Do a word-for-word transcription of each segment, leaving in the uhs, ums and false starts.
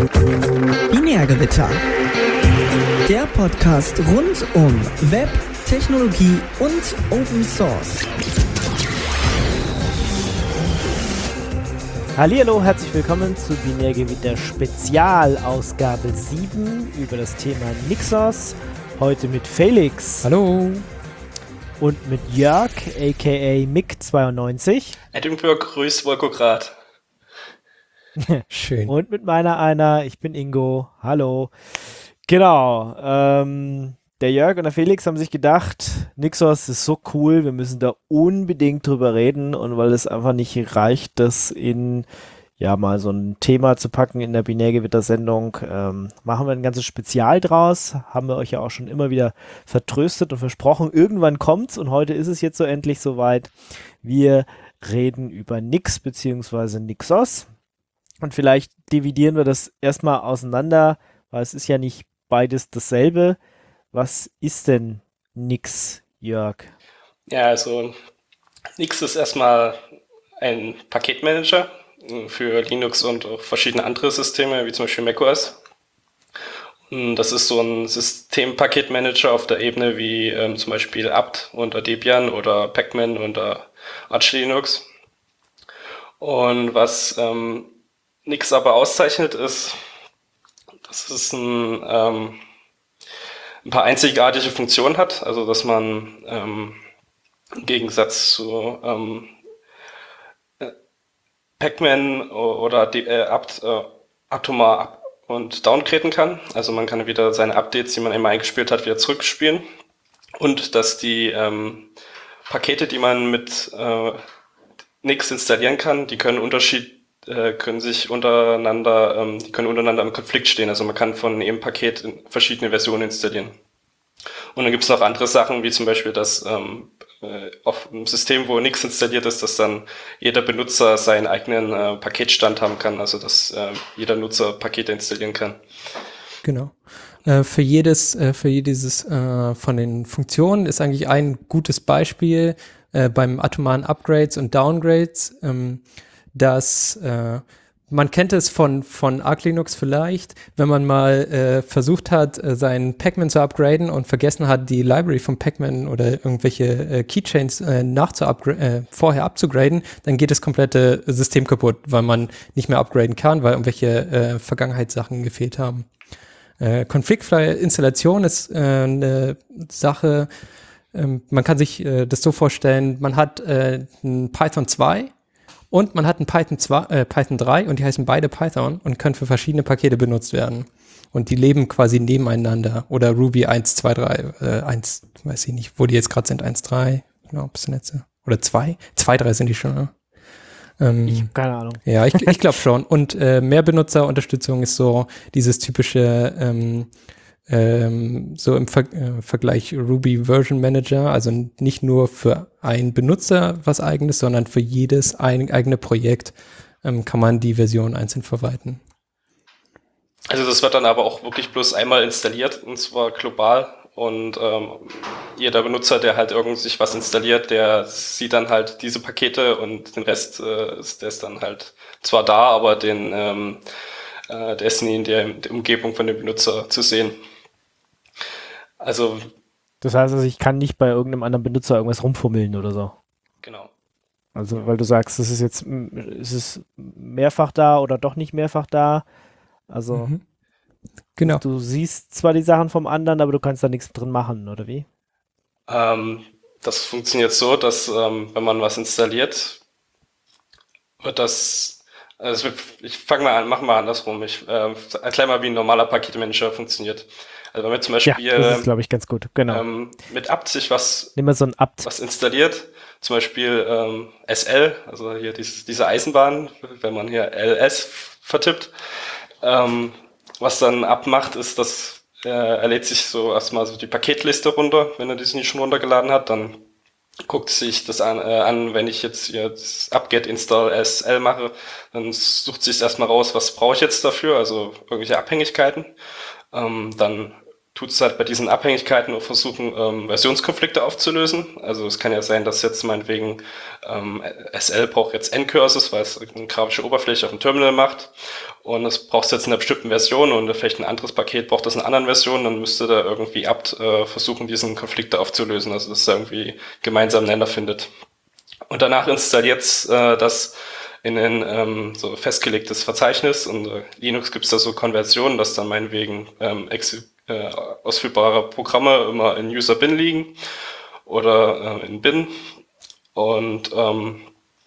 Binärgewitter. Der Podcast rund um Web, Technologie und Open Source. Hallihallo, herzlich willkommen zu Binärgewitter Spezialausgabe sieben über das Thema Nixos. Heute mit Felix. Hallo. Und mit Jörg, aka Mick zweiundneunzig. Edinburgh grüßt Volgograd. Schön. Und mit meiner einer, ich bin Ingo. Hallo. Genau, ähm, der Jörg und der Felix haben sich gedacht, Nixos ist so cool, wir müssen da unbedingt drüber reden, und weil es einfach nicht reicht, das in, ja, mal so ein Thema zu packen in der Binärgewitter-Sendung, ähm, machen wir ein ganzes Spezial draus, haben wir euch ja auch schon immer wieder vertröstet und versprochen, irgendwann kommt's, und heute ist es jetzt so endlich soweit. Wir reden über Nix bzw. Nixos, und vielleicht dividieren wir das erstmal auseinander, weil es ist ja nicht beides dasselbe. Was ist denn Nix, Jörg? Ja, also Nix ist erstmal ein Paketmanager für Linux und auch verschiedene andere Systeme, wie zum Beispiel macOS. Und das ist so ein Systempaketmanager auf der Ebene wie ähm, zum Beispiel apt unter Debian oder Pacman unter Arch Linux. Und was ähm, Nix aber auszeichnet ist, dass es ein ähm, ein paar einzigartige Funktionen hat, also dass man ähm, im Gegensatz zu ähm, äh, Pacman oder die, äh, apt äh, atomar up- und downgraden kann. Also man kann wieder seine Updates, die man immer eingespielt hat, wieder zurückspielen. Und dass die ähm, Pakete, die man mit äh, Nix installieren kann, die können Unterschied äh, können sich untereinander, ähm, die können untereinander im Konflikt stehen. Also man kann von jedem Paket in verschiedene Versionen installieren. Und dann gibt es noch andere Sachen, wie zum Beispiel, dass ähm, äh, auf einem System, wo nichts installiert ist, dass dann jeder Benutzer seinen eigenen äh, Paketstand haben kann, also dass äh, jeder Nutzer Pakete installieren kann. Genau. Äh, für jedes, äh, für jedes äh, von den Funktionen ist eigentlich ein gutes Beispiel äh, beim atomaren Upgrades und Downgrades, ähm, dass äh, man kennt es von, von Arch Linux vielleicht, wenn man mal äh, versucht hat, äh, seinen Pacman zu upgraden und vergessen hat, die Library von Pacman oder irgendwelche äh, Keychains äh, nachzuupgra- äh, vorher abzugraden, dann geht das komplette System kaputt, weil man nicht mehr upgraden kann, weil irgendwelche äh, Vergangenheitssachen gefehlt haben. Äh, konfliktfreie Installation ist äh, eine Sache, ähm, man kann sich äh, das so vorstellen, man hat äh, ein Python zwei und man hat ein Python zwei, äh, Python drei, und die heißen beide Python und können für verschiedene Pakete benutzt werden. Und die leben quasi nebeneinander. Oder Ruby eins, zwei, drei, äh, eins, weiß ich nicht, wo die jetzt gerade sind, eins, drei, genau, bisschen jetzt. Oder zwei? zwei, drei sind die schon, ne? Ähm, Ich habe keine Ahnung. Ja, ich, ich glaube schon. Und äh, Mehrbenutzerunterstützung ist so dieses typische, ähm, ähm, so im Ver- äh, Vergleich Ruby Version Manager, also nicht nur für einen Benutzer was eigenes, sondern für jedes ein, eigene Projekt ähm, kann man die Version einzeln verwalten. Also das wird dann aber auch wirklich bloß einmal installiert, und zwar global. Und ähm, jeder Benutzer, der halt irgend sich was installiert, der sieht dann halt diese Pakete, und den Rest, äh, ist, der ist dann halt zwar da, aber den, ähm, äh, der ist nie in der, in der Umgebung von dem Benutzer zu sehen. Also, Das heißt also, ich kann nicht bei irgendeinem anderen Benutzer irgendwas rumfummeln oder so. genau. Also, weil du sagst, es ist jetzt, m- ist es mehrfach da oder doch nicht mehrfach da. Also, Mhm. Genau. du siehst zwar die Sachen vom anderen, aber du kannst da nichts drin machen, oder wie? Ähm, das funktioniert so, dass ähm, wenn man was installiert, wird das, also ich fange mal an, mach mal andersrum. Ich äh, erkläre mal, wie ein normaler Paketmanager funktioniert. Also wenn wir zum Ja, Beispiel das ist, glaube ich, ganz gut. Genau. ähm, mit apt sich was, Nimm mal so ein Apt. was installiert, zum Beispiel ähm, S L, also hier dieses, diese Eisenbahn, wenn man hier L S vertippt, ähm, was dann abmacht, ist, dass äh, er lädt sich so erstmal so die Paketliste runter, wenn er die nicht schon runtergeladen hat, dann guckt sich das an, äh, an, wenn ich jetzt hier das apt-get install S L mache, dann sucht sich erstmal raus, was brauche ich jetzt dafür, also irgendwelche Abhängigkeiten. Ähm, dann tut es halt bei diesen Abhängigkeiten auch versuchen, ähm, Versionskonflikte aufzulösen. Also es kann ja sein, dass jetzt meinetwegen ähm, S L braucht jetzt N-Curses, weil es eine grafische Oberfläche auf dem Terminal macht. Und es braucht jetzt in einer bestimmten Version und vielleicht ein anderes Paket braucht das in einer anderen Version. Dann müsste da irgendwie apt äh, versuchen, diesen Konflikte aufzulösen. Also dass er irgendwie gemeinsam einen Nenner findet. Und danach installiert äh, das in ein ähm, so festgelegtes Verzeichnis. Und äh, Linux gibt es da so Konversionen, dass dann meinetwegen ähm, ex- äh, ausführbare Programme immer in User-Bin liegen oder äh, in Bin. Und ähm,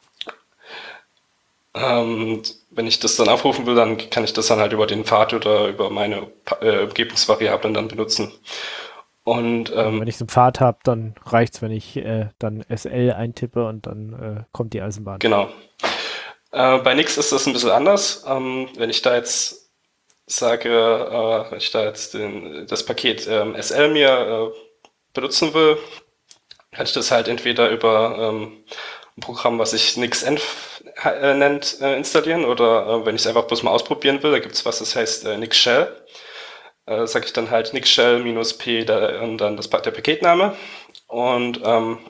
ähm, wenn ich das dann aufrufen will, dann kann ich das dann halt über den Pfad oder über meine äh, Umgebungsvariablen dann benutzen. Und ähm, wenn ich so einen Pfad habe, dann reicht es, wenn ich äh, dann S L eintippe und dann äh, kommt die Eisenbahn. Genau. Äh, bei Nix ist das ein bisschen anders. Ähm, wenn ich da jetzt sage, äh, wenn ich da jetzt den, das Paket ähm, S L mir äh, benutzen will, kann ich das halt entweder über ähm, ein Programm, was sich NixEnv äh, nennt, äh, installieren oder äh, wenn ich es einfach bloß mal ausprobieren will, da gibt es was, das heißt äh, NixShell. Äh, sage ich dann halt NixShell-P da, und dann das, der Paketname. Und ähm,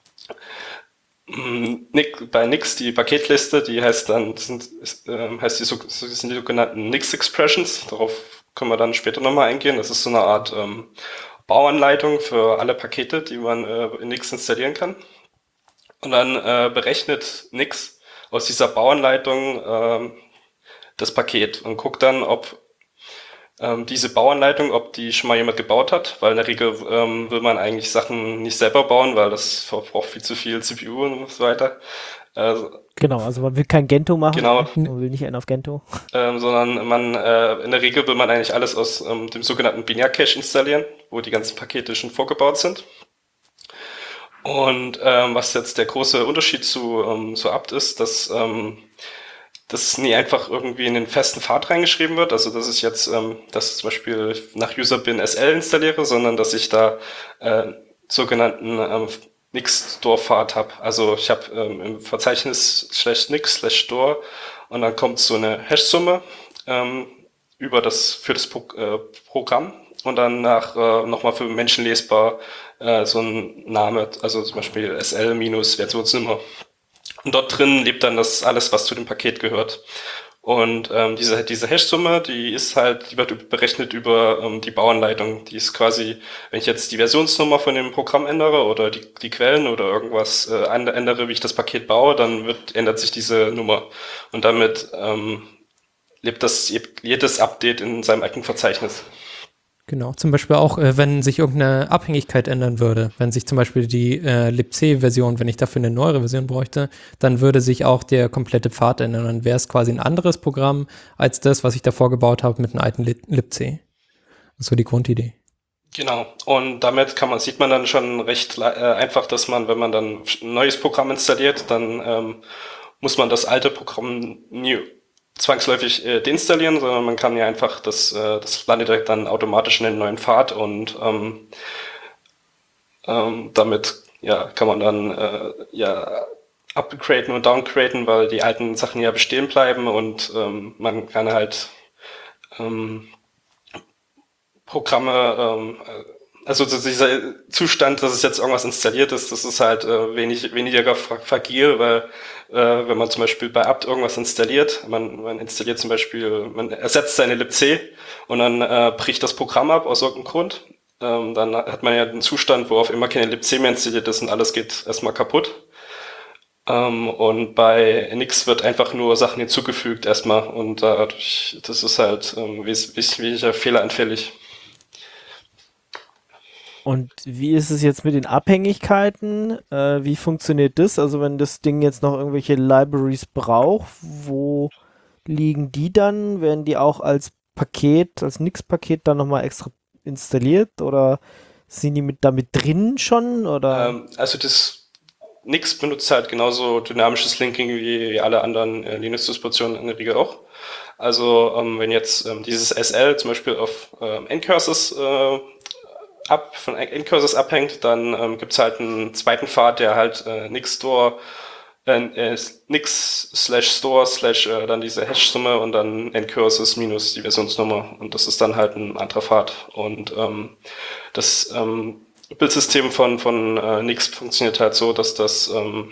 bei Nix, die Paketliste, die heißt dann, sind, ist, äh, heißt die, das sind die sogenannten Nix-Expressions. Darauf können wir dann später nochmal eingehen. Das ist so eine Art ähm, Bauanleitung für alle Pakete, die man äh, in Nix installieren kann. Und dann äh, berechnet Nix aus dieser Bauanleitung äh, das Paket und guckt dann, ob ähm, diese Bauanleitung, ob die schon mal jemand gebaut hat, weil in der Regel ähm, will man eigentlich Sachen nicht selber bauen, weil das verbraucht viel zu viel C P U und so weiter. Also, genau, also man will kein Gentoo machen, genau. Man will nicht einen auf Gentoo. Ähm, sondern man äh, in der Regel will man eigentlich alles aus ähm, dem sogenannten Binär-Cache installieren, wo die ganzen Pakete schon vorgebaut sind. Und ähm, was jetzt der große Unterschied zu, ähm, zu apt ist, dass ähm, das nie einfach irgendwie in den festen Pfad reingeschrieben wird, also dass ich jetzt ähm, das zum Beispiel nach User-Bin S L installiere, sondern dass ich da äh, sogenannten ähm, Nix-Store-Pfad habe. Also ich habe ähm, im Verzeichnis slash nix slash store und dann kommt so eine Hash-Summe ähm, über das für das Pro- äh, Programm und dann nach äh, nochmal für Menschen lesbar äh, so ein Name, also zum Beispiel S L-Versionsnummer. Und dort drin lebt dann das alles, was zu dem Paket gehört. Und ähm, diese diese Hash-Summe, die ist halt, die wird berechnet über ähm, die Bauanleitung. Die ist quasi, wenn ich jetzt die Versionsnummer von dem Programm ändere oder die die Quellen oder irgendwas äh, ändere, wie ich das Paket baue, dann wird ändert sich diese Nummer. Und damit ähm, lebt das jedes Update in seinem eigenen Verzeichnis. Genau, zum Beispiel auch, äh, wenn sich irgendeine Abhängigkeit ändern würde, wenn sich zum Beispiel die äh, libc-Version, wenn ich dafür eine neuere Version bräuchte, dann würde sich auch der komplette Pfad ändern. Dann wäre es quasi ein anderes Programm als das, was ich davor gebaut habe mit einem alten Lib- libc. Das ist so die Grundidee. Genau. Und damit kann man, sieht man dann schon recht äh, einfach, dass man, wenn man dann ein neues Programm installiert, dann ähm, muss man das alte Programm nie zwangsläufig äh, deinstallieren, sondern man kann ja einfach, das, äh, das landet direkt dann automatisch in den neuen Pfad und ähm, ähm, damit ja, kann man dann äh, ja upgraden und downgraden, weil die alten Sachen ja bestehen bleiben und ähm, man kann halt ähm, Programme, ähm, also dieser Zustand, dass es jetzt irgendwas installiert ist, das ist halt äh, wenig, weniger fragil, weil äh, wenn man zum Beispiel bei apt irgendwas installiert, man, man installiert zum Beispiel, man ersetzt seine libc und dann äh, bricht das Programm ab aus irgendeinem Grund, ähm, dann hat man ja einen Zustand, wo auf immer keine libc mehr installiert ist und alles geht erstmal kaputt. Ähm, und bei Nix wird einfach nur Sachen hinzugefügt erstmal und dadurch, das ist halt ähm, wesentlich weniger fehleranfällig. Und wie ist es jetzt mit den Abhängigkeiten? Äh, wie funktioniert das? Also wenn das Ding jetzt noch irgendwelche Libraries braucht, wo liegen die dann? Werden die auch als Paket, als Nix-Paket dann nochmal extra installiert? Oder sind die mit damit drin schon? Oder? Ähm, also das Nix benutzt halt genauso dynamisches Linking wie alle anderen äh, Linux-Distributionen in der Regel auch. Also ähm, wenn jetzt ähm, dieses S L zum Beispiel auf ähm, N-Curses äh, ab, von N-Curses abhängt, dann ähm, gibt's halt einen zweiten Pfad, der halt äh, Nix-Store äh, nix slash store slash äh, dann diese Hash-Summe und dann ncurses minus die Versionsnummer und das ist dann halt ein anderer Pfad und ähm, das ähm, Bildsystem von von äh, Nix funktioniert halt so, dass das ähm,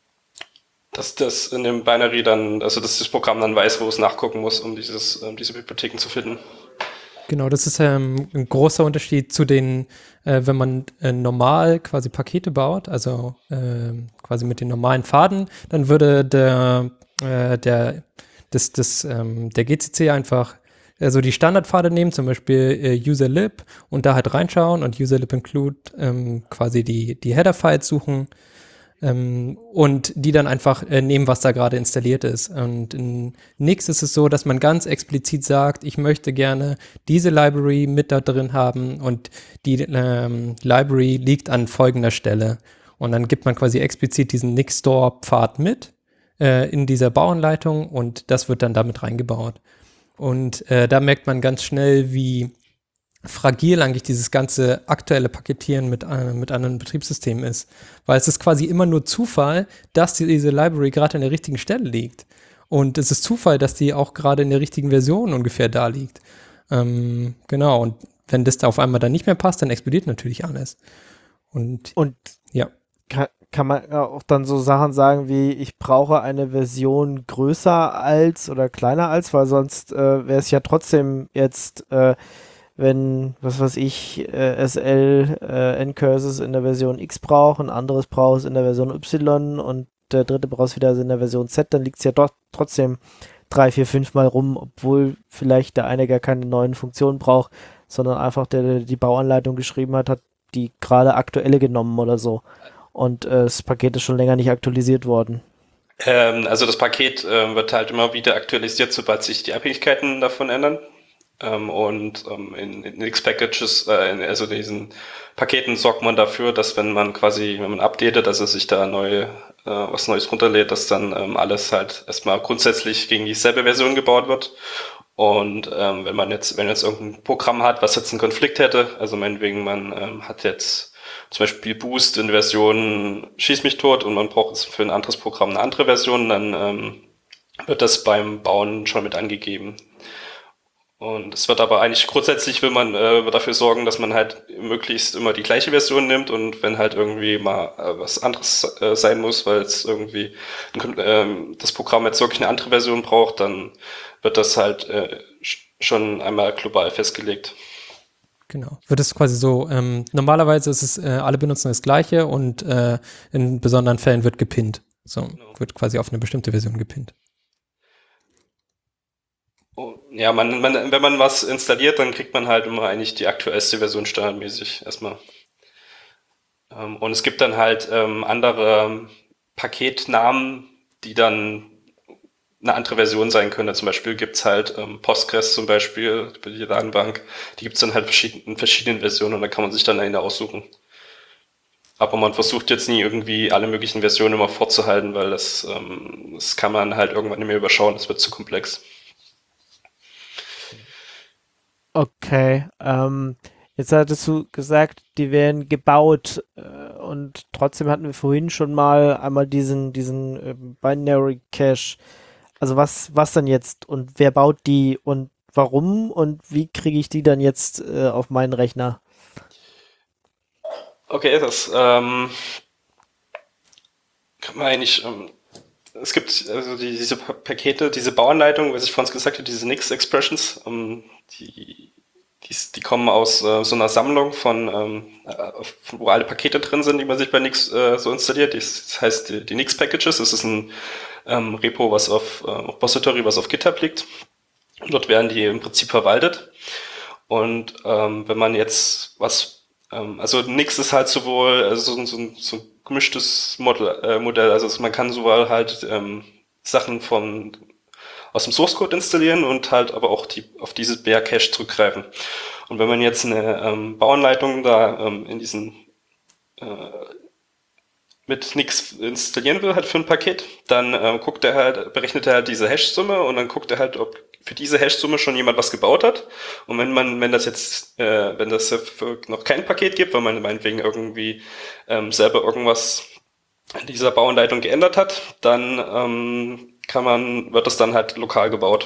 dass das in dem Binary dann, also dass das Programm dann weiß, wo es nachgucken muss, um dieses um diese Bibliotheken zu finden. Genau, das ist ähm, ein großer Unterschied zu den, äh, wenn man äh, normal quasi Pakete baut, also äh, quasi mit den normalen Pfaden, dann würde der, äh, der, das, das, ähm, der G C C einfach also die Standardpfade nehmen, zum Beispiel äh, userlib und da halt reinschauen und userlib include ähm, quasi die, die Header-Files suchen ähm, und die dann einfach äh, nehmen, was da gerade installiert ist. Und in Nix ist es so, dass man ganz explizit sagt, ich möchte gerne diese Library mit da drin haben und die ähm, Library liegt an folgender Stelle. Und dann gibt man quasi explizit diesen Nix-Store-Pfad mit äh, in dieser Bauanleitung und das wird dann damit reingebaut. Und äh, da merkt man ganz schnell, wie fragil eigentlich dieses ganze aktuelle Paketieren mit, äh, mit anderen Betriebssystemen ist. Weil es ist quasi immer nur Zufall, dass die, diese Library gerade an der richtigen Stelle liegt. Und es ist Zufall, dass die auch gerade in der richtigen Version ungefähr da liegt. Ähm, genau, und wenn das da auf einmal dann nicht mehr passt, dann explodiert natürlich alles. Und, Und ja. kann, kann man auch dann so Sachen sagen wie, ich brauche eine Version größer als oder kleiner als, weil sonst äh, wäre es ja trotzdem jetzt, äh, wenn, was weiß ich, äh, S L äh, ncurses in der Version X braucht, ein anderes braucht es in der Version Y und der dritte braucht es wieder in der Version Z, dann liegt es ja doch trotzdem drei, vier, fünf Mal rum, obwohl vielleicht der eine gar keine neuen Funktionen braucht, sondern einfach der, der die Bauanleitung geschrieben hat, hat die gerade aktuelle genommen oder so. Und äh, das Paket ist schon länger nicht aktualisiert worden. Ähm, also das Paket äh, wird halt immer wieder aktualisiert, sobald sich die Abhängigkeiten davon ändern. Ähm, und ähm, in, in Nix-Packages, äh, in, also in diesen Paketen sorgt man dafür, dass wenn man quasi, wenn man updatet, dass es sich da neu, äh, was Neues runterlädt, dass dann ähm, alles halt erstmal grundsätzlich gegen dieselbe Version gebaut wird. Und ähm, wenn man jetzt, wenn jetzt irgendein Programm hat, was jetzt einen Konflikt hätte, also meinetwegen man ähm, hat jetzt zum Beispiel Boost in Version Schieß mich tot und man braucht jetzt für ein anderes Programm eine andere Version, dann ähm, wird das beim Bauen schon mit angegeben. Und es wird aber eigentlich grundsätzlich will man äh, dafür sorgen, dass man halt möglichst immer die gleiche Version nimmt und wenn halt irgendwie mal äh, was anderes äh, sein muss, weil es irgendwie äh, das Programm jetzt wirklich eine andere Version braucht, dann wird das halt äh, schon einmal global festgelegt. Genau. Wird es quasi so, ähm, normalerweise ist es, äh, alle benutzen das Gleiche und äh, in besonderen Fällen wird gepinnt. So, genau. Wird quasi auf eine bestimmte Version gepinnt. Oh, ja, man, man, wenn man was installiert, dann kriegt man halt immer eigentlich die aktuellste Version standardmäßig erstmal. Ähm, und es gibt dann halt ähm, andere Paketnamen, die dann eine andere Version sein können. Zum Beispiel gibt's halt ähm, Postgres zum Beispiel, die Datenbank, die gibt's dann halt verschieden, in verschiedenen Versionen und da kann man sich dann eine aussuchen. Aber man versucht jetzt nie irgendwie alle möglichen Versionen immer vorzuhalten, weil das, ähm, das kann man halt irgendwann nicht mehr überschauen, das wird zu komplex. Okay, ähm, jetzt hattest du gesagt, die werden gebaut äh, und trotzdem hatten wir vorhin schon mal einmal diesen, diesen äh, Binary Cache. Also was, was dann jetzt und wer baut die und warum und wie kriege ich die dann jetzt äh, auf meinen Rechner? Okay, das ähm, kann man eigentlich, ähm, es gibt also die, diese Pakete, diese Bauanleitung, was ich vorhin gesagt habe, diese Nix-Expressions, ähm, die, die, die kommen aus äh, so einer Sammlung von, ähm, äh, wo alle Pakete drin sind, die man sich bei Nix äh, so installiert. Das heißt die, die Nix-Packages, das ist ein ähm, Repo, was auf äh, Repository, was auf GitHub liegt. Und dort werden die im Prinzip verwaltet. Und ähm, wenn man jetzt was, ähm, also Nix ist halt sowohl also so, so, so ein gemischtes Modell, äh, Modell, also man kann sowohl halt ähm, Sachen von aus dem Source Code installieren und halt aber auch die auf dieses Bare Cache zurückgreifen. Und wenn man jetzt eine ähm, Bauanleitung da ähm, in diesen äh, mit Nix installieren will, halt für ein Paket, dann ähm, guckt er halt, berechnet er halt diese Hash-Summe und dann guckt er halt, ob für diese Hash-Summe schon jemand was gebaut hat. Und wenn man, wenn das jetzt, äh, wenn das für noch kein Paket gibt, weil man meinetwegen irgendwie ähm, selber irgendwas dieser Bauanleitung geändert hat, dann ähm, kann man, wird das dann halt lokal gebaut.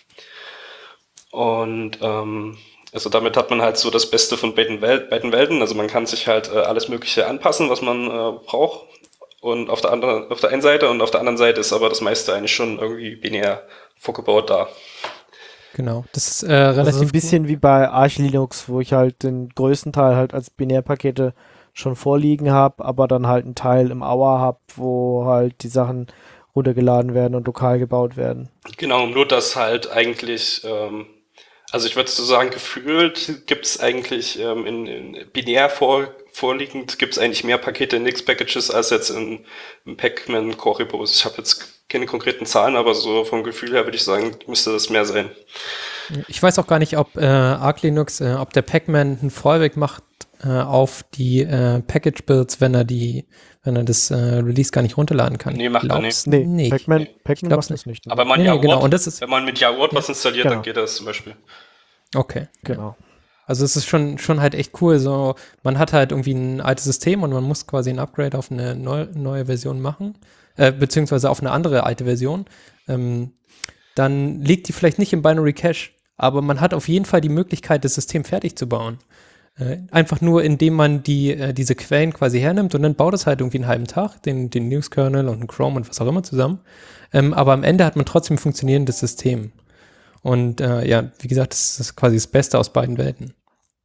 Und ähm, also damit hat man halt so das Beste von beiden, Wel- beiden Welten. Also man kann sich halt äh, alles Mögliche anpassen, was man äh, braucht. Und auf der anderen, auf der einen Seite und auf der anderen Seite ist aber das meiste eigentlich schon irgendwie binär vorgebaut da. Genau, das ist äh, relativ Also so ein bisschen wie bei Arch Linux, wo ich halt den größten Teil halt als Binärpakete schon vorliegen habe, aber dann halt einen Teil im Hour habe, wo halt die Sachen runtergeladen werden und lokal gebaut werden. Genau, nur dass halt eigentlich, ähm, also ich würde so sagen, gefühlt gibt es eigentlich ähm, in, in binär vor, vorliegend gibt es eigentlich mehr Pakete in Nix-Packages als jetzt in, in Pacman Core Repos. Ich habe jetzt keine konkreten Zahlen, aber so vom Gefühl her würde ich sagen, müsste das mehr sein. Ich weiß auch gar nicht, ob äh, Arch Linux, äh, ob der Pacman einen Fallback macht äh, auf die äh, Package-Builds, wenn er die, wenn er das äh, Release gar nicht runterladen kann. Nee, macht er Glaub's nicht. Nee, nicht. Pacman, Nee. Pacman glaub's macht das nicht. Aber man Nee, ja nee, genau. Word, Und das ist- wenn man mit Ja Word was installiert, genau. dann geht das zum Beispiel. Okay. Genau. Also es ist schon, schon halt echt cool. So, man hat halt irgendwie ein altes System und man muss quasi ein Upgrade auf eine neu, neue Version machen, äh, beziehungsweise auf eine andere alte Version. Ähm, dann liegt die vielleicht nicht im Binary Cache, aber man hat auf jeden Fall die Möglichkeit, das System fertig zu bauen. Äh, einfach nur, indem man die, äh, diese Quellen quasi hernimmt und dann baut es halt irgendwie einen halben Tag, den, den Linux-Kernel und den Chrome und was auch immer zusammen. Ähm, aber am Ende hat man trotzdem ein funktionierendes System. Und äh, ja, wie gesagt, das ist quasi das Beste aus beiden Welten.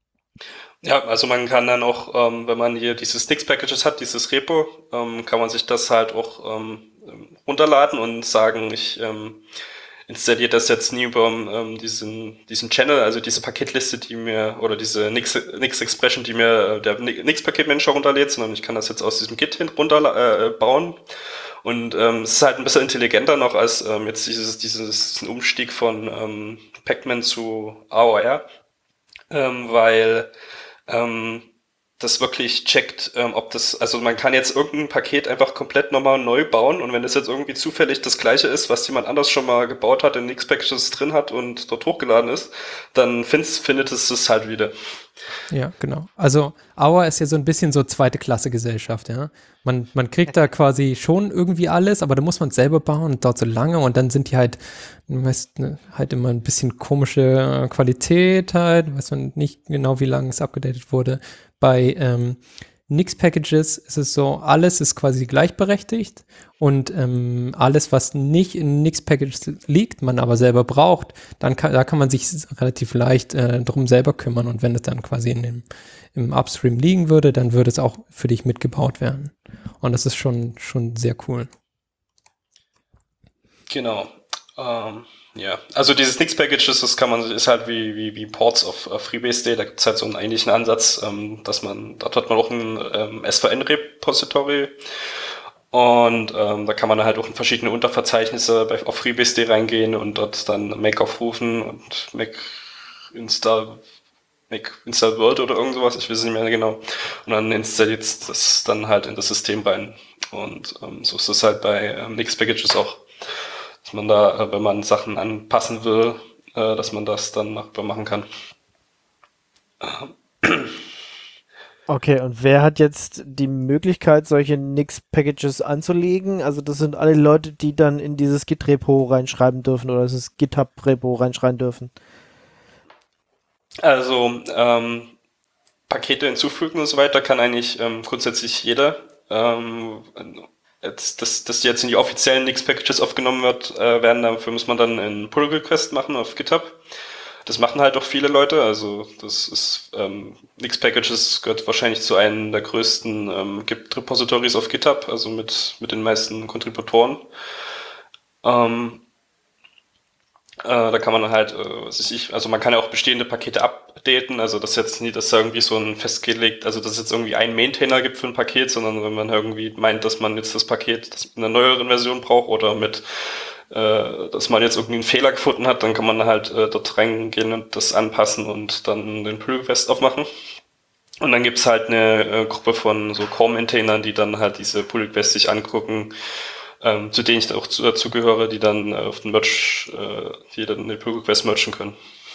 Ja, also man kann dann auch, ähm, wenn man hier dieses Nix-Packages hat, dieses Repo, ähm, kann man sich das halt auch ähm, runterladen und sagen, ich ähm, installiere das jetzt nie über ähm, diesen diesen Channel, also diese Paketliste, die mir, oder diese Nix, Nix-Expression, die mir äh, der Nix-Paketmanager runterlädt, sondern ich kann das jetzt aus diesem Git hin runter äh, bauen. Und ähm, es ist halt ein bisschen intelligenter noch als ähm, jetzt dieses, dieses diesen Umstieg von ähm, Pacman zu A O R, ähm, weil ähm, das wirklich checkt, ähm, ob das, also man kann jetzt irgendein Paket einfach komplett nochmal neu bauen und wenn das jetzt irgendwie zufällig das gleiche ist, was jemand anders schon mal gebaut hat, in Nix-Packages drin hat und dort hochgeladen ist, dann find's, findet es das halt wieder. Ja, genau. Also Auer ist ja so ein bisschen so zweite Klasse Gesellschaft, ja. Man, man kriegt da quasi schon irgendwie alles, aber da muss man es selber bauen und dauert so lange und dann sind die halt, meist, ne, halt immer ein bisschen komische Qualität halt, weiß man nicht genau, wie lange es abgedatet wurde. Bei ähm, Nix-Packages ist es so, alles ist quasi gleichberechtigt und ähm, alles, was nicht in Nix-Packages liegt, man aber selber braucht, dann kann, da kann man sich relativ leicht äh, drum selber kümmern und wenn es dann quasi in dem, im Upstream liegen würde, dann würde es auch für dich mitgebaut werden. Und das ist schon, schon sehr cool. Genau. Ähm, ja, also dieses Nix-Packages, das kann man, ist halt wie, wie, wie Ports auf, auf FreeBSD, da gibt's halt so einen ähnlichen Ansatz, ähm, dass man, dort hat man auch ein ähm, S V N-Repository und ähm, da kann man halt auch in verschiedene Unterverzeichnisse bei, auf FreeBSD reingehen und dort dann Make aufrufen und Make install, Make install World oder irgend sowas, ich weiß es nicht mehr genau. Und dann installiert das dann halt in das System rein. Und ähm, so ist es halt bei ähm, Nix-Packages auch. Dass man da, äh, wenn man Sachen anpassen will, äh, dass man das dann nachbar machen kann. Okay, und wer hat jetzt die Möglichkeit, solche Nix-Packages anzulegen? Also das sind alle Leute, die dann in dieses Git-Repo reinschreiben dürfen oder dieses GitHub-Repo reinschreiben dürfen. Also ähm, Pakete hinzufügen und so weiter kann eigentlich ähm, grundsätzlich jeder. Ähm, jetzt, dass, dass die jetzt in die offiziellen Nix-Packages aufgenommen wird, äh, werden, dafür muss man dann einen Pull-Request machen auf GitHub. Das machen halt auch viele Leute, also das ist ähm, Nix-Packages gehört wahrscheinlich zu einem der größten ähm, Git-Repositories auf GitHub, also mit, mit den meisten Kontributoren. Ähm, äh, da kann man halt, äh, was weiß ich, also man kann ja auch bestehende Pakete updaten, also das ist jetzt nie, dass da irgendwie so ein festgelegt, also dass es jetzt irgendwie einen Maintainer gibt für ein Paket, sondern wenn man irgendwie meint, dass man jetzt das Paket das in einer neueren Version braucht oder mit dass man jetzt irgendwie einen Fehler gefunden hat, dann kann man halt äh, dort reingehen und das anpassen und dann den Pull-Request aufmachen. Und dann gibt's halt eine äh, Gruppe von so Core-Maintainern, die dann halt diese Pull-Requests sich angucken, ähm, zu denen ich auch zu, dazu gehöre, die dann äh, auf den Merge, äh, die dann den Pull-Request mergen können.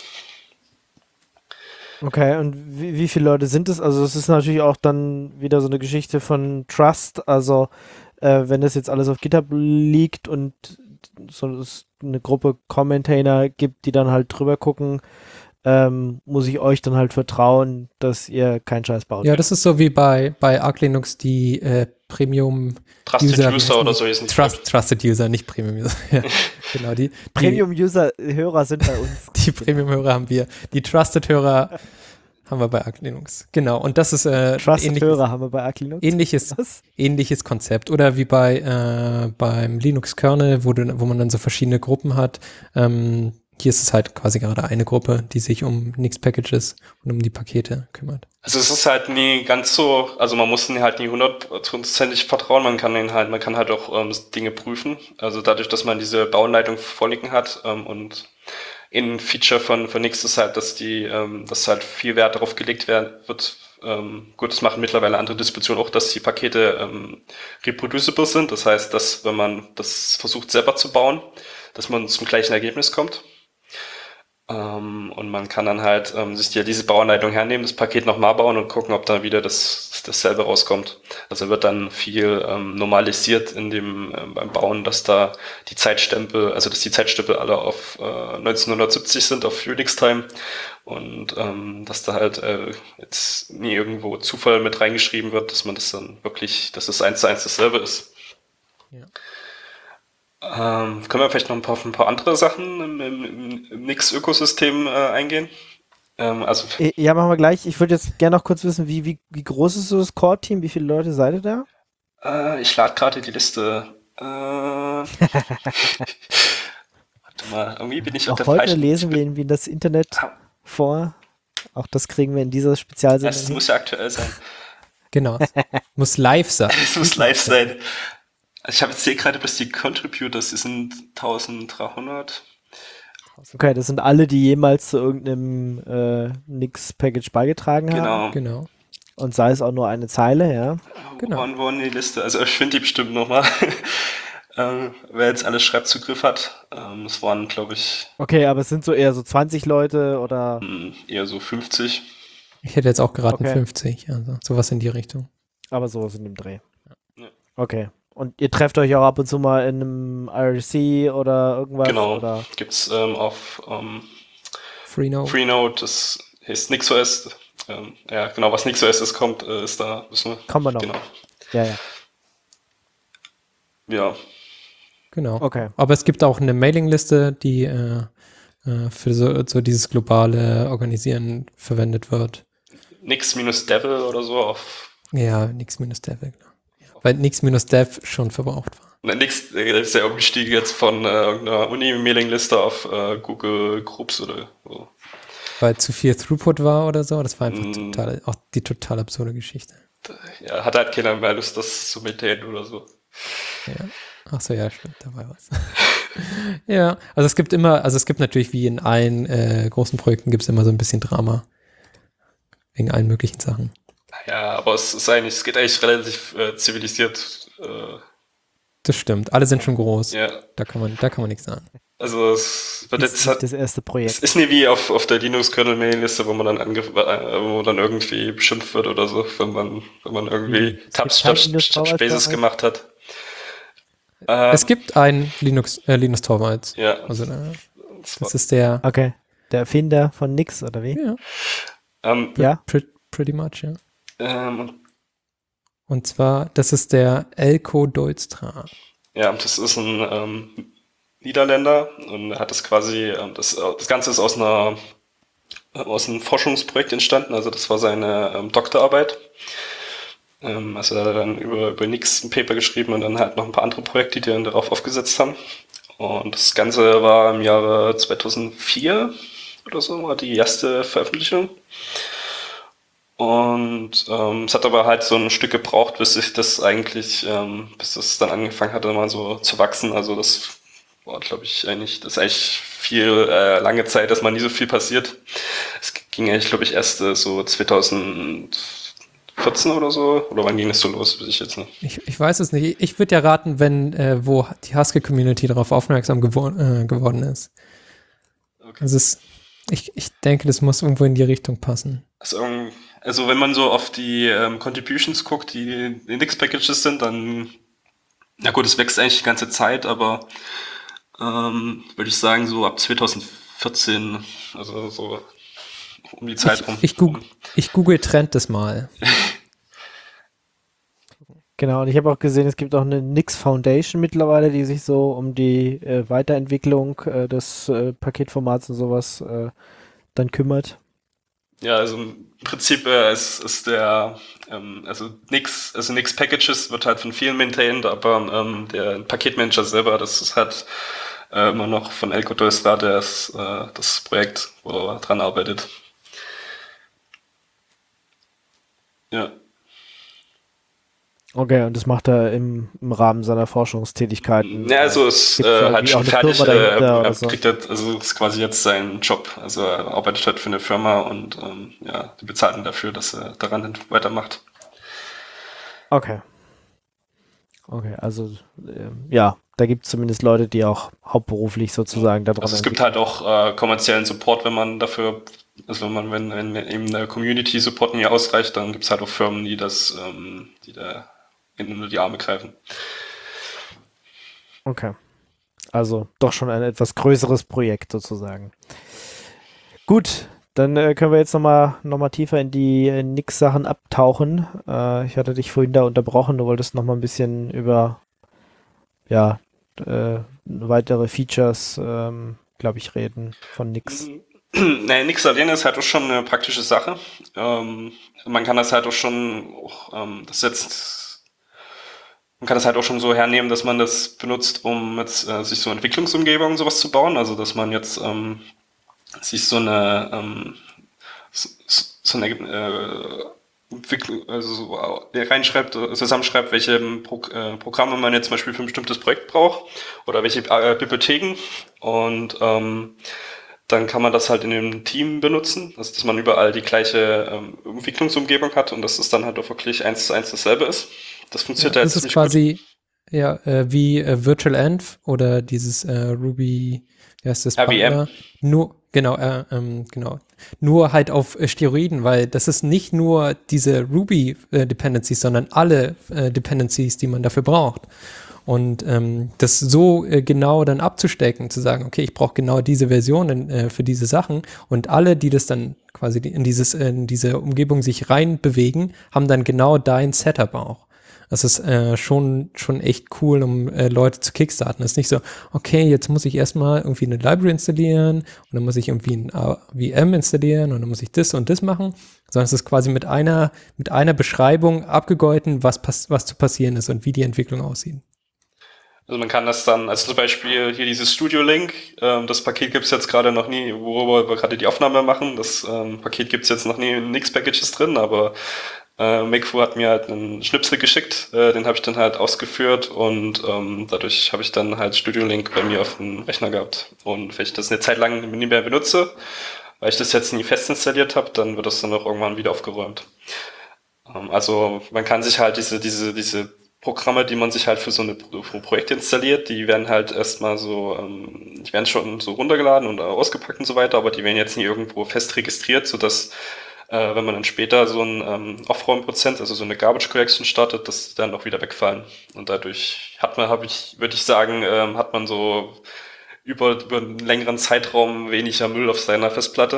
Okay, und wie, wie viele Leute sind es? Also es ist natürlich auch dann wieder so eine Geschichte von Trust, also äh, wenn das jetzt alles auf GitHub liegt und so es eine Gruppe Com-Maintainer gibt, die dann halt drüber gucken, ähm, muss ich euch dann halt vertrauen, dass ihr keinen Scheiß baut. Ja, das ist so wie bei, bei Arch Linux die äh, Premium Trusted User, User oder so ist nicht. Trust, Trusted User, nicht Premium User. Ja, genau, die, die Premium-User-Hörer sind bei uns. Die Premium-Hörer haben wir. Die Trusted-Hörer haben wir bei Arch Linux. Genau, und das ist äh, Trusted-Hörer haben wir bei Arch Linux. Ähnliches, ähnliches Konzept. Oder wie bei äh, beim Linux-Kernel, wo, du, wo man dann so verschiedene Gruppen hat. Ähm, hier ist es halt quasi gerade eine Gruppe, die sich um Nix-Packages und um die Pakete kümmert. Also es ist halt nie ganz so, also man muss ihnen halt nie hundertprozentig vertrauen, man kann ihnen halt, man kann halt auch ähm, Dinge prüfen. Also dadurch, dass man diese Bauanleitung vorliegen hat ähm, und ein Feature von, von Nix ist halt, dass die, ähm, dass halt viel Wert darauf gelegt werden wird. Ähm, gut, das machen mittlerweile andere Distributionen auch, dass die Pakete ähm, reproducible sind. Das heißt, dass wenn man das versucht selber zu bauen, dass man zum gleichen Ergebnis kommt. Ähm, und man kann dann halt ähm, sich ja diese Bauanleitung hernehmen, das Paket nochmal bauen und gucken, ob dann wieder das dasselbe rauskommt. Also wird dann viel ähm, normalisiert in dem ähm, beim Bauen, dass da die Zeitstempel, also dass die Zeitstempel alle auf äh, neunzehnhundertsiebzig sind, auf Unix-Time und ähm, dass da halt äh, jetzt nie irgendwo Zufall mit reingeschrieben wird, dass man das dann wirklich, dass es eins zu eins dasselbe ist. Ja. Ähm, können wir vielleicht noch ein paar, ein paar andere Sachen im, im, im Nix-Ökosystem äh, eingehen? Ähm, also Ja, machen wir gleich. Ich würde jetzt gerne noch kurz wissen, wie, wie, wie groß ist so das Core-Team? Wie viele Leute seid ihr da? äh, ich lade gerade die Liste. Äh, warte mal, irgendwie bin ich auf Auch der heute falschen. lesen wir irgendwie das Internet Ah, vor. Auch das kriegen wir in dieser Spezialsendung Es hin. muss ja aktuell sein. Genau. Muss live sein. Es muss live sein. Ich habe jetzt hier gerade bis die Contributors, die sind eintausenddreihundert. Okay, das sind alle, die jemals zu irgendeinem äh, Nix-Package beigetragen haben. Genau. Genau. Und sei es auch nur eine Zeile, ja. Genau. Wann wurden die Liste? Also ich finde die bestimmt nochmal. ähm, wer jetzt alles Schreibzugriff hat. Ähm, es waren, glaube ich, Okay, aber es sind so eher so zwanzig Leute oder. mh, eher so fünfzig. Ich hätte jetzt auch geraten Okay. fünfzig, also sowas in die Richtung. Aber sowas in dem Dreh. Ja. Okay. Und ihr trefft euch auch ab und zu mal in einem I R C oder irgendwas? Genau. Oder? Gibt's ähm, auf ähm, Freenode. Freenode, das heißt NixOS. Ähm, ja, genau, was NixOS ist, kommt, äh, ist da, wissen wir. Kommen wir noch. Genau. Ja, ja. Ja. Genau. Okay. Aber es gibt auch eine Mailingliste, die äh, äh, für so, so dieses globale Organisieren verwendet wird. Nix-Devil oder so auf. Ja, nix-dev, genau. Weil nix-dev schon verbraucht war. Ne, Nix äh, ist ja umgestiegen jetzt von äh, irgendeiner Uni-Mailingliste auf äh, Google Groups oder so. Weil zu viel Throughput war oder so. Das war einfach Mm. total, auch die total absurde Geschichte. Ja, hat halt keiner mehr Lust, das zu maintainen oder so. Ja. Ach so, ja, stimmt, da war was. Ja, also es gibt immer, also es gibt natürlich wie in allen äh, großen Projekten gibt es immer so ein bisschen Drama. Wegen allen möglichen Sachen. Ja, aber es ist eigentlich, es geht eigentlich relativ äh, zivilisiert. Äh, Das stimmt, alle sind schon groß. ja, Da kann man, da kann man nichts sagen. also es wird Das jetzt ist halt, nicht das erste es Projekt. ist nie wie auf, auf der Linux-Kernel-Mail-Liste, wo man dann ange äh, wo dann irgendwie beschimpft wird oder so, wenn man, wenn man irgendwie Es Tabs gibt kein statt, Linux statt Torvalds Spaces bei euch? gemacht hat. Ähm, Es gibt einen Linux, äh, Linus Torvalds. ja, Also äh, das war, das ist der, Okay. Der Erfinder von Nix, oder wie? ja, ähm, Ja. pre pretty much, ja. ähm, Und zwar, das ist der Elko Deutstra. ja, das ist ein ähm, Niederländer und er hat das quasi, ähm, das, das Ganze ist aus einer aus einem Forschungsprojekt entstanden, also das war seine ähm, Doktorarbeit. Ähm, also er hat dann über, über Nix ein Paper geschrieben und dann halt noch ein paar andere Projekte, die dann darauf aufgesetzt haben. Und das Ganze war im Jahre zweitausendvier oder so, war die erste Veröffentlichung. Und ähm, es hat aber halt so ein Stück gebraucht, bis ich das eigentlich, ähm, bis es dann angefangen hatte, mal so zu wachsen. Also das war, glaube ich, eigentlich, das ist eigentlich viel äh, lange Zeit, dass mal nie so viel passiert. Es ging eigentlich, glaube ich, erst äh, so zweitausendvierzehn oder so. Oder wann ging das so los, weiß ich jetzt nicht. Ich, ich weiß es nicht. Ich würde ja raten, wenn, äh, wo die Haskell-Community darauf aufmerksam gewor äh, geworden ist. Okay. Also es, ich, ich denke, das muss irgendwo in die Richtung passen. Also, ähm, also wenn man so auf die ähm, Contributions guckt, die in Nix-Packages sind, dann Ja gut, es wächst eigentlich die ganze Zeit, aber ähm, würde ich sagen, so ab zwanzig vierzehn, also so um die Zeit Ich, rum. ich, goog, ich google Trend das mal. Genau, und ich habe auch gesehen, es gibt auch eine Nix Foundation mittlerweile, die sich so um die äh, Weiterentwicklung äh, des äh, Paketformats und sowas äh, dann kümmert. Ja, also im Prinzip äh, ist, ist der, ähm, also Nix, also Nix Packages wird halt von vielen maintained, aber ähm, der Paketmanager selber, das ist halt äh, immer noch von Elko Dolstra, der ist äh, das Projekt, wo er dran arbeitet. Ja. Okay, und das macht er im, im Rahmen seiner Forschungstätigkeiten. Ja, also ist Gibt's da äh, halt irgendwie auch schon eine fertig. Firma Äh, dahinter er oder so? kriegt halt, also ist quasi jetzt sein Job. Also er arbeitet halt für eine Firma und ähm, ja, die bezahlen ihn dafür, dass er daran weitermacht. Okay. Okay, also ähm, ja, da gibt es zumindest Leute, die auch hauptberuflich sozusagen daran Also es gibt entwickeln. halt auch äh, kommerziellen Support, wenn man dafür, also wenn man, wenn, wenn eben der Community Support nie ausreicht, dann gibt es halt auch Firmen, die das, ähm, die da in die Arme greifen. Okay. Also doch schon ein etwas größeres Projekt sozusagen. Gut, dann äh, können wir jetzt nochmal noch mal tiefer in die äh, Nix-Sachen abtauchen. Äh, ich hatte dich vorhin da unterbrochen, du wolltest nochmal ein bisschen über ja, äh, weitere Features, ähm, glaube ich, reden von Nix. Naja, Nix alleine ist halt auch schon eine praktische Sache. Ähm, man kann das halt auch schon, auch, ähm, das jetzt, man kann das halt auch schon so hernehmen, dass man das benutzt, um jetzt, äh, sich so Entwicklungsumgebungen und sowas zu bauen. Also dass man jetzt ähm, sich so eine ähm, so, so eine äh, Entwicklung, also so reinschreibt, zusammenschreibt, welche Pro, äh, Programme man jetzt zum Beispiel für ein bestimmtes Projekt braucht oder welche äh, Bibliotheken und ähm, dann kann man das halt in dem Team benutzen, also dass man überall die gleiche ähm, Entwicklungsumgebung hat und dass es dann halt auch wirklich eins zu eins dasselbe ist. Das funktioniert Ja, ja das jetzt ist ziemlich gut. quasi ja, äh, wie äh, Virtual Env oder dieses äh, Ruby, wie heißt das, R V M. Bundler? Nur, genau, äh, ähm, genau. Nur halt auf äh, Steroiden, weil das ist nicht nur diese Ruby-Dependencies, sondern alle äh, Dependencies, die man dafür braucht. Und ähm, das so äh, genau dann abzustecken, zu sagen, okay, ich brauche genau diese Version in, äh, für diese Sachen und alle, die das dann quasi in dieses äh, in diese Umgebung sich reinbewegen, haben dann genau dein Setup auch. Das ist äh, schon schon echt cool, um äh, Leute zu kickstarten. Das ist nicht so, okay, jetzt muss ich erstmal irgendwie eine Library installieren und dann muss ich irgendwie ein A V M installieren und dann muss ich das und das machen, sondern es ist quasi mit einer mit einer Beschreibung abgegolten, was pass was zu passieren ist und wie die Entwicklung aussieht. Also man kann das dann, also zum Beispiel hier dieses Studio Link, ähm, das Paket gibt's jetzt gerade noch nie, worüber wir gerade die Aufnahme machen. Das ähm, Paket gibt's jetzt noch nie in Nix Packages drin, aber äh, Makefu hat mir halt einen Schnipsel geschickt, äh, den habe ich dann halt ausgeführt und ähm, dadurch habe ich dann halt Studio Link bei mir auf dem Rechner gehabt. Und wenn ich das eine Zeit lang nie mehr benutze, weil ich das jetzt nie fest installiert habe, dann wird das dann auch irgendwann wieder aufgeräumt. Ähm, also man kann sich halt diese, diese, diese Programme, die man sich halt für so eine für ein Projekt installiert, die werden halt erstmal so, ähm, die werden schon so runtergeladen und ausgepackt und so weiter, aber die werden jetzt nie irgendwo fest registriert, sodass äh, wenn man dann später so ein ähm, Aufräumprozent, also so eine Garbage Collection startet, dass die dann auch wieder wegfallen. Und dadurch hat man, habe ich, würde ich sagen, ähm, hat man so über, über einen längeren Zeitraum weniger Müll auf seiner Festplatte,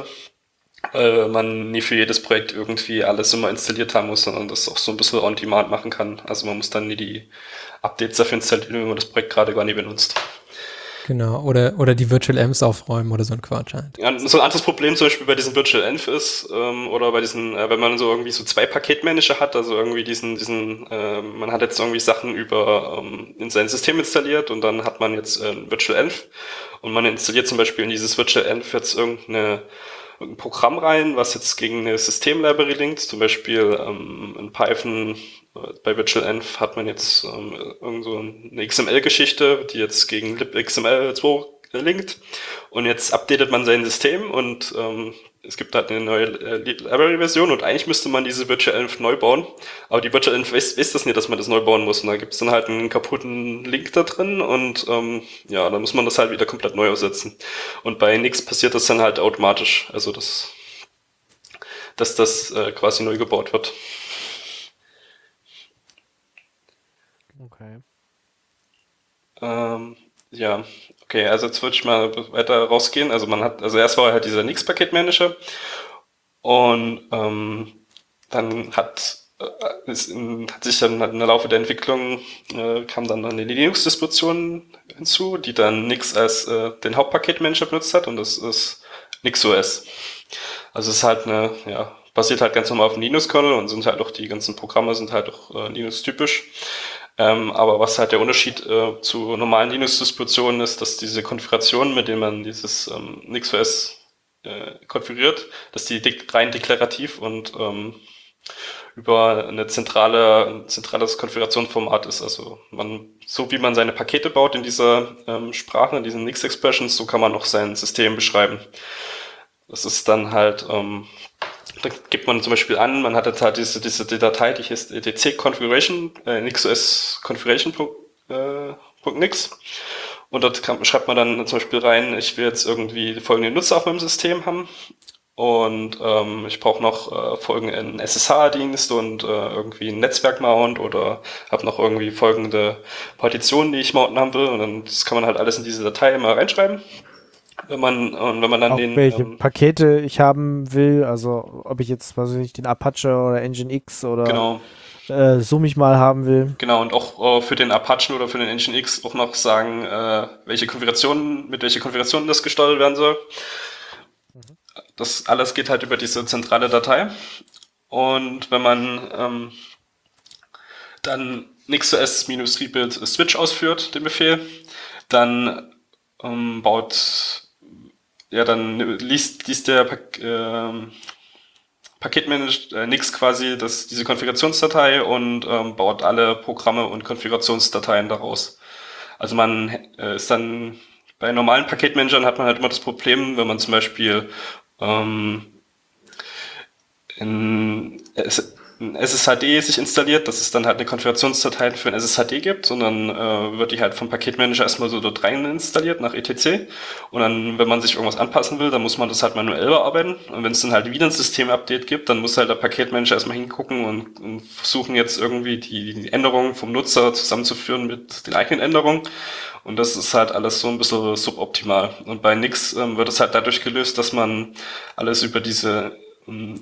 weil man nie für jedes Projekt irgendwie alles immer installiert haben muss, sondern das auch so ein bisschen on demand machen kann. Also man muss dann nie die Updates dafür installieren, wenn man das Projekt gerade gar nicht benutzt. Genau, oder, oder die Virtual Amps aufräumen oder so ein Quatsch halt. Ja, so ein anderes Problem zum Beispiel bei diesen Virtual Env ist, ähm, oder bei diesen, äh, wenn man so irgendwie so zwei Paketmanager hat, also irgendwie diesen, diesen, äh, man hat jetzt irgendwie Sachen über ähm, in sein System installiert und dann hat man jetzt äh, Virtual Env und man installiert zum Beispiel in dieses Virtual Env jetzt irgendeine ein Programm rein, was jetzt gegen eine System-Library linkt, zum Beispiel ähm, in Python, äh, bei Virtual Env hat man jetzt ähm, irgend so eine X M L-Geschichte, die jetzt gegen libxml zwei linkt und jetzt updatet man sein System und ähm, es gibt halt eine neue äh, Library-Version und eigentlich müsste man diese Virtual Env neu bauen, aber die Virtual Env weiß, weiß das nicht, dass man das neu bauen muss und da gibt es dann halt einen kaputten Link da drin und ähm, ja, dann muss man das halt wieder komplett neu aussetzen und bei Nix passiert das dann halt automatisch, also das, dass das äh, quasi neu gebaut wird. Okay. Ähm, ja, okay, also jetzt würde ich mal weiter rausgehen. Also man hat, also erst war halt dieser Nix-Paketmanager und ähm, dann hat, äh, ist in, hat sich dann im Laufe der Entwicklung äh, kam dann eine Linux-Distribution hinzu, die dann Nix als äh, den Hauptpaketmanager benutzt hat, und das ist NixOS. Also es ist halt eine, ja, basiert halt ganz normal auf dem Linux-Kernel und sind halt auch die ganzen Programme sind halt auch äh, Linux-typisch. Ähm, aber was halt der Unterschied äh, zu normalen Linux-Distributionen ist, dass diese Konfiguration, mit denen man dieses ähm, NixOS äh, konfiguriert, dass die de- rein deklarativ und ähm, über eine zentrale, ein zentrales Konfigurationsformat ist. Also man, so wie man seine Pakete baut in dieser ähm, Sprache, in diesen Nix-Expressions, so kann man auch sein System beschreiben. Das ist dann halt, ähm, da gibt man zum Beispiel an, man hat jetzt halt diese, diese die Datei, die heißt etc configuration, äh, nixos configuration äh, .nix. Und dort kann, schreibt man dann zum Beispiel rein, ich will jetzt irgendwie folgende Nutzer auf meinem System haben. Und ähm, ich brauche noch äh, folgenden S S H-Dienst und äh, irgendwie einen Netzwerk-Mount oder habe noch irgendwie folgende Partitionen, die ich mounten haben will. Und dann das kann man halt alles in diese Datei immer reinschreiben. Wenn man, und wenn man dann Auch den, welche ähm, Pakete ich haben will, also ob ich jetzt, weiß ich nicht, den Apache oder Nginx oder genau, äh, Summich mal haben will. genau, und auch äh, für den Apache oder für den Nginx auch noch sagen, äh, welche Konfigurationen, mit welcher Konfiguration das gestaltet werden soll. Das alles geht halt über diese zentrale Datei. Und wenn man ähm, dann nixos-rebuild switch ausführt, den Befehl, dann ähm, baut, ja, dann liest, liest der Pak äh, Paketmanager äh, Nix quasi das, diese Konfigurationsdatei und ähm, baut alle Programme und Konfigurationsdateien daraus. Also man äh, ist dann, bei normalen Paketmanagern hat man halt immer das Problem, wenn man zum Beispiel ähm, in ein S S H D sich installiert, dass es dann halt eine Konfigurationsdatei für ein S S H D gibt, sondern äh, wird die halt vom Paketmanager erstmal so dort rein installiert nach et cetera. Und dann, wenn man sich irgendwas anpassen will, dann muss man das halt manuell bearbeiten. Und wenn es dann halt wieder ein System-Update gibt, dann muss halt der Paketmanager erstmal hingucken und, und versuchen jetzt irgendwie die, die Änderungen vom Nutzer zusammenzuführen mit den eigenen Änderungen. Und das ist halt alles so ein bisschen suboptimal. Und bei Nix ähm, wird es halt dadurch gelöst, dass man alles über diese ähm,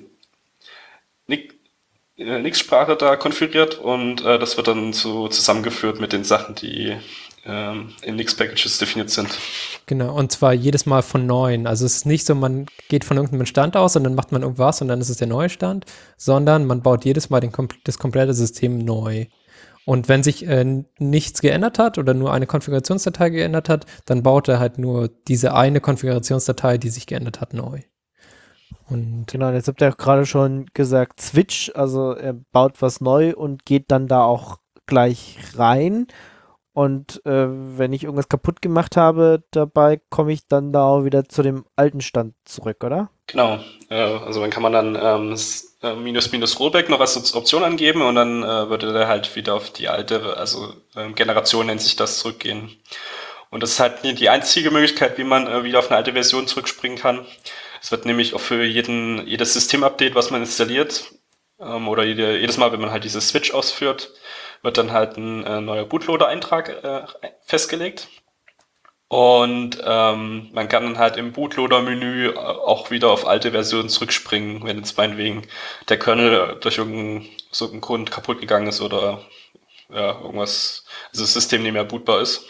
Nix-Sprache da konfiguriert und äh, das wird dann so zusammengeführt mit den Sachen, die ähm, in Nix-Packages definiert sind. Genau, und zwar jedes Mal von neuen. Also es ist nicht so, man geht von irgendeinem Stand aus und dann macht man irgendwas und dann ist es der neue Stand, sondern man baut jedes Mal den, das komplette System neu. Und wenn sich äh, nichts geändert hat oder nur eine Konfigurationsdatei geändert hat, dann baut er halt nur diese eine Konfigurationsdatei, die sich geändert hat, neu. Und Genau, jetzt habt ihr auch gerade schon gesagt, Switch, also er baut was neu und geht dann da auch gleich rein. Und äh, wenn ich irgendwas kaputt gemacht habe dabei, komme ich dann da auch wieder zu dem alten Stand zurück, oder? Genau, äh, also dann kann man dann ähm, das, äh, minus minus Rollback noch als Option angeben und dann äh, würde der halt wieder auf die alte, also äh, Generation nennt sich das, zurückgehen. Und das ist halt nie die einzige Möglichkeit, wie man äh, wieder auf eine alte Version zurückspringen kann. Es wird nämlich auch für jeden, jedes System-Update, was man installiert, ähm, oder jede, jedes Mal, wenn man halt dieses Switch ausführt, wird dann halt ein äh, neuer Bootloader-Eintrag äh, festgelegt. Und ähm, man kann dann halt im Bootloader-Menü auch wieder auf alte Versionen zurückspringen, wenn jetzt meinetwegen der Kernel durch irgendeinen so einen Grund kaputt gegangen ist oder ja, irgendwas, also das System nicht mehr bootbar ist.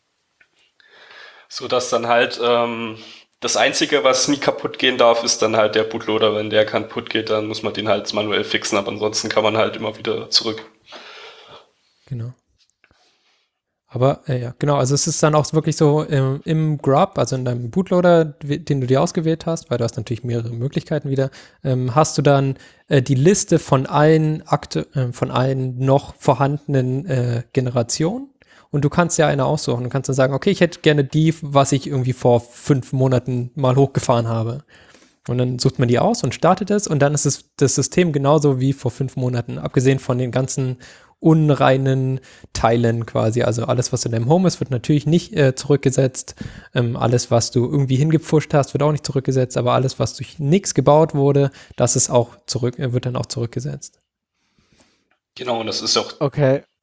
So dass dann halt ähm, das Einzige, was nie kaputt gehen darf, ist dann halt der Bootloader. Wenn der kaputt geht, dann muss man den halt manuell fixen, aber ansonsten kann man halt immer wieder zurück. Genau. Aber äh, ja, genau, also es ist dann auch wirklich so ähm, im Grub, also in deinem Bootloader, den du dir ausgewählt hast, weil du hast natürlich mehrere Möglichkeiten wieder, ähm, hast du dann äh, die Liste von allen Akte, äh, von allen noch vorhandenen äh, Generationen. Und du kannst ja eine aussuchen. Du kannst dann sagen, okay, ich hätte gerne die, was ich irgendwie vor fünf Monaten mal hochgefahren habe. Und dann sucht man die aus und startet es. Und dann ist es das System genauso wie vor fünf Monaten. Abgesehen von den ganzen unreinen Teilen quasi. Also alles, was in deinem Home ist, wird natürlich nicht äh, zurückgesetzt. Ähm, alles, was du irgendwie hingepfuscht hast, wird auch nicht zurückgesetzt. Aber alles, was durch nichts gebaut wurde, das ist auch zurück, äh, wird dann auch zurückgesetzt. Genau, und das ist auch... Okay.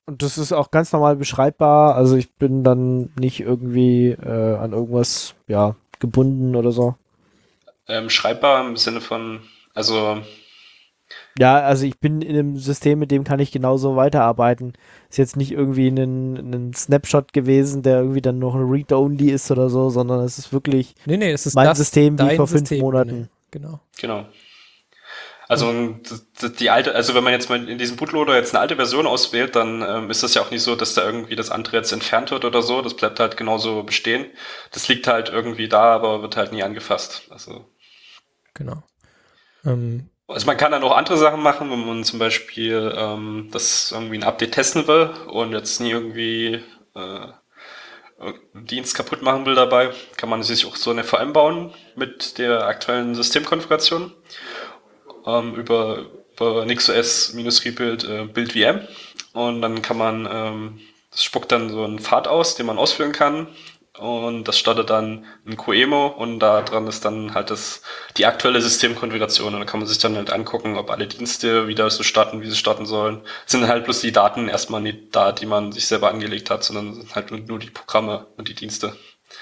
Und das ist auch ganz normal beschreibbar. Also ich bin dann nicht irgendwie äh, an irgendwas ja, gebunden oder so. Ähm, schreibbar im Sinne von, also Ja, also ich bin in einem System, mit dem kann ich genauso weiterarbeiten. Ist jetzt nicht irgendwie ein, ein Snapshot gewesen, der irgendwie dann noch ein Read-Only ist oder so, sondern es ist wirklich Nee, nee, es ist mein das, System wie dein vor fünf System, Monaten. Genau. genau. Also d- die alte, also wenn man jetzt mal in diesem Bootloader jetzt eine alte Version auswählt, dann ähm, ist das ja auch nicht so, dass da irgendwie das andere jetzt entfernt wird oder so. Das bleibt halt genauso bestehen. Das liegt halt irgendwie da, aber wird halt nie angefasst. Also, Genau. Ähm, also man kann dann auch andere Sachen machen, wenn man zum Beispiel ähm, das irgendwie ein Update testen will und jetzt nie irgendwie äh, einen Dienst kaputt machen will dabei, kann man sich auch so eine V M bauen mit der aktuellen Systemkonfiguration. Ähm, über, über NixOS-Rebuild äh, Build V M und dann kann man, ähm, das spuckt dann so einen Pfad aus, den man ausführen kann und das startet dann ein Q E M O und da dran ist dann halt das, die aktuelle Systemkonfiguration und da kann man sich dann halt angucken, ob alle Dienste wieder so starten, wie sie starten sollen. Es sind halt bloß die Daten erstmal nicht da, die man sich selber angelegt hat, sondern sind halt nur die Programme und die Dienste.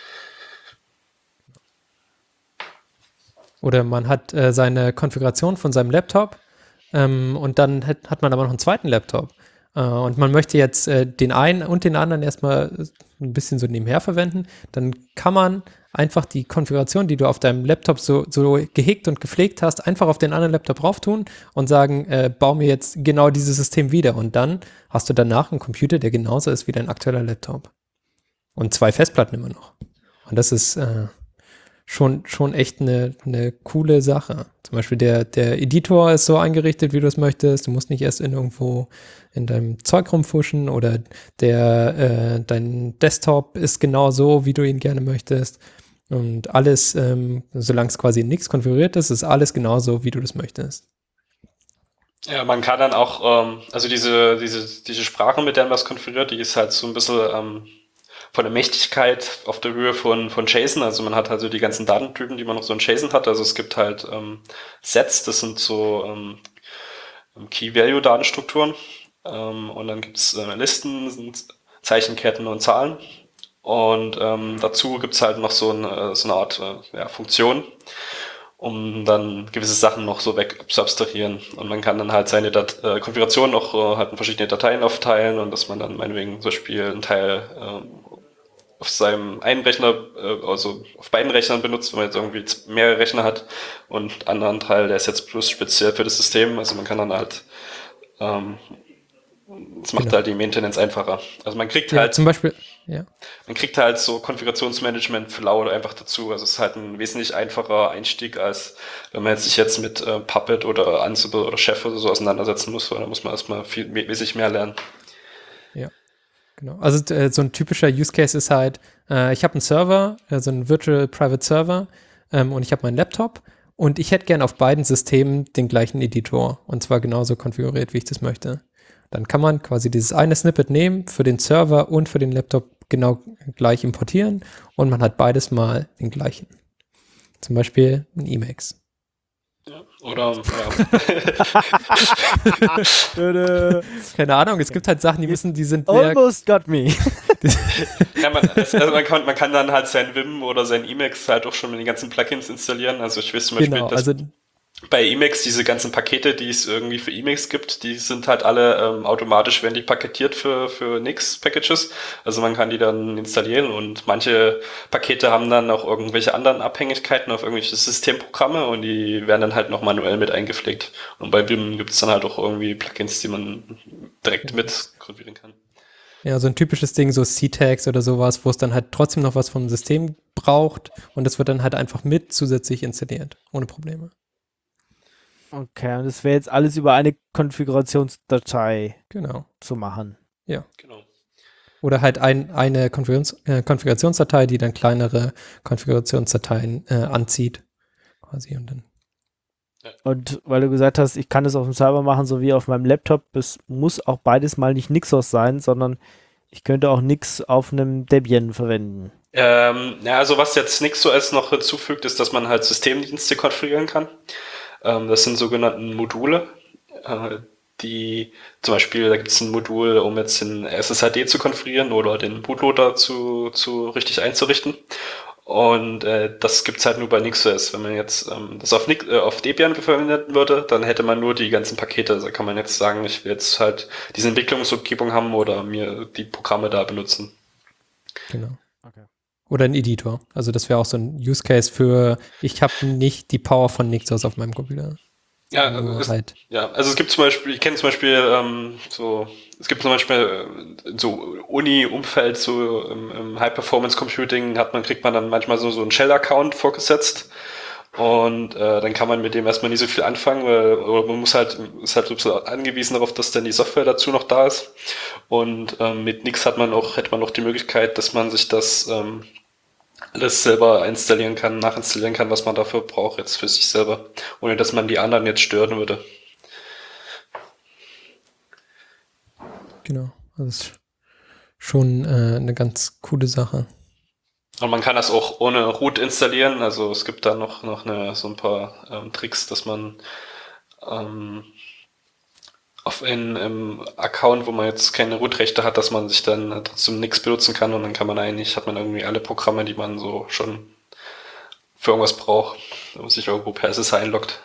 Oder man hat äh, seine Konfiguration von seinem Laptop ähm, und dann hat, hat man aber noch einen zweiten Laptop. Äh, und man möchte jetzt äh, den einen und den anderen erstmal ein bisschen so nebenher verwenden. Dann kann man einfach die Konfiguration, die du auf deinem Laptop so, so gehegt und gepflegt hast, einfach auf den anderen Laptop rauf tun und sagen, äh, bau mir jetzt genau dieses System wieder. Und dann hast du danach einen Computer, der genauso ist wie dein aktueller Laptop. Und zwei Festplatten immer noch. Und das ist äh, schon, schon echt eine, eine coole Sache. Zum Beispiel der, der Editor ist so eingerichtet, wie du es möchtest. Du musst nicht erst in irgendwo in deinem Zeug rumfuschen oder der, äh, dein Desktop ist genau so, wie du ihn gerne möchtest. Und alles, ähm, solange es quasi nichts konfiguriert ist, ist alles genauso, wie du das möchtest. Ja, man kann dann auch, ähm, also diese, diese, diese Sprache, mit der man das konfiguriert, die ist halt so ein bisschen ähm, von der Mächtigkeit auf der Höhe von, von JSON. Also man hat also die ganzen Datentypen, die man noch so in JSON hat. Also es gibt halt ähm, Sets, das sind so ähm, Key-Value-Datenstrukturen. Ähm, und dann gibt's äh, Listen, sind Zeichenketten und Zahlen. Und ähm, dazu gibt's halt noch so eine, so eine Art äh, ja, Funktion, um dann gewisse Sachen noch so weg zu abstrahieren. Und man kann dann halt seine Dat- äh, Konfiguration noch äh, halt in verschiedene Dateien aufteilen und dass man dann meinetwegen zum Beispiel einen Teil äh, auf seinem einen Rechner, äh, also auf beiden Rechnern benutzt, wenn man jetzt irgendwie mehrere Rechner hat und einen anderen Teil, der ist jetzt bloß speziell für das System. Also man kann dann halt ähm, das macht Genau. halt die Maintenance einfacher. Also man kriegt Ja, halt zum Beispiel, ja. Man kriegt halt so Konfigurationsmanagement für Cloud einfach dazu. Also es ist halt ein wesentlich einfacher Einstieg, als wenn man jetzt sich jetzt mit äh, Puppet oder Ansible oder Chef oder so auseinandersetzen muss, weil da muss man erstmal viel wesentlich mehr lernen. Ja, genau. Also äh, so ein typischer Use Case ist halt, äh, ich habe einen Server, äh, so einen Virtual Private Server ähm, und ich habe meinen Laptop und ich hätte gern auf beiden Systemen den gleichen Editor und zwar genauso konfiguriert, wie ich das möchte. Dann kann man quasi dieses eine Snippet nehmen, für den Server und für den Laptop genau gleich importieren und man hat beides mal den gleichen. Zum Beispiel ein Emacs. Ja, oder Tada. Keine Ahnung, es gibt halt Sachen, die müssen, die sind sehr, Almost got me. ja, man, also man, kann, man kann dann halt sein Vim oder sein Emacs halt auch schon mit den ganzen Plugins installieren. Also ich weiß zum Beispiel, genau, dass also bei Emacs diese ganzen Pakete, die es irgendwie für Emacs gibt, die sind halt alle ähm, automatisch, werden die paketiert für, für Nix-Packages. Also man kann die dann installieren und manche Pakete haben dann auch irgendwelche anderen Abhängigkeiten auf irgendwelche Systemprogramme und die werden dann halt noch manuell mit eingepflegt. Und bei Vim gibt es dann halt auch irgendwie Plugins, die man direkt mit konfigurieren kann. ja, so ein typisches Ding, so C-Tags oder sowas, wo es dann halt trotzdem noch was vom System braucht und das wird dann halt einfach mit zusätzlich installiert, ohne Probleme. Okay, und das wäre jetzt alles über eine Konfigurationsdatei Genau. zu machen. Genau. Oder halt ein, eine Konfigurations, äh, Konfigurationsdatei, die dann kleinere Konfigurationsdateien äh, anzieht. Quasi und dann. Und weil du gesagt hast, ich kann es auf dem Server machen, so wie auf meinem Laptop, es muss auch beides mal nicht Nixos sein, sondern ich könnte auch Nix auf einem Debian verwenden. Ähm, ja, also was jetzt NixOS noch hinzufügt, ist, dass man halt Systemdienste konfigurieren kann. Ähm, das sind sogenannte Module. Äh, die, zum Beispiel, da gibt es ein Modul, um jetzt den S S H D zu konfigurieren oder den Bootloader zu, zu richtig einzurichten. Und äh, das gibt's halt nur bei NixOS. Wenn man jetzt ähm, das auf, Nix, äh, auf Debian verwendet würde, dann hätte man nur die ganzen Pakete. Also kann man jetzt sagen, ich will jetzt halt diese Entwicklungsumgebung haben oder mir die Programme da benutzen. Genau. Okay. Oder ein Editor. Also das wäre auch so ein Use Case für, ich habe nicht die Power von NixOS auf meinem Computer. Ja, Also es, halt. ja, also es gibt zum Beispiel, ich kenne zum Beispiel ähm, so, es gibt zum Beispiel äh, so Uni-Umfeld, so im, im High-Performance-Computing hat man, kriegt man dann manchmal so, so einen Shell-Account vorgesetzt und äh, dann kann man mit dem erstmal nicht so viel anfangen, weil oder man muss halt, ist halt so angewiesen darauf, dass dann die Software dazu noch da ist und ähm, mit Nix hat man auch, hätte man auch die Möglichkeit, dass man sich das ähm, alles selber installieren kann, nachinstallieren kann, was man dafür braucht, jetzt für sich selber, ohne dass man die anderen jetzt stören würde. Genau, das ist schon äh, eine ganz coole Sache. Und man kann das auch ohne Root installieren, also es gibt da noch, noch eine, so ein paar ähm, Tricks, dass man ähm, auf einen ähm, Account, wo man jetzt keine Root-Rechte hat, dass man sich dann trotzdem nichts benutzen kann und dann kann man eigentlich, hat man irgendwie alle Programme, die man so schon für irgendwas braucht, wenn man sich irgendwo per S S H einloggt.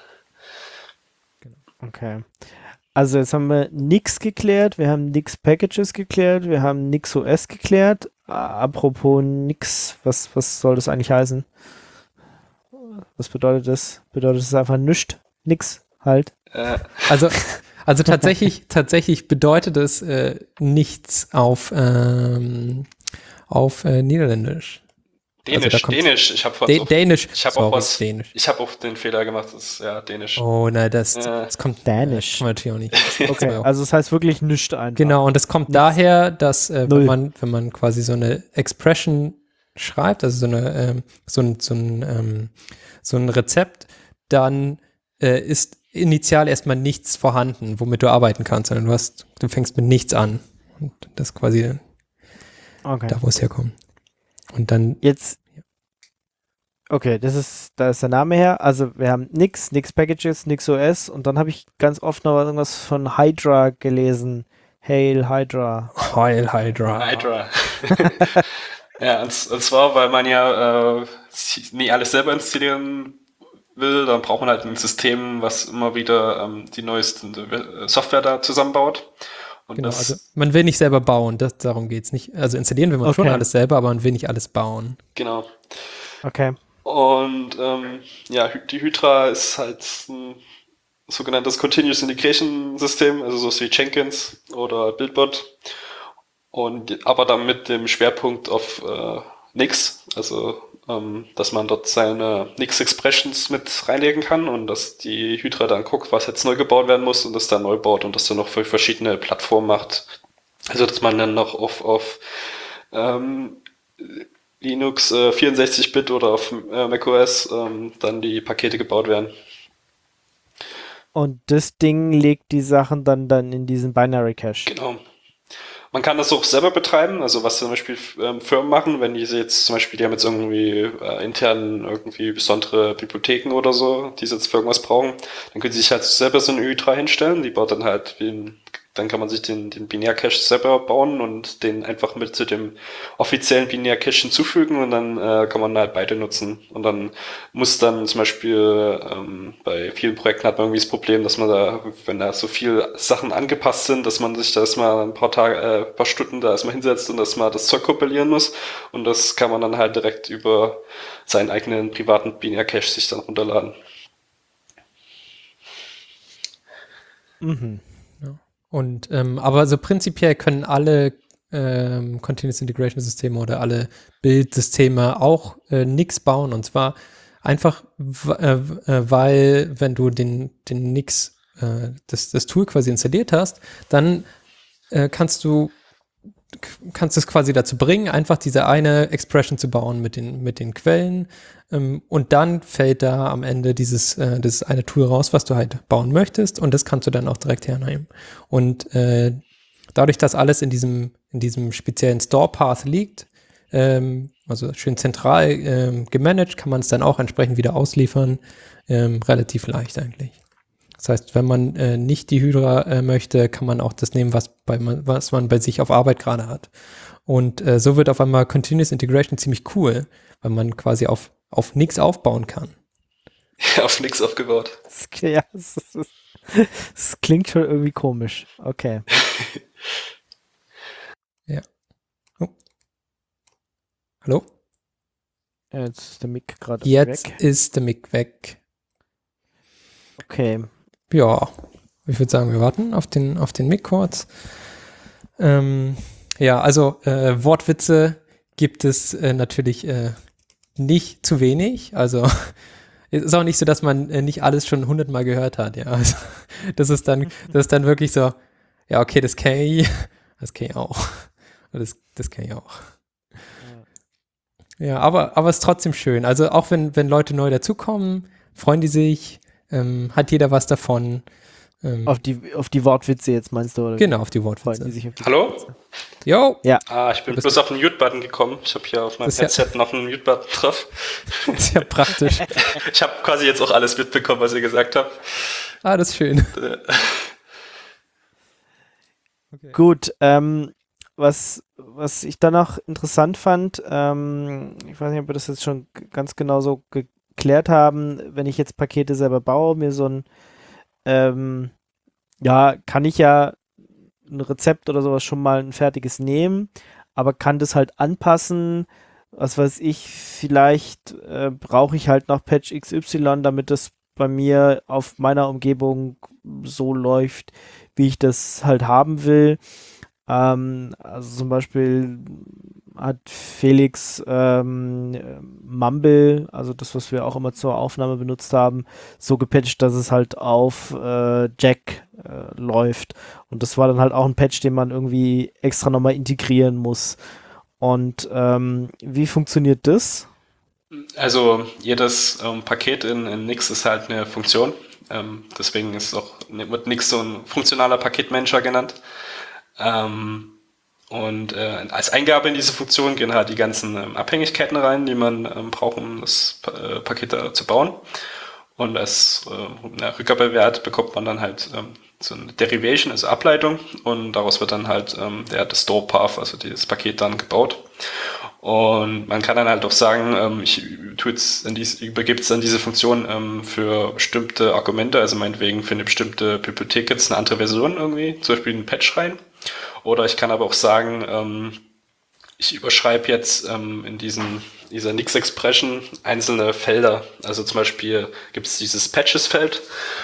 Okay. Also jetzt haben wir Nix geklärt, wir haben Nix Packages geklärt, wir haben NixOS geklärt. Apropos Nix, was, was soll das eigentlich heißen? Was bedeutet das? Bedeutet das einfach nichts? Nix halt. Äh. Also Also tatsächlich, tatsächlich bedeutet es äh, nichts auf, ähm, auf äh, Niederländisch. Dänisch, also Dänisch. Ich habe D- Dänisch. Ich habe auch was. Dänisch. Ich habe auch den Fehler gemacht. Das ist ja Dänisch. Oh nein, das, äh, das kommt Dänisch. Das kann man natürlich auch nicht. Okay, also es heißt wirklich nichts einfach. Genau, und das kommt nichts. daher, dass äh, wenn man wenn man quasi so eine Expression schreibt, also so eine ähm, so ein so ein ähm, so ein Rezept, dann äh, ist initial erstmal nichts vorhanden, womit du arbeiten kannst, sondern du hast, du fängst mit nichts an. Und das ist quasi okay. da, wo es herkommt. Und dann. Jetzt. Okay, das ist, da ist der Name her. Also wir haben Nix, Nix Packages, NixOS und dann habe ich ganz oft noch irgendwas von Hydra gelesen. Hail Hydra. Hail Hydra. Hydra. Ja, und, und zwar, weil man ja äh, nie alles selber installieren will, dann braucht man halt ein System, was immer wieder ähm, die neueste Software da zusammenbaut. Und genau, das, also man will nicht selber bauen, das, darum geht es nicht. Also installieren will man okay. schon alles selber, aber man will nicht alles bauen. Genau. Okay. Und ähm, ja, die Hydra ist halt ein sogenanntes Continuous Integration System, also so wie Jenkins oder Buildbot. Und aber dann mit dem Schwerpunkt auf äh, Nix, also ähm, dass man dort seine Nix-Expressions mit reinlegen kann und dass die Hydra dann guckt, was jetzt neu gebaut werden muss und das dann neu baut und das dann noch für verschiedene Plattformen macht. Also dass man dann noch auf, auf ähm, Linux äh, vierundsechzig Bit oder auf äh, macOS ähm, dann die Pakete gebaut werden. Und das Ding legt die Sachen dann, dann in diesen Binary Cache. Genau. Man kann das auch selber betreiben, also was zum Beispiel ähm, Firmen machen, wenn die jetzt zum Beispiel, die haben jetzt irgendwie äh, intern irgendwie besondere Bibliotheken oder so, die sie jetzt für irgendwas brauchen, dann können sie sich halt selber so eine Hydra hinstellen, die baut dann halt, wie ein, dann kann man sich den, den Binär-Cache selber bauen und den einfach mit zu dem offiziellen Binär-Cache hinzufügen und dann äh, kann man halt beide nutzen. Und dann muss dann zum Beispiel ähm, bei vielen Projekten hat man irgendwie das Problem, dass man da, wenn da so viele Sachen angepasst sind, dass man sich da erstmal ein paar Tage, äh, ein paar Stunden da erstmal hinsetzt und erstmal das Zeug kompilieren muss. Und das kann man dann halt direkt über seinen eigenen privaten Binär-Cache sich dann runterladen. Mhm. Und ähm, aber so prinzipiell können alle ähm, Continuous Integration Systeme oder alle Bildsysteme auch äh, Nix bauen und zwar einfach, w- äh, weil wenn du den den Nix äh, das das Tool quasi installiert hast, dann äh, kannst du kannst es quasi dazu bringen, einfach diese eine Expression zu bauen mit den mit den Quellen ähm, und dann fällt da am Ende dieses äh, das eine Tool raus, was du halt bauen möchtest und das kannst du dann auch direkt hernehmen. Und äh, dadurch, dass alles in diesem in diesem speziellen Store Path liegt, ähm, also schön zentral ähm, gemanagt, kann man es dann auch entsprechend wieder ausliefern, ähm, relativ leicht eigentlich. Das heißt, wenn man äh, nicht die Hydra äh, möchte, kann man auch das nehmen, was, bei, was man bei sich auf Arbeit gerade hat. Und äh, so wird auf einmal Continuous Integration ziemlich cool, weil man quasi auf, auf nichts aufbauen kann. Auf nichts aufgebaut. Das, ja, das, das, das klingt schon irgendwie komisch. Okay. Ja. Oh. Hallo? Ja, jetzt ist der Mic gerade weg. Jetzt ist der Mic weg. Okay. Ja, ich würde sagen, wir warten auf den, auf den Mic kurz. Ähm, ja, also äh, Wortwitze gibt es äh, natürlich äh, nicht zu wenig. Also es ist auch nicht so, dass man äh, nicht alles schon hundertmal gehört hat. Ja, also, das ist dann, das ist dann wirklich so, ja, okay, das kenne ich, das kenne ich auch. Das, das kenne ich auch. Ja, aber, aber es ist trotzdem schön. Also auch wenn, wenn Leute neu dazukommen, freuen die sich, ähm, hat jeder was davon. Ähm, Auf die, auf die Wortwitze jetzt meinst du? Oder? genau, auf die Freuen Wortwitze. die sich auf die Hallo? Wortwitze. Jo, Ja. Ah, ich bin Das- bloß auf den Mute-Button gekommen. Ich habe hier auf meinem Das ist ja- Headset noch einen Mute-Button drauf. ist ja praktisch. Ich habe quasi jetzt auch alles mitbekommen, was ihr gesagt habt. Ah, das ist schön. Äh, Okay. Gut, ähm, was, was ich dann noch interessant fand, ähm, ich weiß nicht, ob wir das jetzt schon g- ganz genau so geklärt haben, wenn ich jetzt Pakete selber baue, mir so ein, ähm, ja, kann ich ja ein Rezept oder sowas schon mal ein fertiges nehmen, aber kann das halt anpassen, was weiß ich, vielleicht äh, brauche ich halt noch Patch X Y, damit das bei mir auf meiner Umgebung so läuft, wie ich das halt haben will. Ähm, also zum Beispiel hat Felix ähm, Mumble, also das, was wir auch immer zur Aufnahme benutzt haben, so gepatcht, dass es halt auf äh, Jack äh, läuft. Und das war dann halt auch ein Patch, den man irgendwie extra nochmal integrieren muss. Und ähm, wie funktioniert das? Also jedes ähm, Paket in, in Nix ist halt eine Funktion. Ähm, deswegen ist auch, wird Nix so ein funktionaler Paketmanager genannt. Ähm, und äh, als Eingabe in diese Funktion gehen halt die ganzen ähm, Abhängigkeiten rein, die man ähm, braucht, um das pa äh, Paket da zu bauen. Und als äh, Rückgabewert bekommt man dann halt ähm, so eine Derivation, also Ableitung. Und daraus wird dann halt ähm, der, der Store Path, also dieses Paket dann gebaut. Und man kann dann halt auch sagen, ähm, ich tue jetzt in dies, übergebe jetzt an diese Funktion ähm, für bestimmte Argumente, also meinetwegen für eine bestimmte Bibliothek jetzt eine andere Version irgendwie, zum Beispiel einen Patch rein. Oder ich kann aber auch sagen, ähm, ich überschreibe jetzt ähm, in diesen, dieser Nix-Expression einzelne Felder. Also zum Beispiel gibt es dieses Patches-Feld.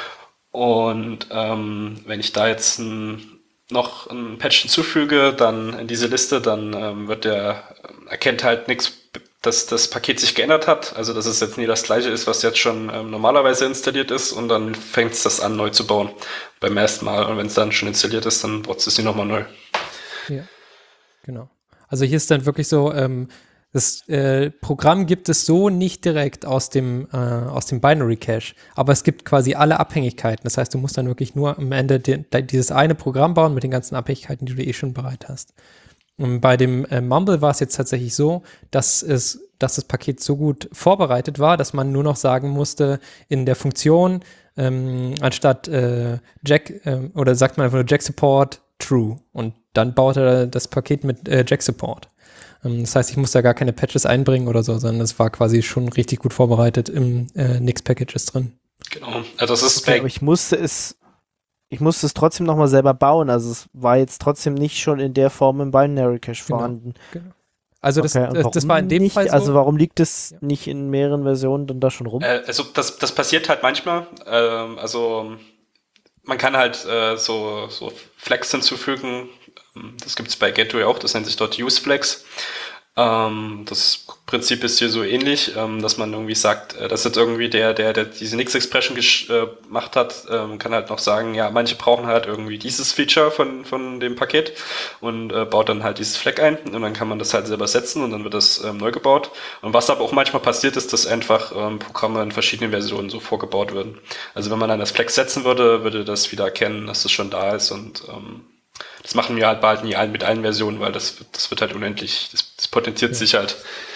Und ähm, wenn ich da jetzt ein noch ein Patch hinzufüge, dann in diese Liste, dann ähm, wird der, erkennt halt nichts, dass das Paket sich geändert hat, also dass es jetzt nie das gleiche ist, was jetzt schon ähm, normalerweise installiert ist, und dann fängt es das an, neu zu bauen beim ersten Mal, und wenn es dann schon installiert ist, dann baut es nicht nochmal neu. Ja, genau. Also hier ist dann wirklich so, ähm, das äh, Programm gibt es so nicht direkt aus dem, äh, aus dem Binary Cache, aber es gibt quasi alle Abhängigkeiten. Das heißt, du musst dann wirklich nur am Ende die, dieses eine Programm bauen mit den ganzen Abhängigkeiten, die du eh schon bereit hast. Und bei dem äh, Mumble war es jetzt tatsächlich so, dass es, dass das Paket so gut vorbereitet war, dass man nur noch sagen musste in der Funktion, ähm, anstatt äh, Jack, äh, oder sagt man einfach nur Jack Support True, und dann baut er das Paket mit äh, Jack Support. Ähm, das heißt, ich musste da gar keine Patches einbringen oder so, sondern es war quasi schon richtig gut vorbereitet im äh, Nix-Packages drin. Genau, also das ist Okay, aber ich musste es, ich musste es trotzdem nochmal selber bauen, also es war jetzt trotzdem nicht schon in der Form im Binary Cache Genau. vorhanden. Genau. Also das, Okay, und das, das warum war in dem nicht? Fall so. Also warum liegt es Ja. nicht in mehreren Versionen dann da schon rum? Äh, also das, das passiert halt manchmal. Ähm, also man kann halt äh, so, so Flags hinzufügen. Das gibt es bei Gateway auch, das nennt sich dort UseFlags. Ähm, das Prinzip ist hier so ähnlich, ähm, dass man irgendwie sagt, äh, dass jetzt irgendwie der, der, der diese Nix-Expression gesch- äh, gemacht hat, ähm, kann halt noch sagen, ja, manche brauchen halt irgendwie dieses Feature von, von dem Paket, und äh, baut dann halt dieses Flag ein, und dann kann man das halt selber setzen, und dann wird das ähm, neu gebaut. Und was aber auch manchmal passiert ist, dass einfach ähm, Programme in verschiedenen Versionen so vorgebaut werden. Also wenn man dann das Flag setzen würde, würde das wieder erkennen, dass das schon da ist, und ähm, das machen wir halt bald nie allen mit allen Versionen, weil das, das wird halt unendlich, das, das potenziert Ja. sich halt.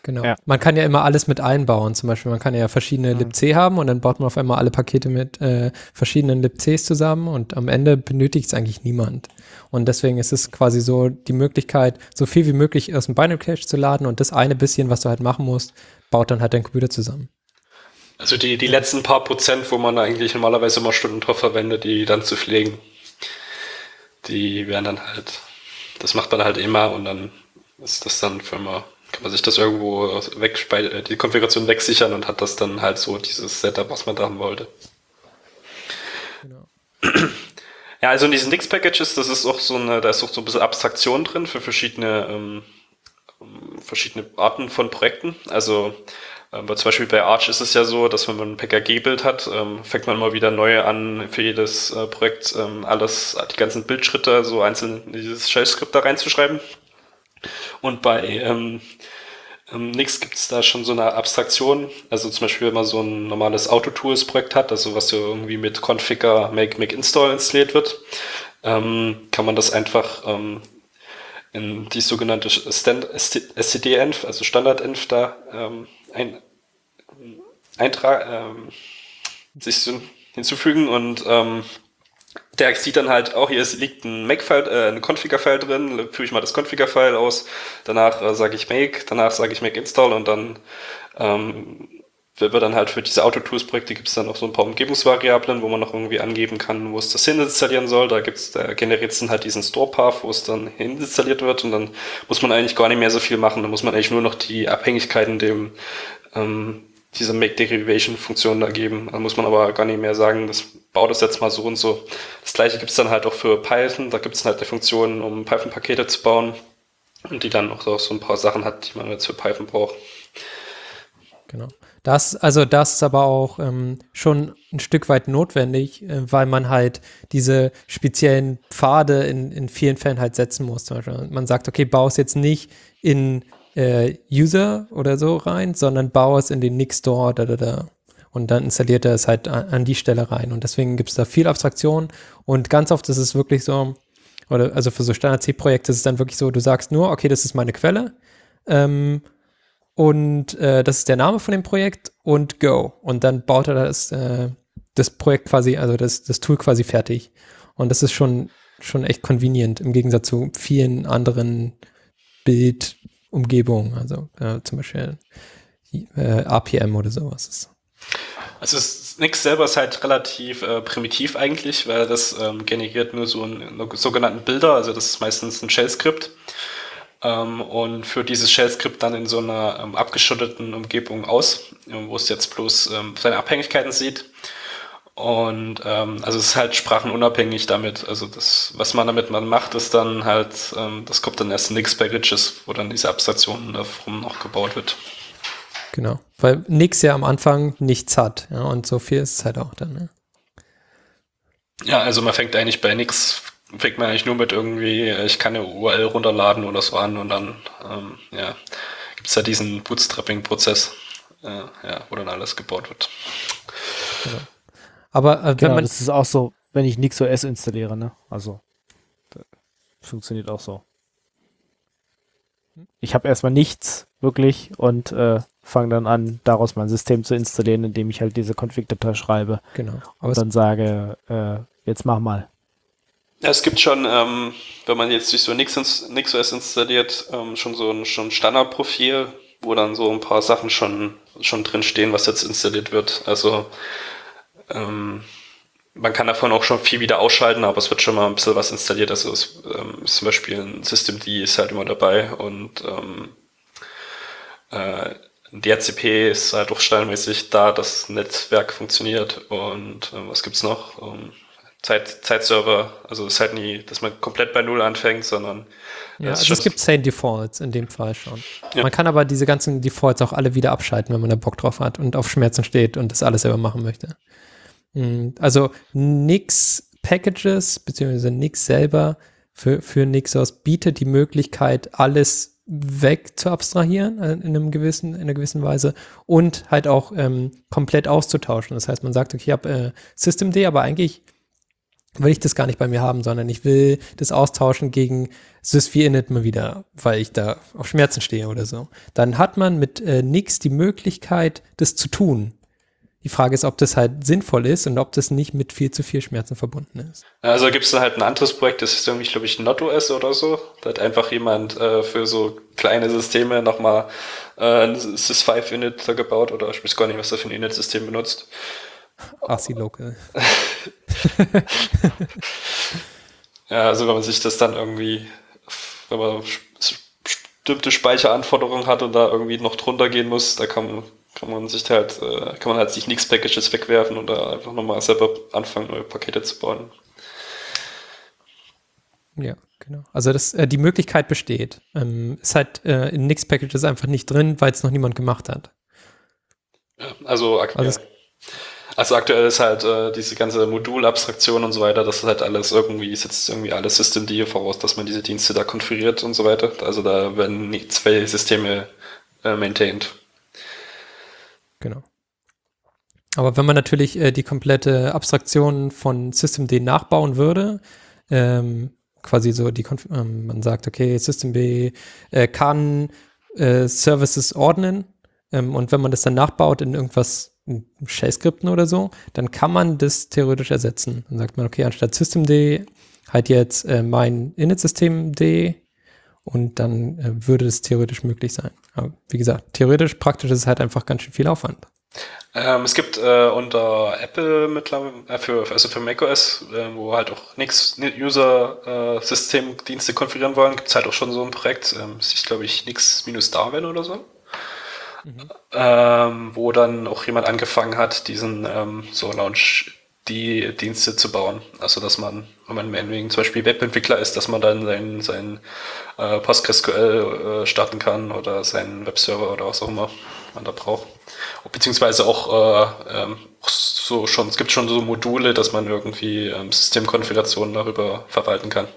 Genau. Ja. Man kann ja immer alles mit einbauen. Zum Beispiel, man kann ja verschiedene Mhm. libc haben und dann baut man auf einmal alle Pakete mit äh, verschiedenen libcs zusammen und am Ende benötigt es eigentlich niemand. Und deswegen ist es quasi so die Möglichkeit, so viel wie möglich aus dem Binary Cache zu laden und das eine bisschen, was du halt machen musst, baut dann halt dein Computer zusammen. Also die, die letzten paar Prozent, wo man eigentlich normalerweise immer Stunden drauf verwendet, die dann zu pflegen, die werden dann halt, das macht man halt immer und dann ist das dann für immer, kann man sich das irgendwo weg, die Konfiguration wegsichern und hat das dann halt so dieses Setup, was man da haben wollte. Genau. Ja, also in diesen Nix-Packages, das ist auch so eine, da ist auch so ein bisschen Abstraktion drin für verschiedene, ähm, verschiedene Arten von Projekten. Also ähm, zum Beispiel bei Arch ist es ja so, dass wenn man ein P K G-Bild hat, ähm, fängt man immer wieder neu an, für jedes äh, Projekt ähm, alles, die ganzen Bildschritte so einzeln in dieses Shell-Skript da reinzuschreiben. Und bei ähm, ähm, Nix gibt es da schon so eine Abstraktion. Also zum Beispiel, wenn man so ein normales Autotools-Projekt hat, also was so irgendwie mit Configure, Make, Make Install installiert wird, ähm, kann man das einfach ähm, in die sogenannte Stand- S C D-Env, also Standard-Env da ähm, ein, eintragen, ähm, sich so hinzufügen und ähm, der sieht dann halt auch, hier liegt ein Make-File, äh, ein Configure-File drin, führe ich mal das Configure-File aus, danach äh, sage ich Make, danach sage ich Make Install und dann ähm, wird dann halt für diese Autotools-Projekte gibt es dann auch so ein paar Umgebungsvariablen, wo man noch irgendwie angeben kann, wo es das hin installieren soll. Da gibt's, da generiert es dann halt diesen Store-Path, wo es dann hin installiert wird und dann muss man eigentlich gar nicht mehr so viel machen. Da muss man eigentlich nur noch die Abhängigkeiten dem ähm, diese Make-Derivation-Funktion da geben. Da muss man aber gar nicht mehr sagen, das baut das jetzt mal so und so. Das gleiche gibt es dann halt auch für Python. Da gibt es halt die Funktion, um Python-Pakete zu bauen und die dann auch so, so ein paar Sachen hat, die man jetzt für Python braucht. Genau. Das, also das ist aber auch ähm, schon ein Stück weit notwendig, äh, weil man halt diese speziellen Pfade in, in vielen Fällen halt setzen muss. Zum Beispiel. Man sagt, okay, baue es jetzt nicht in äh, User oder so rein, sondern baue es in den Nix Store, da, da, da. Und dann installiert er es halt an, an die Stelle rein. Und deswegen gibt es da viel Abstraktion. Und ganz oft ist es wirklich so, oder also für so Standard-C-Projekte ist es dann wirklich so, du sagst nur, okay, das ist meine Quelle, ähm, und äh, das ist der Name von dem Projekt und go. Und dann baut er das, äh, das Projekt quasi, also das, das Tool quasi fertig. Und das ist schon, schon echt convenient im Gegensatz zu vielen anderen Bildumgebungen. Also äh, zum Beispiel äh, R P M oder sowas. Also es, Nix selber ist halt relativ äh, primitiv eigentlich, weil das ähm, generiert nur so einen, einen sogenannten Builder, also das ist meistens ein Shell-Skript. Ähm, und führt dieses Shell-Skript dann in so einer ähm, abgeschotteten Umgebung aus, wo es jetzt bloß ähm, seine Abhängigkeiten sieht. Und ähm, also es ist halt sprachenunabhängig damit. Also das, was man damit man macht, ist dann halt, ähm, das kommt dann erst in Nix-Packages, wo dann diese Abstraktion darum noch gebaut wird. Genau, weil Nix ja am Anfang nichts hat. Ja, und so viel ist es halt auch dann. Ne? Ja, also man fängt eigentlich bei Nix fängt man eigentlich nur mit irgendwie, ich kann eine U R L runterladen oder so an und dann ähm, ja, gibt es ja diesen Bootstrapping-Prozess, äh, ja, wo dann alles gebaut wird. Genau. Aber äh, wenn genau, man das ist auch so, wenn ich NixOS installiere, ne? Also das funktioniert auch so. Ich habe erstmal nichts wirklich und äh, fange dann an, daraus mein System zu installieren, indem ich halt diese Config-Datei schreibe genau. Aber und dann sage, äh, jetzt mach mal. Ja, es gibt schon, ähm, wenn man jetzt sich so Nix ins, NixOS installiert, ähm, schon so ein schon Standardprofil, wo dann so ein paar Sachen schon schon drin stehen, was jetzt installiert wird. Also ähm, man kann davon auch schon viel wieder ausschalten, aber es wird schon mal ein bisschen was installiert. Also es ähm, ist zum Beispiel ein Systemd ist halt immer dabei und ähm, äh, D H C P ist halt auch standardmäßig da, das Netzwerk funktioniert. Und äh, was gibt's noch? Um, Zeit, Zeitserver, also es ist halt nie, dass man komplett bei Null anfängt, sondern ja, also es gibt Sane Defaults in dem Fall schon. Ja. Man kann aber diese ganzen Defaults auch alle wieder abschalten, wenn man da Bock drauf hat und auf Schmerzen steht und das alles selber machen möchte. Also Nix Packages, beziehungsweise Nix selber für, für NixOS bietet die Möglichkeit, alles weg zu abstrahieren in einem gewissen, in einer gewissen Weise und halt auch ähm, komplett auszutauschen. Das heißt, man sagt, okay, ich habe äh, Systemd, aber eigentlich will ich das gar nicht bei mir haben, sondern ich will das austauschen gegen sys vier init mal wieder, weil ich da auf Schmerzen stehe oder so. Dann hat man mit äh, Nix die Möglichkeit, das zu tun. Die Frage ist, ob das halt sinnvoll ist und ob das nicht mit viel zu viel Schmerzen verbunden ist. Also gibt es da halt ein anderes Projekt, das ist irgendwie, glaube ich, NotOS oder so. Da hat einfach jemand äh, für so kleine Systeme nochmal äh, ein sys fünf init da gebaut, oder ich weiß gar nicht, was da für ein Init-System benutzt. Assi-Local. Ja, also wenn man sich das dann irgendwie, wenn man bestimmte Speicheranforderungen hat und da irgendwie noch drunter gehen muss, da kann, kann man sich halt, kann man halt sich Nix-Packages wegwerfen und da einfach nochmal selber anfangen, neue Pakete zu bauen. Ja, genau. Also das, äh, die Möglichkeit besteht. Ähm, ist halt äh, in Nix-Packages einfach nicht drin, weil es noch niemand gemacht hat. Ja, also, ak- Also ja. also aktuell ist halt äh, diese ganze Modulabstraktion und so weiter, das ist halt alles irgendwie, setzt irgendwie alles Systemd voraus, dass man diese Dienste da konfiguriert und so weiter. Also da werden nicht zwei Systeme äh, maintained. Genau. Aber wenn man natürlich äh, die komplette Abstraktion von Systemd nachbauen würde, ähm, quasi so die, Konf- ähm, man sagt, okay, Systemd äh, kann äh, Services ordnen, ähm, und wenn man das dann nachbaut in irgendwas, in Shell-Skripten oder so, dann kann man das theoretisch ersetzen. Dann sagt man, okay, anstatt Systemd halt jetzt äh, mein Init-Systemd und dann äh, würde es theoretisch möglich sein. Aber wie gesagt, theoretisch, praktisch ist es halt einfach ganz schön viel Aufwand. Ähm, es gibt äh, unter Apple mittlerweile, äh, für, also für macOS, äh, wo halt auch Nix User-Systemdienste äh, konfigurieren wollen, gibt es halt auch schon so ein Projekt, ähm, das ist glaube ich Nix-Darwin oder so, mhm. ähm, wo dann auch jemand angefangen hat, diesen ähm, so Launch die Dienste zu bauen. Also dass man, wenn man meinetwegen zum Beispiel Webentwickler ist, dass man dann sein, sein äh, PostgreSQL äh, starten kann oder seinen Webserver oder was auch immer man da braucht. Beziehungsweise auch äh, ähm, so schon, es gibt schon so Module, dass man irgendwie ähm, Systemkonfigurationen darüber verwalten kann.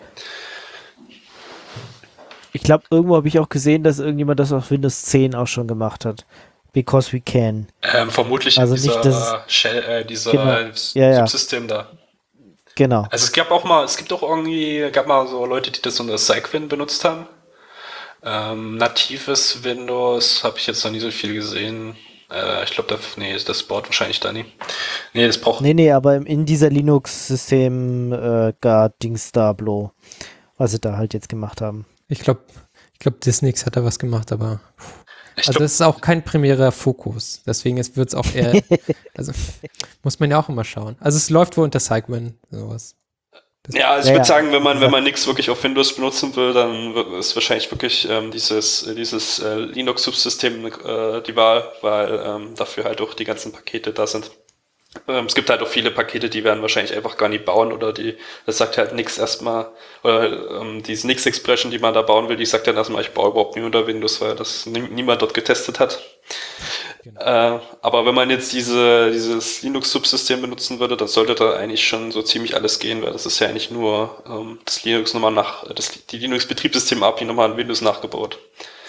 Ich glaube, irgendwo habe ich auch gesehen, dass irgendjemand das auf Windows zehn auch schon gemacht hat. Because we can. Ähm, vermutlich also in dieser, nicht, dass, Shell, äh, dieser genau. S- ja, ja. Subsystem da. Genau. Also es gab auch mal, es gibt auch irgendwie, gab mal so Leute, die das unter Cygwin benutzt haben. Ähm, natives Windows habe ich jetzt noch nie so viel gesehen. Äh, ich glaube, nee, das baut wahrscheinlich da nie. Nee, das braucht... Nee, nee, aber in dieser Linux-System äh, Guard Dings Dablo, was sie da halt jetzt gemacht haben. Ich glaube, ich glaube, Disnix hat da was gemacht, aber Ich also glaub, das ist auch kein primärer Fokus. Deswegen wird es auch eher, also muss man ja auch immer schauen. Also es läuft wohl unter Cygwin, sowas. Das ja, also ich ja, würde ja. sagen, wenn man wenn man nichts wirklich auf Windows benutzen will, dann ist wahrscheinlich wirklich ähm, dieses dieses äh, Linux-Subsystem äh, die Wahl, weil ähm, dafür halt auch die ganzen Pakete da sind. Ähm, es gibt halt auch viele Pakete, die werden wahrscheinlich einfach gar nicht bauen oder die, das sagt halt nix erstmal, oder ähm, diese Nix-Expression, die man da bauen will, die sagt dann erstmal, ich baue überhaupt nie unter Windows, weil das nie, niemand dort getestet hat. Genau. Äh, aber wenn man jetzt diese dieses Linux-Subsystem benutzen würde, dann sollte da eigentlich schon so ziemlich alles gehen, weil das ist ja eigentlich nur ähm, das Linux nochmal nach, das, die Linux-Betriebssystem A P I nochmal an Windows nachgebaut.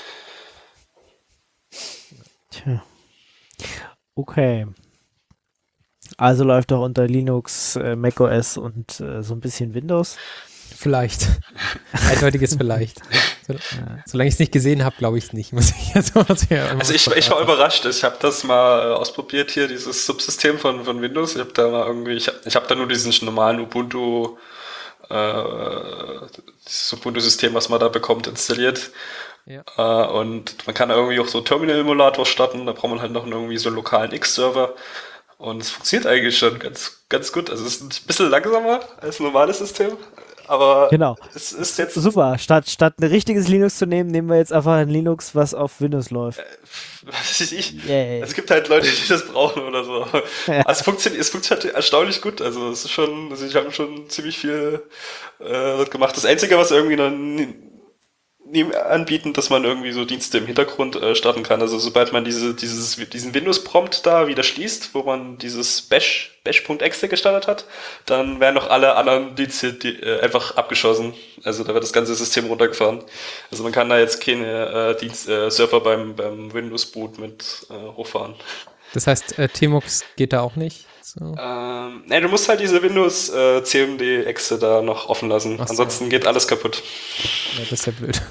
Tja. Okay. Also läuft doch unter Linux, äh, macOS und äh, so ein bisschen Windows. Vielleicht. Eindeutiges vielleicht. So, ja. Solange ich es nicht gesehen habe, glaube ich es nicht. Muss ich jetzt muss ich ja also ich, ich war überrascht. Ich habe das mal äh, ausprobiert hier, dieses Subsystem von, von Windows. Ich habe da mal irgendwie, ich habe ich hab da nur diesen normalen Ubuntu, äh, dieses Ubuntu-System, was man da bekommt, installiert. Ja. Äh, und man kann da irgendwie auch so Terminal-Emulator starten. Da braucht man halt noch einen, irgendwie so einen lokalen X-Server. Und es funktioniert eigentlich schon ganz, ganz gut. Also es ist ein bisschen langsamer als ein normales System, aber genau. Es ist jetzt... Super, statt, statt ein richtiges Linux zu nehmen, nehmen wir jetzt einfach ein Linux, was auf Windows läuft. Äh, was weiß ich. Yeah. Es gibt halt Leute, die das brauchen oder so. Ja. Also es funktioniert, es funktioniert erstaunlich gut. Also es ist schon, also ich habe schon ziemlich viel äh, gemacht. Das Einzige, was irgendwie noch nie, nie anbieten, dass man irgendwie so Dienste im Hintergrund äh, starten kann. Also sobald man diese, dieses, diesen Windows-Prompt da wieder schließt, wo man dieses Bash, Bash.exe gestartet hat, dann werden noch alle anderen Dienste die, äh, einfach abgeschossen. Also da wird das ganze System runtergefahren. Also man kann da jetzt keine äh, Dienst, äh, Server beim, beim Windows-Boot mit äh, hochfahren. Das heißt, äh, Tmux geht da auch nicht? So. Ähm, nee, du musst halt diese Windows äh, C M D-Exe da noch offen lassen. Ach so. Ansonsten geht alles kaputt. Ja, das ist ja blöd.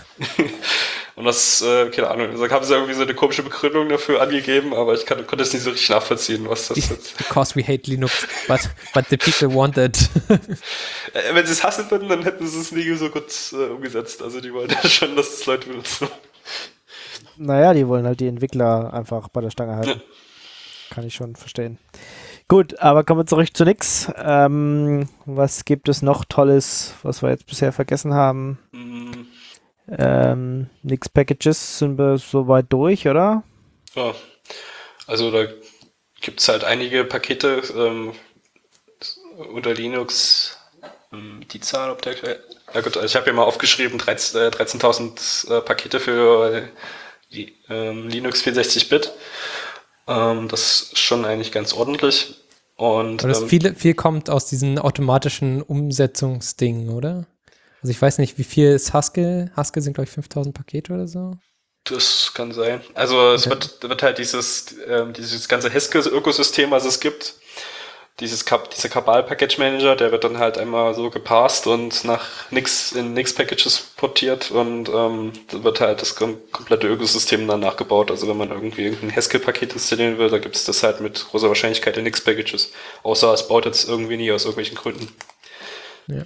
Und das, äh, keine Ahnung, da haben sie irgendwie so eine komische Begründung dafür angegeben, aber ich kann, konnte es nicht so richtig nachvollziehen, was das jetzt... Because we hate Linux, but, but the people want it. Äh, Wenn sie es hassen würden, dann hätten sie es nie so gut äh, umgesetzt. Also die wollten schon, dass das Leute benutzen. Naja, die wollen halt die Entwickler einfach bei der Stange halten. Ja. Kann ich schon verstehen. Gut, aber kommen wir zurück zu nix. Ähm, was gibt es noch Tolles, was wir jetzt bisher vergessen haben? Mhm. Ähm, nix Packages sind wir soweit durch, oder? Ja, also da gibt es halt einige Pakete ähm, unter Linux. Ähm, die Zahl, ob der... Ja gut, also ich habe hier mal aufgeschrieben, dreizehntausend äh, Pakete für die, ähm, Linux vierundsechzig Bit. Ähm, das ist schon eigentlich ganz ordentlich. Und, Aber das ähm, viel, viel kommt aus diesen automatischen Umsetzungsdingen, oder? Also ich weiß nicht, wie viel ist Haskell? Haskell sind, glaube ich, fünftausend Pakete oder so. Das kann sein. Also es Okay. wird, wird halt dieses, ähm, dieses ganze Haskell-Ökosystem, was es gibt, dieses Kap dieser Kabal-Package-Manager, der wird dann halt einmal so gepasst und nach Nix in Nix-Packages portiert und ähm, da wird halt das kom komplette Ökosystem dann nachgebaut. Also wenn man irgendwie irgendein Haskell-Paket installieren will, da gibt es das halt mit großer Wahrscheinlichkeit in Nix-Packages. Außer es baut jetzt irgendwie nie aus irgendwelchen Gründen. Ja.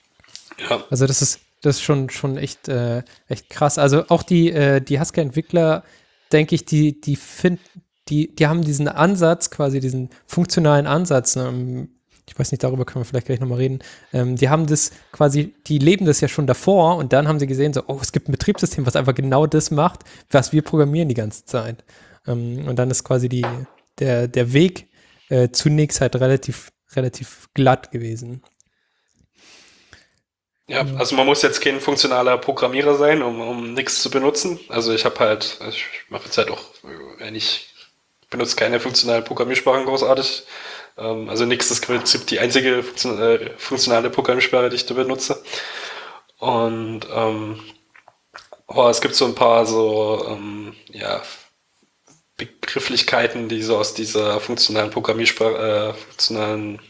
Ja. Also das ist das ist schon schon echt äh, echt krass. Also auch die äh, die Haskell-Entwickler, denke ich, die die finden die die haben diesen Ansatz, quasi diesen funktionalen Ansatz. Ne? Ich weiß nicht, darüber können wir vielleicht gleich nochmal reden. Ähm, die haben das quasi, die leben das ja schon davor und dann haben sie gesehen, so, oh, es gibt ein Betriebssystem, was einfach genau das macht, was wir programmieren die ganze Zeit. Ähm, und dann ist quasi die der der Weg äh, zu Nix halt relativ relativ glatt gewesen. Ja, also man muss jetzt kein funktionaler Programmierer sein, um, um nichts zu benutzen. Also ich habe halt, ich mache jetzt halt auch eigentlich, ich benutze keine funktionalen Programmiersprachen großartig. Ähm, also Nix ist im Prinzip die einzige funktion äh, funktionale Programmiersprache, die ich da benutze. Und ähm, aber es gibt so ein paar so ähm, ja, Begrifflichkeiten, die so aus dieser funktionalen Programmiersprache, äh, funktionalen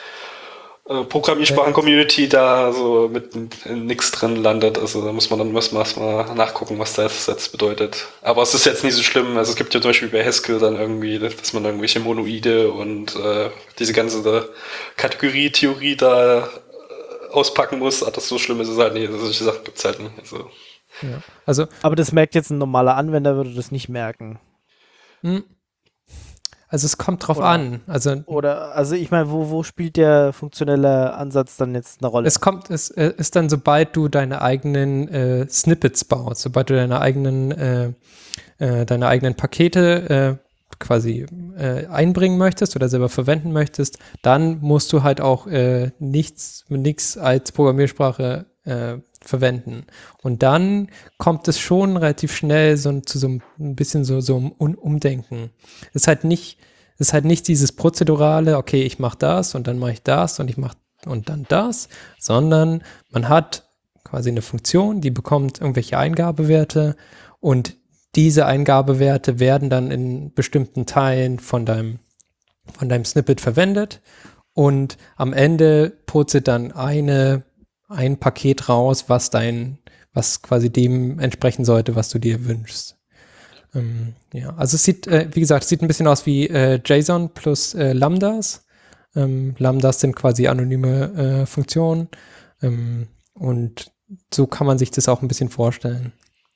Programmiersprachen-Community da so mit nix drin landet. Also da muss man dann muss man erstmal nachgucken, was das jetzt bedeutet. Aber es ist jetzt nicht so schlimm. Also es gibt ja zum Beispiel bei Haskell dann irgendwie, dass man irgendwelche Monoide und äh, diese ganze Kategorie-Theorie da äh, auspacken muss. Ach, das so schlimm ist es halt nicht. Also solche Sachen gibt es halt nicht. Also. Ja. Also, aber das merkt jetzt ein normaler Anwender, würde das nicht merken. Mh. Also es kommt drauf Oder, an. Also, oder, also ich meine, wo, wo spielt der funktionelle Ansatz dann jetzt eine Rolle? Es kommt, es äh, ist dann, sobald du deine eigenen äh, Snippets baust, sobald du deine eigenen, äh, äh, deine eigenen Pakete äh, quasi äh, einbringen möchtest oder selber verwenden möchtest, dann musst du halt auch äh, nichts, nichts als Programmiersprache äh, verwenden. Und dann kommt es schon relativ schnell so zu so ein bisschen so, so um Umdenken. Es ist halt nicht, es ist halt nicht dieses prozedurale, okay, ich mache das und dann mache ich das und ich mache und dann das, sondern man hat quasi eine Funktion, die bekommt irgendwelche Eingabewerte und diese Eingabewerte werden dann in bestimmten Teilen von deinem, von deinem Snippet verwendet und am Ende purzelt dann eine ein Paket raus, was dein, was quasi dem entsprechen sollte, was du dir wünschst. Ähm, ja, also es sieht, äh, wie gesagt, es sieht ein bisschen aus wie äh, JSON plus äh, Lambdas. Ähm, Lambdas sind quasi anonyme äh, Funktionen ähm, und so kann man sich das auch ein bisschen vorstellen.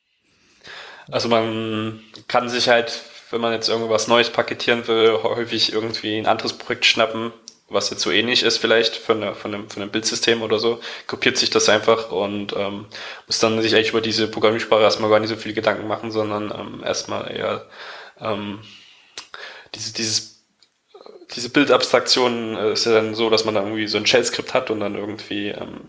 Also man kann sich halt, wenn man jetzt irgendwas Neues paketieren will, häufig irgendwie ein anderes Projekt schnappen, was jetzt so ähnlich ist vielleicht von, der, von, einem, von einem Bildsystem oder so, kopiert sich das einfach und ähm, muss dann sich eigentlich über diese Programmiersprache erstmal gar nicht so viele Gedanken machen, sondern ähm, erstmal eher ähm, diese, dieses, diese Bildabstraktion äh, ist ja dann so, dass man dann irgendwie so ein Shell-Skript hat und dann irgendwie ähm,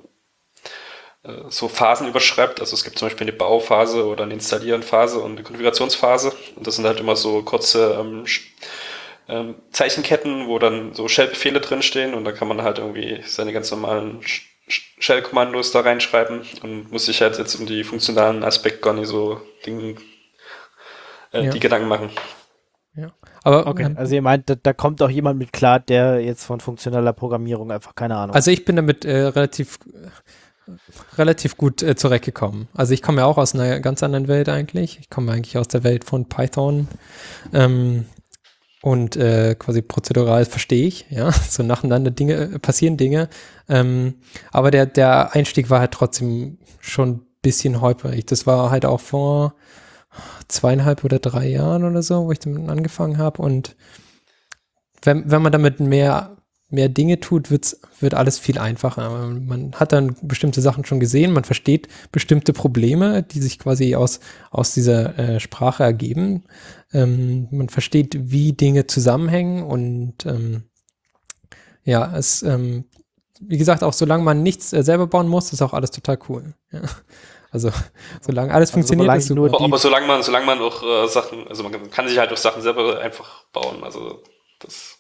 äh, so Phasen überschreibt. Also es gibt zum Beispiel eine Bauphase oder eine Installieren-Phase und eine Konfigurationsphase und das sind halt immer so kurze ähm, Ähm, Zeichenketten, wo dann so Shell-Befehle drinstehen und da kann man halt irgendwie seine ganz normalen Shell-Kommandos da reinschreiben und muss sich halt jetzt um die funktionalen Aspekte gar nicht so Dinge, äh, ja. die Gedanken machen. Ja. Aber, Okay, ähm, also ihr meint, da, da kommt auch jemand mit klar, der jetzt von funktioneller Programmierung einfach keine Ahnung also ich bin damit äh, relativ relativ gut äh, zurechtgekommen. Also ich komme ja auch aus einer ganz anderen Welt eigentlich. Ich komme eigentlich aus der Welt von Python ähm, und äh, quasi prozedural verstehe ich, ja, so nacheinander Dinge, äh, passieren Dinge. Ähm, aber der, der Einstieg war halt trotzdem schon ein bisschen holprig. Das war halt auch vor zweieinhalb oder drei Jahren oder so, wo ich damit angefangen habe und wenn, wenn man damit mehr mehr Dinge tut, wird's, wird alles viel einfacher. Man hat dann bestimmte Sachen schon gesehen, man versteht bestimmte Probleme, die sich quasi aus, aus dieser äh, Sprache ergeben. Ähm, man versteht, wie Dinge zusammenhängen und ähm, ja, es, ähm, wie gesagt, auch solange man nichts äh, selber bauen muss, ist auch alles total cool. Ja. Also solange alles Also, funktioniert, solange ist super. nur Aber, die- aber solange man, solange man auch äh, Sachen, also man kann sich halt auch Sachen selber einfach bauen. Also das,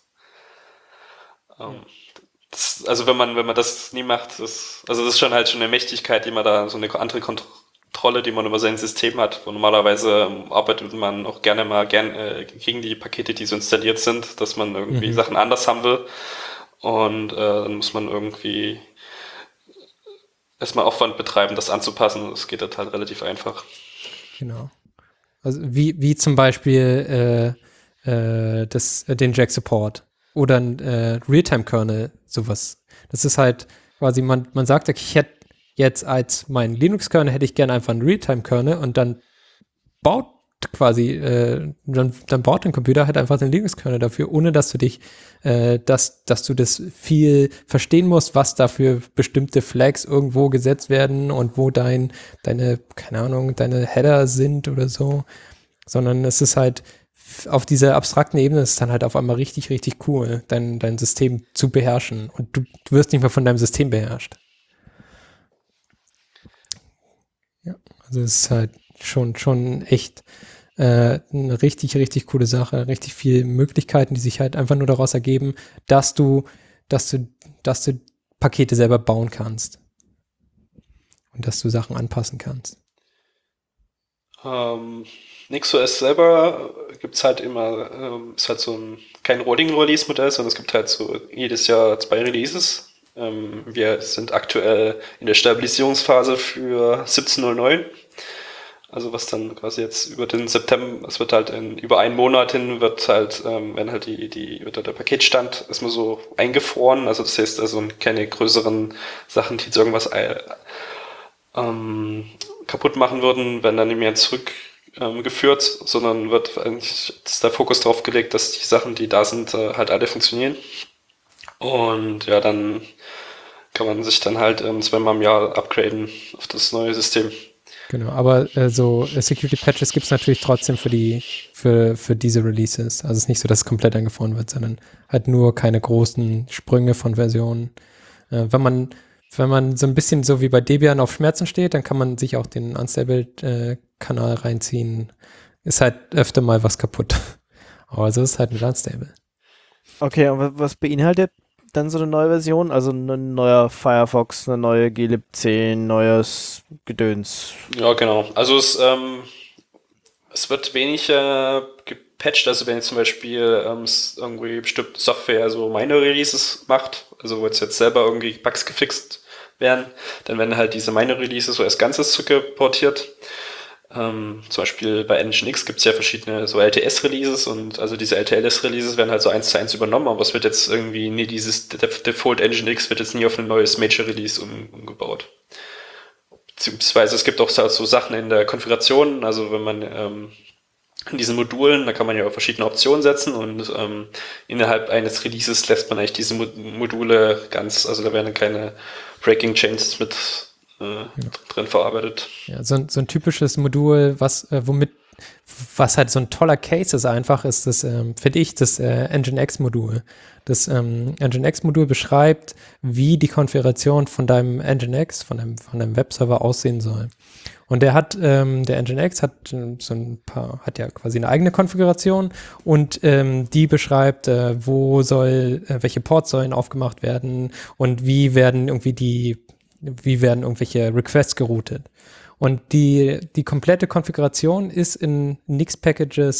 ähm, das also wenn man, wenn man das nie macht, das, also das ist schon halt schon eine Mächtigkeit, die man da, so eine andere Kontrolle, die man über sein System hat. Wo normalerweise ähm, arbeitet man auch gerne mal gern äh, gegen die Pakete, die so installiert sind, dass man irgendwie Mhm. Sachen anders haben will. Und äh, dann muss man irgendwie erstmal Aufwand betreiben, das anzupassen. Das geht halt relativ einfach. Genau. Also wie, wie zum Beispiel äh, äh, das, äh, den Jack-Support oder ein äh, Realtime-Kernel, sowas. Das ist halt quasi, man, man sagt, okay, ich hätte jetzt als mein Linux-Kernel hätte ich gerne einfach einen Realtime-Kernel und dann baut quasi, äh, dann, dann baut dein Computer halt einfach den Linux-Kernel dafür, ohne dass du dich, äh, dass, dass du das viel verstehen musst, was da für bestimmte Flags irgendwo gesetzt werden und wo dein, deine, keine Ahnung, deine Header sind oder so, sondern es ist halt auf dieser abstrakten Ebene ist es dann halt auf einmal richtig, richtig cool, dein, dein System zu beherrschen und du, du wirst nicht mehr von deinem System beherrscht. Ja, also es ist halt schon, schon echt äh, eine richtig, richtig coole Sache, richtig viele Möglichkeiten, die sich halt einfach nur daraus ergeben, dass du, dass du, dass du Pakete selber bauen kannst und dass du Sachen anpassen kannst. Ähm, NixOS selber gibt's halt immer, ähm, ist halt so ein, kein Rolling-Release-Modell, sondern es gibt halt so jedes Jahr zwei Releases. Ähm, wir sind aktuell in der Stabilisierungsphase für siebzehn Punkt null neun. Also was dann quasi jetzt über den September, es wird halt in, über einen Monat hin wird halt, ähm, werden halt die, die, wird der Paketstand erstmal so eingefroren. Also das heißt also keine größeren Sachen, die jetzt irgendwas äh, ähm, kaputt machen würden, werden dann nicht mehr zurückgeführt, ähm, sondern wird eigentlich ist der Fokus darauf gelegt, dass die Sachen, die da sind, äh, halt alle funktionieren. Und ja, dann kann man sich dann halt ähm, zweimal im Jahr upgraden auf das neue System. Genau, aber äh, so äh, Security Patches gibt es natürlich trotzdem für die, für, für diese Releases. Also es ist nicht so, dass es komplett angefroren wird, sondern halt nur keine großen Sprünge von Versionen. Äh, wenn man, wenn man so ein bisschen so wie bei Debian auf Schmerzen steht, dann kann man sich auch den Unstable-Kanal äh, reinziehen. Ist halt öfter mal was kaputt. Aber so ist es halt mit Unstable. Okay, und wa- was beinhaltet dann so eine neue Version? Also ein neuer Firefox, eine neue G Lib zehn, neues Gedöns. Ja, genau. Also es, ähm, es wird wenig äh, gepatcht, also wenn jetzt zum Beispiel ähm, s- irgendwie bestimmte Software so Minor Releases macht, also wo jetzt, jetzt selber irgendwie Bugs gefixt werden, dann werden halt diese Minor Releases so als Ganzes zurückreportiert. Ähm, zum Beispiel bei Nginx gibt es ja verschiedene so L T S-Releases und also diese L T L S-Releases werden halt so eins zu eins übernommen, aber es wird jetzt irgendwie nie dieses Def- Default Nginx wird jetzt nie auf ein neues Major-Release um, umgebaut. Beziehungsweise es gibt auch so Sachen in der Konfiguration, also wenn man ähm, in diesen Modulen, da kann man ja auch verschiedene Optionen setzen und ähm, innerhalb eines Releases lässt man eigentlich diese Mo- Module ganz, also da werden keine Breaking Changes mit äh, drin verarbeitet. Ja, so, ein- so ein typisches Modul, was, äh, womit, was halt so ein toller Case ist einfach, ist das, ähm, finde ich, das äh, Nginx-Modul. Das ähm, Nginx-Modul beschreibt, wie die Konfiguration von deinem Nginx, von deinem, von deinem Webserver aussehen soll. Und der hat, ähm, der Nginx hat ähm, so ein paar, hat ja quasi eine eigene Konfiguration und ähm, die beschreibt, äh, wo soll, äh, welche Ports sollen aufgemacht werden und wie werden irgendwie die, wie werden irgendwelche Requests geroutet. Und die, die komplette Konfiguration ist in Nix-Packages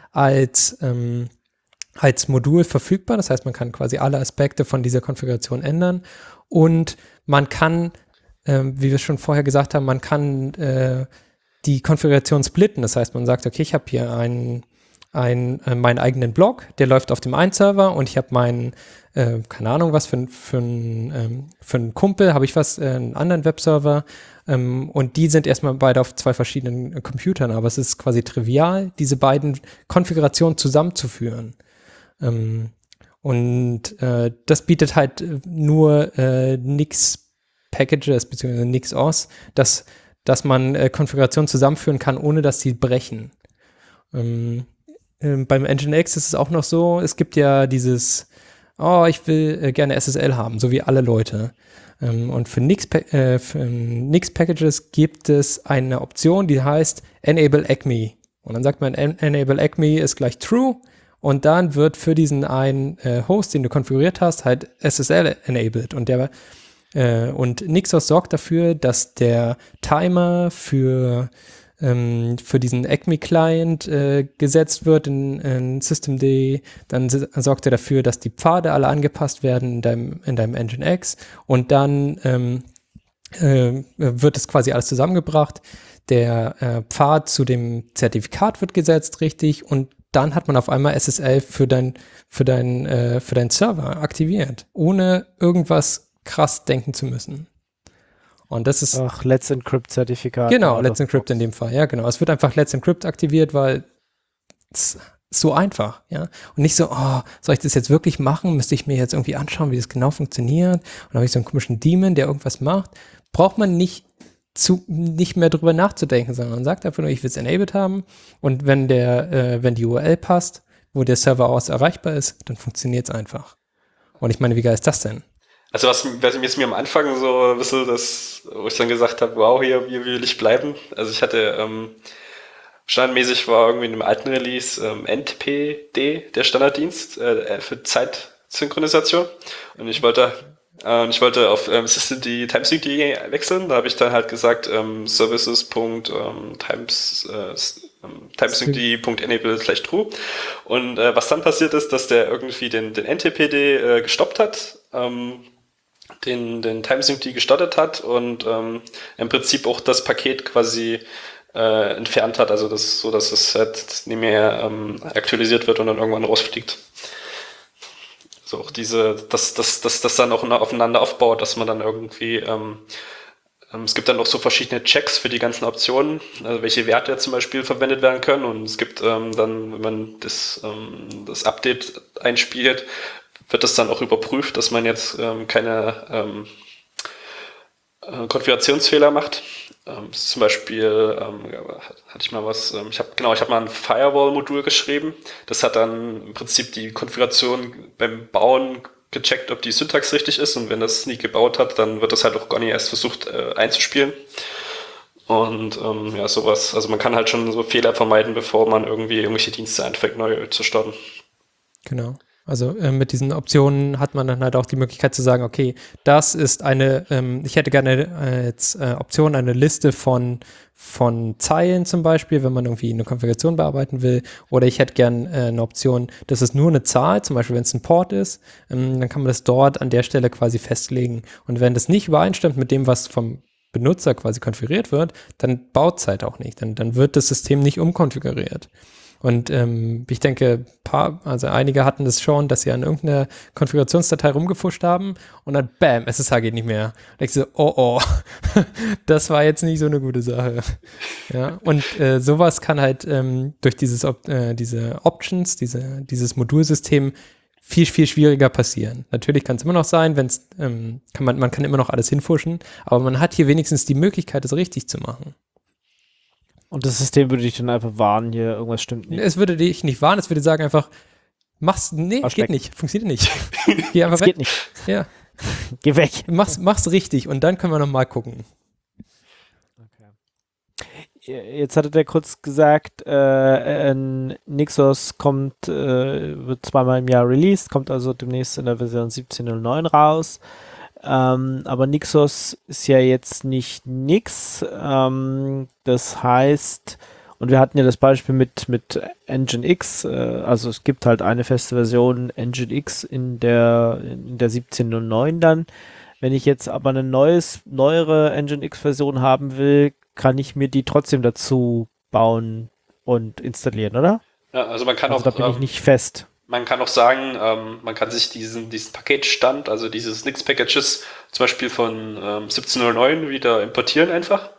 als, ähm, als Modul verfügbar. Das heißt, man kann quasi alle Aspekte von dieser Konfiguration ändern und man kann, äh, wie wir schon vorher gesagt haben, man kann äh, die Konfiguration splitten. Das heißt, man sagt, okay, ich habe hier einen, einen, äh, meinen eigenen Blog, der läuft auf dem einen Server und ich habe meinen, äh, keine Ahnung was, für, für, ähm, für einen Kumpel habe ich was, äh, einen anderen Webserver ähm, und die sind erstmal beide auf zwei verschiedenen äh, Computern, aber es ist quasi trivial, diese beiden Konfigurationen zusammenzuführen. Ähm, und äh, das bietet halt nur äh, nix Packages beziehungsweise nix aus, dass dass man äh, Konfigurationen zusammenführen kann, ohne dass sie brechen. Ähm, äh, beim Nginx ist es auch noch so, es gibt ja dieses, oh, ich will äh, gerne S S L haben, so wie alle Leute. Ähm, und für Nix, äh, für Nix Packages gibt es eine Option, die heißt Enable Acme. Und dann sagt man, en Enable Acme ist gleich True und dann wird für diesen einen äh, Host, den du konfiguriert hast, halt S S L enabled. Und der Äh, und Nixos sorgt dafür, dass der Timer für, ähm, für diesen Acme-Client äh, gesetzt wird in, in Systemd. Dann sorgt er dafür, dass die Pfade alle angepasst werden in deinem, in deinem Nginx. Und dann ähm, äh, wird es quasi alles zusammengebracht. Der äh, Pfad zu dem Zertifikat wird gesetzt, richtig. Und dann hat man auf einmal S S L für dein, für dein, äh, für deinen Server aktiviert, ohne irgendwas krass denken zu müssen. Und das ist... Ach, Let's Encrypt-Zertifikat. Genau, Let's Encrypt in dem Fall, ja, genau. Es wird einfach Let's Encrypt aktiviert, weil es so einfach, ja. Und nicht so, oh, soll ich das jetzt wirklich machen? Müsste ich mir jetzt irgendwie anschauen, wie das genau funktioniert? Und dann habe ich so einen komischen Daemon, der irgendwas macht. Braucht man nicht zu, nicht mehr drüber nachzudenken, sondern man sagt einfach nur, ich will es enabled haben. Und wenn der, äh, wenn die U R L passt, wo der Server aus erreichbar ist, dann funktioniert es einfach. Und ich meine, wie geil ist das denn? Also was, was mir jetzt mir am Anfang so ein bisschen das, wo ich dann gesagt habe, wow, hier, hier will ich bleiben. Also ich hatte ähm, standardmäßig war irgendwie in einem alten Release ähm, N T P D, der Standarddienst äh, für Zeitsynchronisation. Und ich wollte äh, ich wollte auf ähm, Systemd Timesync punkt de wechseln. Da habe ich dann halt gesagt ähm, services.times äh, timesync punkt enable slash true. Und äh, was dann passiert ist, dass der irgendwie den, den N T P D äh, gestoppt hat, ähm, den, den Timesync gestartet hat und ähm, im Prinzip auch das Paket quasi äh, entfernt hat, also das so, dass es halt nicht mehr ähm, aktualisiert wird und dann irgendwann rausfliegt. So auch diese, dass das, das, das dann auch aufeinander aufbaut, dass man dann irgendwie ähm, ähm, es gibt dann auch so verschiedene Checks für die ganzen Optionen, also welche Werte zum Beispiel verwendet werden können und es gibt ähm, dann, wenn man das, ähm, das Update einspielt, wird das dann auch überprüft, dass man jetzt ähm, keine ähm, äh, Konfigurationsfehler macht. Ähm, zum Beispiel ähm, hatte ich mal was, ähm, ich habe genau, ich habe mal ein Firewall-Modul geschrieben. Das hat dann im Prinzip die Konfiguration beim Bauen gecheckt, ob die Syntax richtig ist und wenn das nie gebaut hat, dann wird das halt auch gar nicht erst versucht äh, einzuspielen. Und ähm, ja, sowas, also man kann halt schon so Fehler vermeiden, bevor man irgendwie irgendwelche Dienste anfängt, neu zu starten. Genau. Also äh, mit diesen Optionen hat man dann halt auch die Möglichkeit zu sagen, okay, das ist eine, ähm, ich hätte gerne äh, jetzt äh, Option, eine Liste von, von Zeilen zum Beispiel, wenn man irgendwie eine Konfiguration bearbeiten will, oder ich hätte gerne äh, eine Option, das ist nur eine Zahl, zum Beispiel wenn es ein Port ist, ähm, dann kann man das dort an der Stelle quasi festlegen. Und wenn das nicht übereinstimmt mit dem, was vom Benutzer quasi konfiguriert wird, dann baut es halt auch nicht, dann, dann wird das System nicht umkonfiguriert. Und ähm, ich denke, paar, also einige hatten das schon, dass sie an irgendeiner Konfigurationsdatei rumgefuscht haben und dann bam, S S H geht nicht mehr. Und ich so, oh oh, das war jetzt nicht so eine gute Sache. Ja, und äh, sowas kann halt ähm, durch dieses äh, diese Options, diese, dieses Modulsystem viel, viel schwieriger passieren. Natürlich kann es immer noch sein, wenn es, ähm, kann man, man kann immer noch alles hinfuschen, aber man hat hier wenigstens die Möglichkeit, es richtig zu machen. Und das System würde dich dann einfach warnen, hier irgendwas stimmt nicht. Es würde dich nicht warnen, es würde sagen einfach, mach's, nee, Arsch geht weg. nicht, funktioniert nicht. Geh einfach das weg. geht nicht. Ja. Geh weg. Mach's, mach's richtig und dann können wir nochmal gucken. Jetzt hatte der kurz gesagt, äh, Nixos kommt, äh, wird zweimal im Jahr released, kommt also demnächst in der Version siebzehn Punkt null neun raus. Ähm, aber Nixos ist ja jetzt nicht nix. Ähm, das heißt, Und wir hatten ja das Beispiel mit, mit Nginx, äh, also es gibt halt eine feste Version Nginx in der, in der siebzehn Punkt null neun dann. Wenn ich jetzt aber eine neues, neuere Nginx-Version haben will, kann ich mir die trotzdem dazu bauen und installieren, oder? Ja, also man kann also auch, da bin ähm, ich nicht fest. Man kann auch sagen, ähm, man kann sich diesen, diesen Paketstand, also dieses Nix-Packages zum Beispiel von ähm, siebzehn Punkt null neun wieder importieren einfach.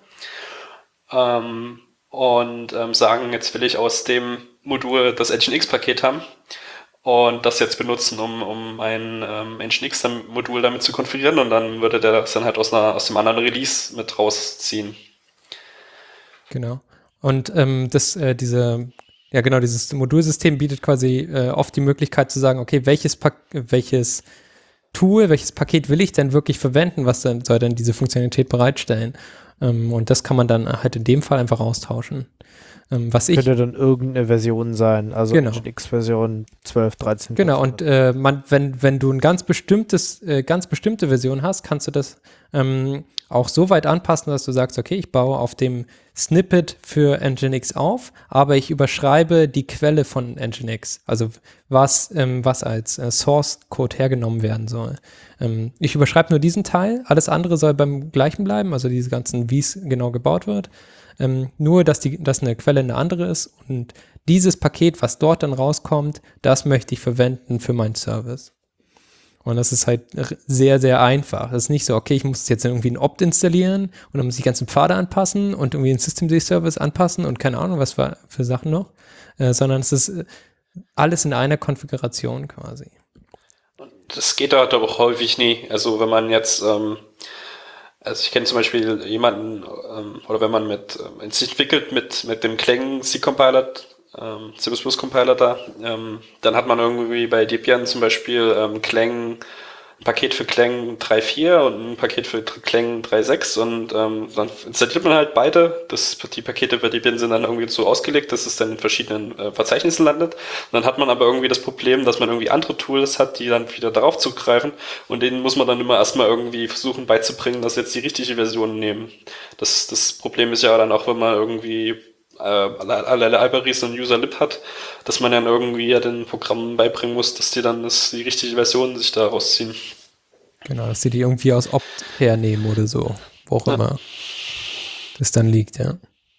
Ähm, und ähm, sagen, jetzt will ich aus dem Modul das Nginx-Paket haben und das jetzt benutzen, um, um ein ähm, Nginx-Modul damit zu konfigurieren, und dann würde der das dann halt aus, einer, aus dem anderen Release mit rausziehen. Genau. Und ähm, das, äh, diese, ja genau, dieses Modulsystem bietet quasi äh, oft die Möglichkeit zu sagen, okay, welches pa- welches Tool, welches Paket will ich denn wirklich verwenden, was dann soll denn diese Funktionalität bereitstellen? Ähm, und das kann man dann halt in dem Fall einfach austauschen. Ähm, was ich Könnte dann irgendeine Version sein, also Genau. Nginx-Version zwölf, dreizehn. Genau, und äh, man, wenn, wenn du ein ganz bestimmtes, äh, ganz bestimmte Version hast, kannst du das ähm, auch so weit anpassen, dass du sagst, okay, ich baue auf dem Snippet für Nginx auf, aber ich überschreibe die Quelle von Nginx, also was, ähm, was als äh, Source-Code hergenommen werden soll. Ähm, ich überschreibe nur diesen Teil, alles andere soll beim gleichen bleiben, also diese ganzen, wie es genau gebaut wird. Ähm, nur, dass, die, dass eine Quelle eine andere ist, und dieses Paket, was dort dann rauskommt, das möchte ich verwenden für meinen Service. Und das ist halt sehr, sehr einfach. Das ist nicht so, okay, ich muss jetzt irgendwie ein Opt installieren und dann muss ich die ganzen Pfade anpassen und irgendwie einen Systemd-Service anpassen und keine Ahnung, was für, für Sachen noch, äh, sondern es ist alles in einer Konfiguration quasi. Das geht halt auch häufig nie. Also wenn man jetzt, ähm, also ich kenne zum Beispiel jemanden, ähm, oder wenn man mit, ähm, sich entwickelt mit, mit dem Clang C-Compiler, ähm, C plus plus Compiler da, ähm, dann hat man irgendwie bei Debian zum Beispiel ähm, Clang, ein Paket für Clang drei Punkt vier und ein Paket für Clang drei Punkt sechs, und ähm, dann installiert man halt beide. Das, die Pakete bei Debian sind dann irgendwie so ausgelegt, dass es dann in verschiedenen äh, Verzeichnissen landet. Und dann hat man aber irgendwie das Problem, dass man irgendwie andere Tools hat, die dann wieder darauf zugreifen, und denen muss man dann immer erstmal irgendwie versuchen beizubringen, dass sie jetzt die richtige Version nehmen. Das, das Problem ist ja dann auch, wenn man irgendwie alle, alle Libraries und User-Lib hat, dass man dann irgendwie ja den Programmen beibringen muss, dass die dann das, die richtige Version sich da rausziehen. Genau, dass sie die irgendwie aus Opt hernehmen oder so, wo auch ja. immer das dann liegt, ja.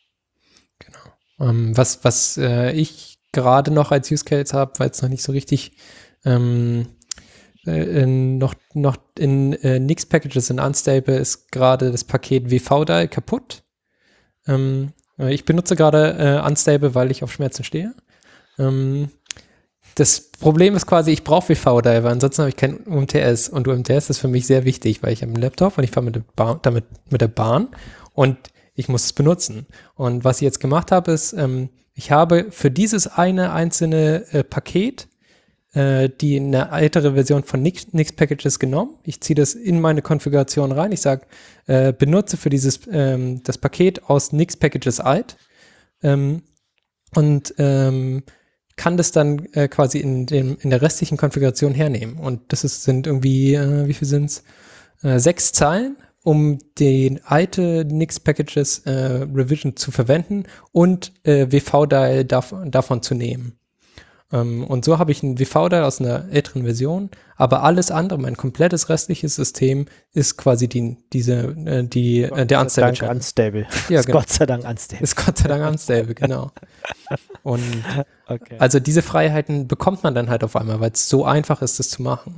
Genau. Ähm, was was äh, ich gerade noch als Use Case habe, weil es noch nicht so richtig ähm, äh, in, noch, noch in äh, Nix-Packages in Unstable ist gerade das Paket W V-Dial kaputt. Ähm, Ich benutze gerade äh, Unstable, weil ich auf Schmerzen stehe. Ähm, das Problem ist quasi, ich brauche W V-Dial, weil ansonsten habe ich kein U M T S. Und U M T S ist für mich sehr wichtig, weil ich habe einen Laptop und ich fahre mit der Bahn, damit mit der Bahn und ich muss es benutzen. Und was ich jetzt gemacht habe, ist, ähm, ich habe für dieses eine einzelne äh, Paket äh, die eine ältere Version von Nix, Nix-Packages genommen. Ich ziehe das in meine Konfiguration rein. Ich sage, äh, benutze für dieses ähm, das Paket aus Nix-Packages alt ähm, und ähm, kann das dann äh, quasi in, dem, in der restlichen Konfiguration hernehmen. Und das ist, sind irgendwie, äh, wie viel sind es? Äh, sechs Zeilen, um den alte Nix-Packages äh, Revision zu verwenden und äh, W V-Dial dav- davon zu nehmen. Um, und so habe ich einen W V-Dial aus einer älteren Version, aber alles andere, mein komplettes restliches System ist quasi die, diese, äh, die, äh, der Unstable. Gott sei Dank unstable. Ja, ist genau. Gott sei Dank unstable. Ist Gott sei Dank unstable, genau. Und okay. also diese Freiheiten bekommt man dann halt auf einmal, weil es so einfach ist, das zu machen.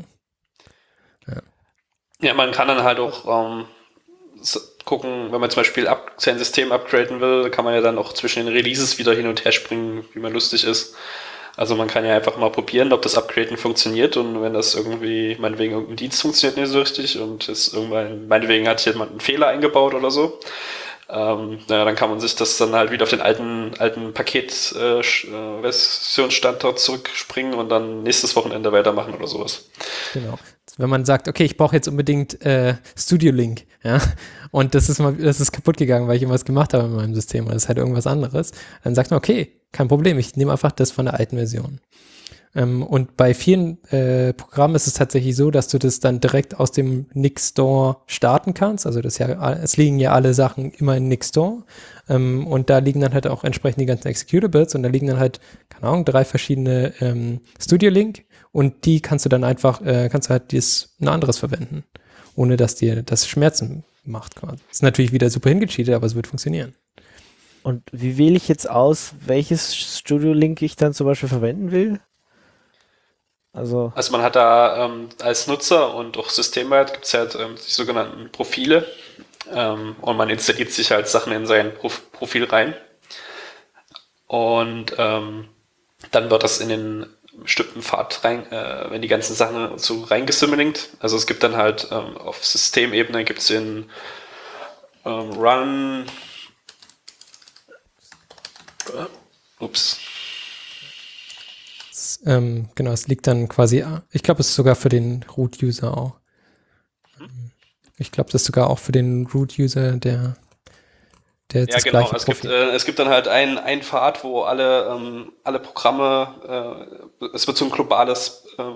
Ja, ja, man kann dann halt auch ähm, so gucken, wenn man zum Beispiel up, sein System upgraden will, kann man ja dann auch zwischen den Releases wieder hin und her springen, wie man lustig ist. Also man kann ja einfach mal probieren, ob das Upgraden funktioniert, und wenn das irgendwie, meinetwegen irgendein Dienst funktioniert nicht so richtig und es irgendwann, meinetwegen hat jemand einen Fehler eingebaut oder so, ähm, naja, dann kann man sich das dann halt wieder auf den alten, alten Paket-Versionsstandort äh, zurückspringen und dann nächstes Wochenende weitermachen oder sowas. Genau. Wenn man sagt, okay, ich brauche jetzt unbedingt äh, Studio Link, ja, und das ist mal, das ist kaputt gegangen, weil ich irgendwas gemacht habe in meinem System, oder das ist halt irgendwas anderes, dann sagt man, okay, kein Problem, ich nehme einfach das von der alten Version. Ähm, und bei vielen äh, Programmen ist es tatsächlich so, dass du das dann direkt aus dem Nix Store starten kannst. Also das ja, es liegen ja alle Sachen immer in Nix Store. Ähm, und da liegen dann halt auch entsprechend die ganzen Executables und da liegen dann halt, keine Ahnung, drei verschiedene ähm, Studio Link und die kannst du dann einfach, äh, kannst du halt dieses, ein anderes verwenden, ohne dass dir das Schmerzen macht quasi. Ist natürlich wieder super hingecheatet, aber es wird funktionieren. Und wie wähle ich jetzt aus, welches Studio Link ich dann zum Beispiel verwenden will? Also, Also man hat da ähm, als Nutzer und auch systemweit gibt es halt ähm, die sogenannten Profile ähm, und man installiert sich halt Sachen in sein Prof- Profil rein und ähm, dann wird das in den bestimmten Pfad rein, äh, wenn die ganzen Sachen so reingesymlinkt. Also es gibt dann halt ähm, auf Systemebene gibt es den ähm, Run Ups. Es, ähm, genau, es liegt dann quasi, ich glaube, es ist sogar für den Root-User auch. Ich glaube, das ist sogar auch für den Root-User, der, der jetzt Ja, das genau. gleiche Es gibt, Profil. äh, es gibt dann halt ein, ein Pfad, wo alle, ähm, alle Programme, äh, es wird so ein globales äh,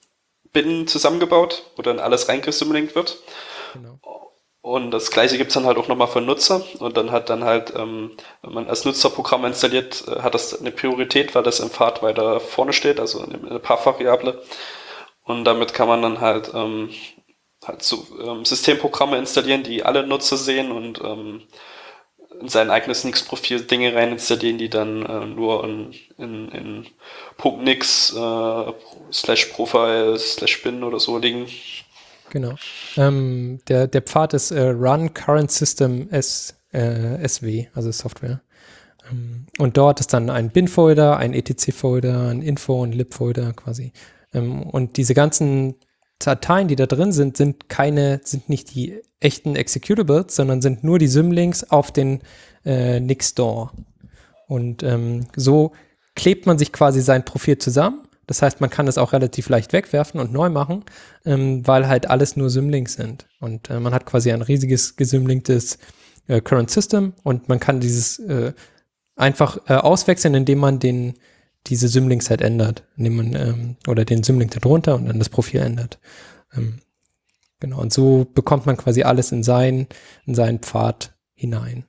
Bin zusammengebaut, wo dann alles reingesymlinkt wird. Genau. Und das gleiche gibt es dann halt auch nochmal für Nutzer. Und dann hat dann halt, ähm, wenn man als Nutzer Programm installiert, äh, hat das eine Priorität, weil das im Pfad weiter vorne steht, also eine, eine Path-Variable. Und damit kann man dann halt, ähm, halt so ähm, Systemprogramme installieren, die alle Nutzer sehen und ähm, in sein eigenes Nix-Profil Dinge rein installieren, die dann äh, nur in, in, in .nix äh, slash Profile slash bin oder so liegen. Genau. Ähm, der, der Pfad ist äh, Run Current System S, äh, S W, also Software. Ähm, und dort ist dann ein Bin-Folder, ein E T C-Folder, ein Info- und Lib-Folder quasi. Ähm, und diese ganzen Dateien, die da drin sind, sind keine, sind nicht die echten Executables, sondern sind nur die Symlinks auf den äh, Nix Store. Und ähm, so klebt man sich quasi sein Profil zusammen. Das heißt, man kann es auch relativ leicht wegwerfen und neu machen, ähm, weil halt alles nur Symlinks sind. Und äh, man hat quasi ein riesiges gesymlinktes äh, Current System und man kann dieses äh, einfach äh, auswechseln, indem man den, diese Symlinks halt ändert. Indem man, ähm, oder den Symlink darunter und dann das Profil ändert. Ähm, genau, und so bekommt man quasi alles in, sein, in seinen Pfad hinein.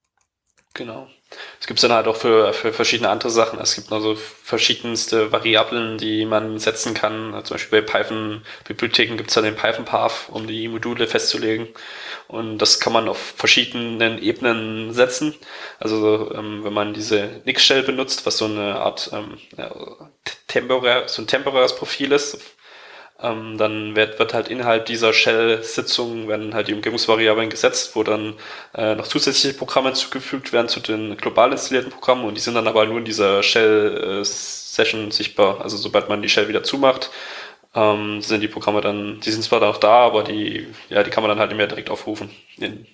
Genau. Es gibt dann halt auch für, für verschiedene andere Sachen. Es gibt also verschiedenste Variablen, die man setzen kann. Zum Beispiel bei Python-Bibliotheken gibt es dann den Python-Path, um die Module festzulegen. Und das kann man auf verschiedenen Ebenen setzen. Also ähm, wenn man diese Nix-Shell benutzt, was so eine Art ähm, ja, temporär, so ein temporäres Profil ist, Ähm, dann wird, wird halt innerhalb dieser Shell-Sitzung werden halt die Umgebungsvariablen gesetzt, wo dann äh, noch zusätzliche Programme zugefügt werden zu den global installierten Programmen und die sind dann aber nur in dieser Shell-Session sichtbar. Also sobald man die Shell wieder zumacht, ähm, sind die Programme dann, die sind zwar auch da, aber die, ja, die kann man dann halt nicht mehr direkt aufrufen. In,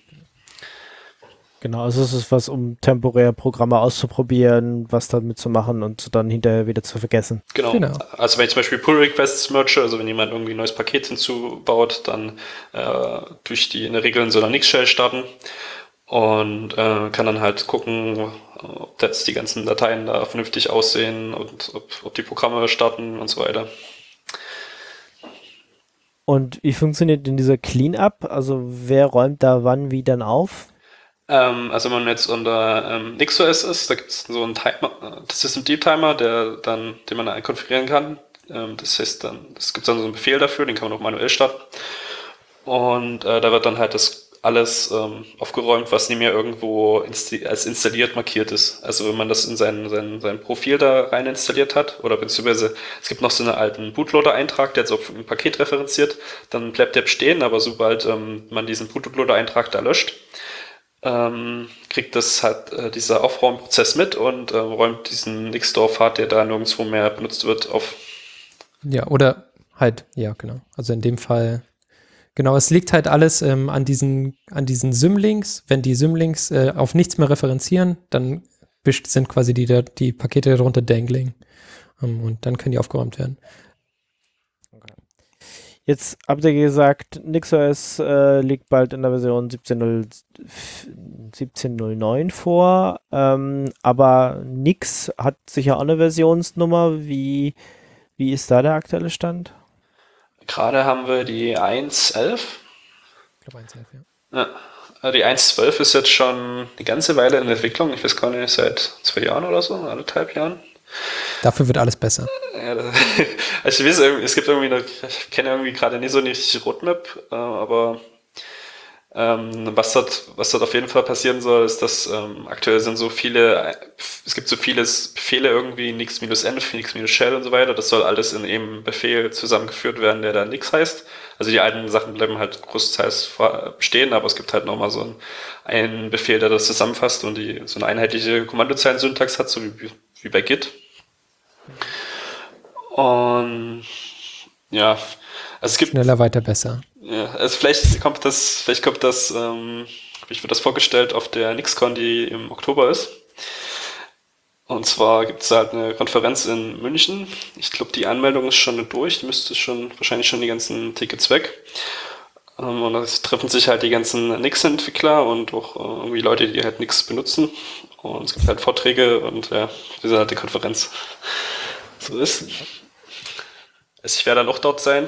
genau, also es ist was, um temporär Programme auszuprobieren, was damit zu machen und dann hinterher wieder zu vergessen. Genau. Genau. Also wenn ich zum Beispiel Pull-Requests merge, also wenn jemand irgendwie ein neues Paket hinzubaut, dann äh, durch die in der Regel in so einer Nix-Shell starten und äh, kann dann halt gucken, ob jetzt die ganzen Dateien da vernünftig aussehen und ob, ob die Programme starten und so weiter. Und wie funktioniert denn dieser Cleanup? Also wer räumt da wann wie dann auf? Ähm, also wenn man jetzt unter ähm, NixOS ist, da gibt es so einen Timer, äh, das ist ein Deep Timer, der dann, den man dann konfigurieren kann. Ähm, das heißt dann, es gibt dann so einen Befehl dafür, den kann man auch manuell starten. Und äh, da wird dann halt das alles ähm, aufgeräumt, was nicht mehr irgendwo insti- als installiert markiert ist. Also wenn man das in sein, sein, sein Profil da rein installiert hat, oder beziehungsweise es gibt noch so einen alten Bootloader-Eintrag, der jetzt auf ein Paket referenziert, dann bleibt der bestehen, aber sobald ähm, man diesen Bootloader-Eintrag da löscht, ähm, kriegt das halt äh, dieser Aufräumprozess mit und äh, räumt diesen Nix-Store-Pfad, der da nirgendwo mehr benutzt wird, auf. Ja, oder halt, ja, genau. Also in dem Fall, genau, es liegt halt alles ähm, an diesen, an diesen Symlinks. Wenn die Symlinks äh, auf nichts mehr referenzieren, dann wischt, sind quasi die, die Pakete darunter dangling. Ähm, und dann können die aufgeräumt werden. Jetzt habt ihr gesagt, NixOS äh, liegt bald in der Version siebzehn Punkt null neun vor, ähm, aber Nix hat sicher auch eine Versionsnummer. Wie, Wie ist da der aktuelle Stand? Gerade haben wir die eins Punkt elf. Ich glaube eins Punkt elf, ja. Ja, die eins Punkt zwölf ist jetzt schon eine ganze Weile in Entwicklung. Ich weiß gar nicht, seit zwei Jahren oder so, anderthalb Jahren. Dafür wird alles besser. Ja, das, also ich weiß, es gibt irgendwie eine, ich kenne irgendwie gerade nicht so eine richtige Roadmap, äh, aber ähm, was dort, was dort auf jeden Fall passieren soll, ist, dass ähm, aktuell sind so viele, es gibt so viele Befehle irgendwie, nix-env, nix-shell und so weiter, das soll alles in einem Befehl zusammengeführt werden, der da nix heißt. Also die alten Sachen bleiben halt großteils bestehen, aber es gibt halt nochmal so einen, einen Befehl, der das zusammenfasst und die so eine einheitliche Kommandozeilen-Syntax hat, so wie, wie bei Git. Und ja, also es gibt schneller, weiter, besser. Ja, also vielleicht kommt das, vielleicht kommt das, ähm, wie wird das vorgestellt auf der NixCon, die im Oktober ist. Und zwar gibt es halt eine Konferenz in München. Ich glaube, die Anmeldung ist schon durch, die müsste schon wahrscheinlich schon die ganzen Tickets weg. Ähm, und da treffen sich halt die ganzen Nix-Entwickler und auch äh, irgendwie Leute, die halt Nix benutzen. Und es gibt halt Vorträge und ja, wir sind halt die Konferenz. So ist. Also ich werde dann auch dort sein.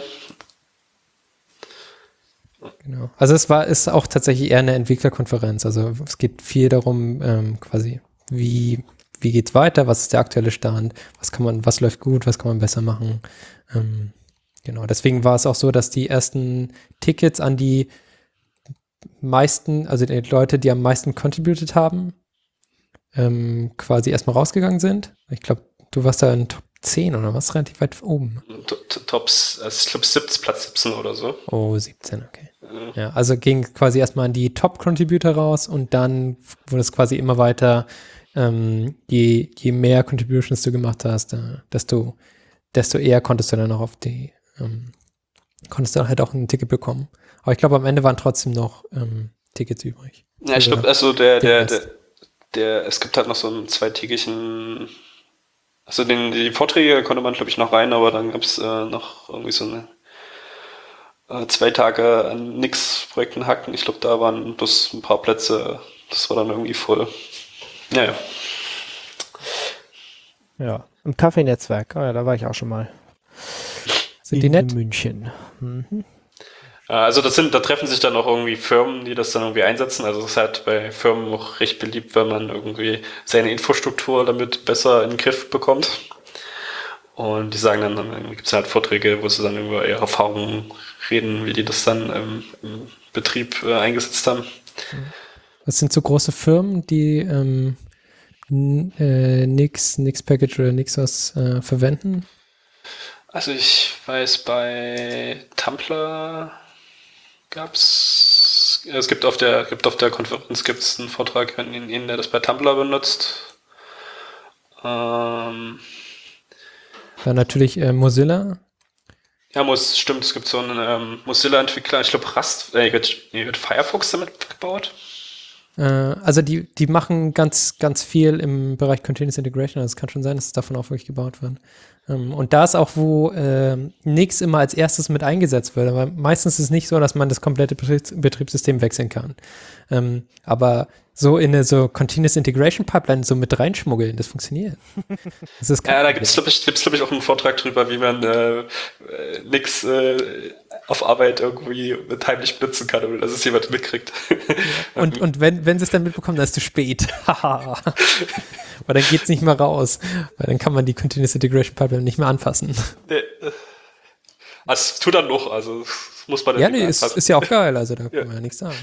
Genau. Also es war, ist auch tatsächlich eher eine Entwicklerkonferenz. Also es geht viel darum, ähm, quasi, wie, wie geht's weiter, was ist der aktuelle Stand, was kann man, was läuft gut, was kann man besser machen. Ähm, genau. Deswegen war es auch so, dass die ersten Tickets an die meisten, also die Leute, die am meisten contributed haben, ähm, quasi erstmal rausgegangen sind. Ich glaube, du warst da in Top zehn oder was? Relativ weit oben. Tops, also ich glaube siebzehn, Platz siebzehn oder so. Oh, siebzehn, okay. Ja, also ging quasi erstmal an die Top-Contributor raus und dann wurde es quasi immer weiter, ähm, je, je mehr Contributions du gemacht hast, äh, desto, desto eher konntest du dann auch auf die, ähm, konntest du dann halt auch ein Ticket bekommen. Aber ich glaube, am Ende waren trotzdem noch ähm, Tickets übrig. Ja, ich glaube, also der, der, der, der, es gibt halt noch so einen zweitägigen, also den, die Vorträge konnte man, glaube ich, noch rein, aber dann gab es äh, noch irgendwie so eine äh, zwei Tage an Nix-Projekten hacken. Ich glaube, da waren bloß ein paar Plätze, das war dann irgendwie voll. Ja, ja. Ja, im Kaffee-Netzwerk, oh ja, da war ich auch schon mal. Sind die nett? In München. Mhm. Also das sind, da treffen sich dann auch irgendwie Firmen, die das dann irgendwie einsetzen. Also es ist halt bei Firmen auch recht beliebt, wenn man irgendwie seine Infrastruktur damit besser in den Griff bekommt. Und die sagen dann, dann gibt es halt Vorträge, wo sie dann über ihre Erfahrungen reden, wie die das dann ähm, im Betrieb äh, eingesetzt haben. Was sind so große Firmen, die ähm, n- äh, Nix, Nix Package oder Nixos äh, verwenden? Also ich weiß, bei Tumblr gab's, es gibt auf der, gibt auf der Konferenz gibt's einen Vortrag von Ihnen, der das bei Tumblr benutzt. Ähm, Dann natürlich äh, Mozilla. ja, muss, stimmt, es gibt so einen ähm, Mozilla-Entwickler, ich glaube Rust, äh, wird, nee, wird Firefox damit gebaut? Äh, also die, die machen ganz, ganz viel im Bereich Continuous Integration. Also es kann schon sein, dass es davon auch wirklich gebaut wird. Ähm, und da ist auch, wo äh, Nix immer als erstes mit eingesetzt wird. Aber meistens ist es nicht so, dass man das komplette Betriebs- Betriebssystem wechseln kann. Ähm, aber so in eine so Continuous Integration Pipeline so mit reinschmuggeln, das funktioniert. Das ist Ja, da gibt's glaube ich, gibt's, glaub ich, auch einen Vortrag drüber, wie man äh, Nix äh, auf Arbeit irgendwie heimlich benutzen kann, ohne dass es jemand mitkriegt. Und, und wenn, wenn sie es dann mitbekommen, dann ist es zu spät. Weil dann geht es nicht mehr raus. Weil dann kann man die Continuous Integration Pipeline nicht mehr anfassen. Also es tut dann noch, also das muss man dann Ja, nicht nee, mehr ist, anfassen. ist ja auch geil, also da kann Ja. man ja nichts sagen.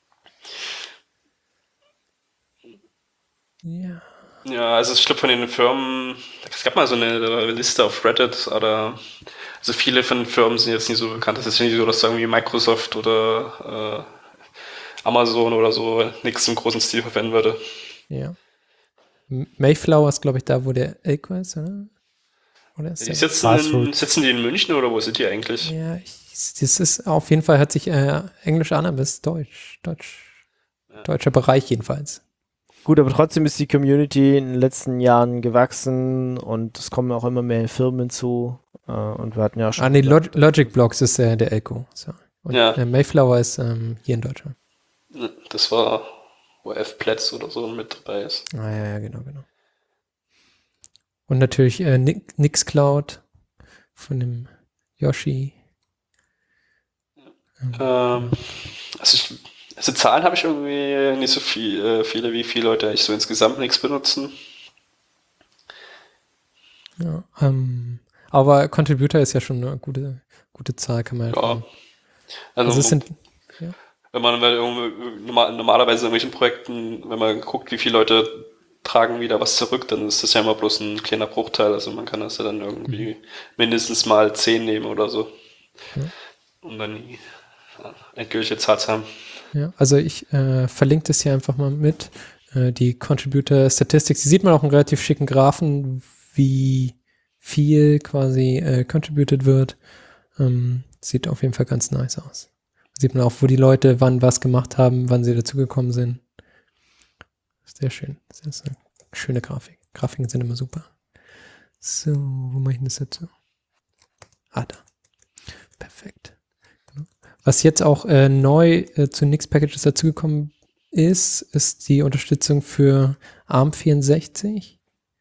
Ja. Ja, also ich glaube von den Firmen, es gab mal so eine Liste auf Reddit, oder also viele von den Firmen sind jetzt nicht so bekannt. Es ist nicht so, dass da irgendwie Microsoft oder äh, Amazon oder so nichts im großen Stil verwenden würde. Ja. M- Mayflower ist, glaube ich, da, wo der Elko ist, oder? Oder ist Die der? sitzen, in, Grassroots. sitzen die in München oder wo sind die eigentlich? Ja, ich, das ist auf jeden Fall, hört sich äh, Englisch an, aber es ist Deutsch. Deutsch. Deutscher Bereich jedenfalls. Gut, aber trotzdem ist die Community in den letzten Jahren gewachsen und es kommen auch immer mehr Firmen zu. Äh, und wir hatten ja schon. Ah, nee, Log- Logic Blocks ist äh, der Elko. So. Und Ja. äh, Mayflower ist ähm, hier in Deutschland. Das war, wo F-Platz oder so mit dabei ist. Ah, ja, ja, genau, genau. Und natürlich äh, Nix- Nixcloud, von dem Yoshi. Ähm, also, ich, also Zahlen habe ich irgendwie nicht so viel, äh, viele, wie viele Leute eigentlich so insgesamt nichts benutzen. Ja, ähm, aber Contributor ist ja schon eine gute, gute Zahl, kann man ja. Ja. Also, Also es sind, wenn man weil irgendwie normal, normalerweise in irgendwelchen Projekten, wenn man guckt, wie viele Leute tragen wieder was zurück, dann ist das ja immer bloß ein kleiner Bruchteil. Also man kann das ja dann irgendwie mindestens mal zehn nehmen oder so. Ja. Um dann die ja, endgültige Zahl zu haben. Ja, also ich äh, verlinke das hier einfach mal mit. Äh, die Contributor Statistics, die sieht man auch in relativ schicken Graphen, wie viel quasi äh, contributed wird. Ähm, sieht auf jeden Fall ganz nice aus. Da sieht man auch, wo die Leute wann was gemacht haben, wann sie dazugekommen sind. Sehr schön. Das ist eine schöne Grafik. Grafiken sind immer super. So, wo mache ich denn das jetzt so? Ah, da. Perfekt. Was jetzt auch äh, neu äh, zu Nix Packages dazugekommen ist, ist die Unterstützung für A R M vierundsechzig.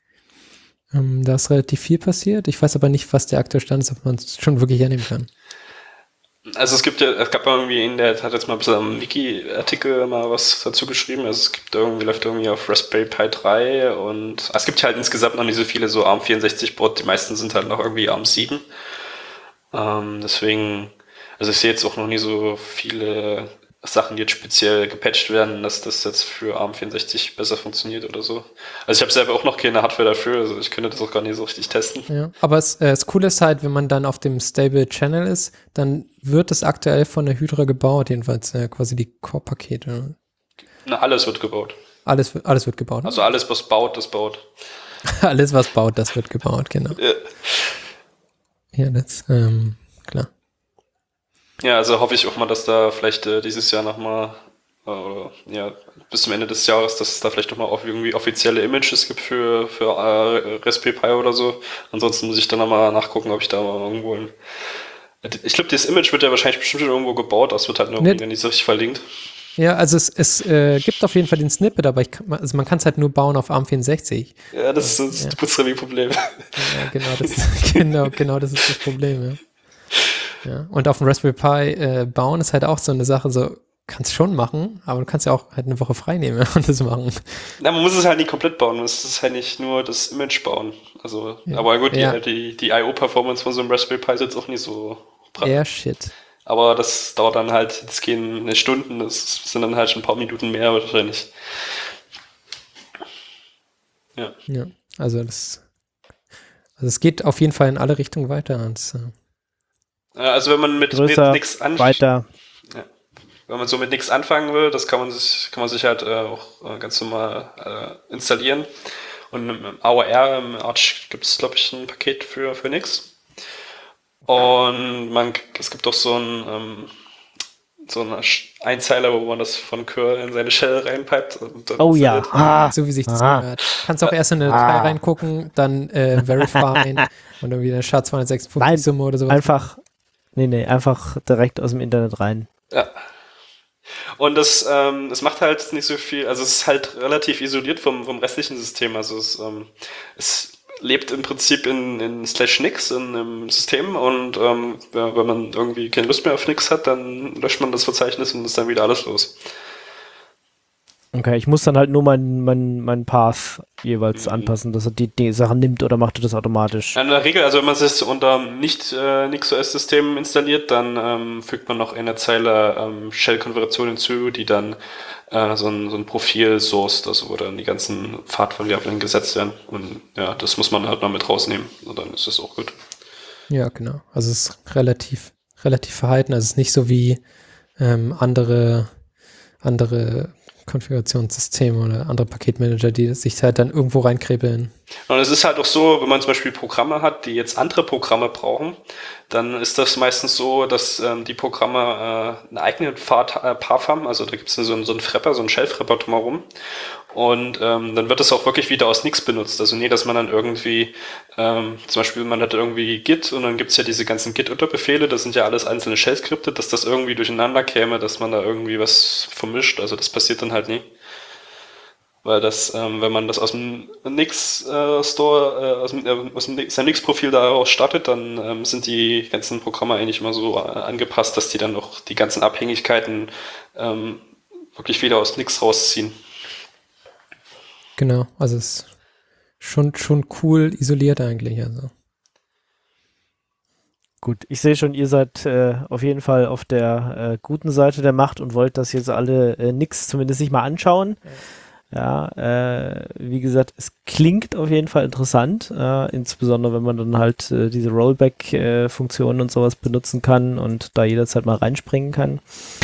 Ähm, da ist relativ viel passiert. Ich weiß aber nicht, was der aktuelle Stand ist, ob man es schon wirklich hernehmen kann. Also es gibt ja, es gab irgendwie in der, hat jetzt mal ein bisschen am Wiki-Artikel mal was dazu geschrieben. Also es gibt irgendwie, läuft irgendwie auf Raspberry Pi drei und es gibt halt insgesamt noch nicht so viele so A R M vierundsechzig Boot. Die meisten sind halt noch irgendwie A R M sieben. Ähm, deswegen, also ich sehe jetzt auch noch nie so viele Sachen, die jetzt speziell gepatcht werden, dass das jetzt für A R M vierundsechzig besser funktioniert oder so. Also ich habe selber auch noch keine Hardware dafür, also ich könnte das auch gar nicht so richtig testen. Ja, aber es, äh, das Coole ist halt, wenn man dann auf dem Stable Channel ist, dann wird es aktuell von der Hydra gebaut, jedenfalls äh, quasi die Core-Pakete. Na, alles wird gebaut. Alles, alles wird gebaut. Also alles, was baut, das baut. Alles, was baut, das wird gebaut, genau. Ja. Ja, das, ähm, klar. Ja, also hoffe ich auch mal, dass da vielleicht äh, dieses Jahr nochmal, äh, oder ja, bis zum Ende des Jahres, dass es da vielleicht nochmal auch irgendwie offizielle Images gibt für, für äh, Raspberry Pi oder so. Ansonsten muss ich dann nochmal nachgucken, ob ich da mal irgendwo ein, ich glaube, dieses Image wird ja wahrscheinlich bestimmt schon irgendwo gebaut, das wird halt irgendwie Nicht. nicht so richtig verlinkt. Ja, also es, es äh, gibt auf jeden Fall den Snippet, aber ich kann, also man kann es halt nur bauen auf A R M vierundsechzig. Ja, das ist das Ja. Bootstrapping-Problem. Ja, genau, das ist, genau, genau das ist das Problem, ja. Ja, und auf dem Raspberry Pi äh, bauen ist halt auch so eine Sache, so kannst schon machen, aber du kannst ja auch halt eine Woche frei nehmen und das machen. Na, man muss es halt nicht komplett bauen, es ist halt nicht nur das Image bauen. Also, Ja. aber gut, Ja. die, die, die I O-Performance von so einem Raspberry Pi ist jetzt auch nicht so dran. Ja, shit. Aber das dauert dann halt, das gehen Stunden, das sind dann halt schon ein paar Minuten mehr wahrscheinlich. Ja. Ja, also das, also es geht auf jeden Fall in alle Richtungen weiter. Und, äh, Also wenn man mit, Größer, mit nichts an, weiter. wenn man so mit nichts anfangen will, das kann man sich, kann man sich halt äh, auch äh, ganz normal äh, installieren. Und im A O R, im Arch gibt es, glaube ich, ein Paket für, für nix. Und man, es gibt auch so ein ähm, so eine Einzeiler, wo man das von Curl in seine Shell reinpipet. Und dann Oh ist ja. halt- Ah. so wie sich das Ah. gehört. Kannst auch erst in eine Datei Ah. reingucken, dann äh, verifieren und dann wieder eine S H A zweihundertsechsundfünfzig Nein, Summe oder sowas. Einfach, nee, nee, einfach direkt aus dem Internet rein. Ja. Und das, ähm, es macht halt nicht so viel, also es ist halt relativ isoliert vom, vom restlichen System. Also es, ähm, es lebt im Prinzip in, in slash nix in einem System und ähm, ja, wenn man irgendwie keine Lust mehr auf nix hat, dann löscht man das Verzeichnis und ist dann wieder alles los. Okay, ich muss dann halt nur meinen mein, mein Path jeweils Mhm. anpassen, dass er die, die Sachen nimmt oder macht er das automatisch? In der Regel, also wenn man es unter nicht äh, NixOS-System installiert, dann ähm, fügt man noch eine Zeile ähm, Shell-Konfiguration hinzu, die dann äh, so, ein, so ein Profil sourced, also wo dann die ganzen Pfadvariablen gesetzt werden. Und ja, das muss man halt noch mit rausnehmen und dann ist es auch gut. Ja, genau. Also es ist relativ, relativ verhalten. Also es ist nicht so wie ähm, andere, andere Konfigurationssysteme oder andere Paketmanager, die sich halt dann irgendwo reinkrebeln. Und es ist halt auch so, wenn man zum Beispiel Programme hat, die jetzt andere Programme brauchen, dann ist das meistens so, dass ähm, die Programme äh, einen eigenen Pfad, äh, Path haben. Also da gibt es so, so einen Frepper, so einen Shell-Frepper drumherum. Und ähm, dann wird das auch wirklich wieder aus nichts benutzt. Also nie, dass man dann irgendwie, ähm, zum Beispiel man hat irgendwie Git und dann gibt's ja diese ganzen Git-Unterbefehle, das sind ja alles einzelne Shell-Skripte, dass das irgendwie durcheinander käme, dass man da irgendwie was vermischt. Also das passiert dann halt nie. weil das, ähm, wenn man das aus dem Nix äh, Store, äh, aus dem, äh, aus dem Nix, seinem Nix-Profil daraus startet, dann ähm, sind die ganzen Programme eigentlich immer so äh, angepasst, dass die dann noch die ganzen Abhängigkeiten ähm, wirklich wieder aus Nix rausziehen. Genau, also es ist schon, schon cool isoliert eigentlich. Also. Gut, ich sehe schon, ihr seid äh, auf jeden Fall auf der äh, guten Seite der Macht und wollt das jetzt alle äh, nix zumindest nicht mal anschauen. Ja, äh, wie gesagt, es klingt auf jeden Fall interessant, äh, insbesondere wenn man dann halt äh, diese Rollback-Funktionen und sowas benutzen kann und da jederzeit mal reinspringen kann.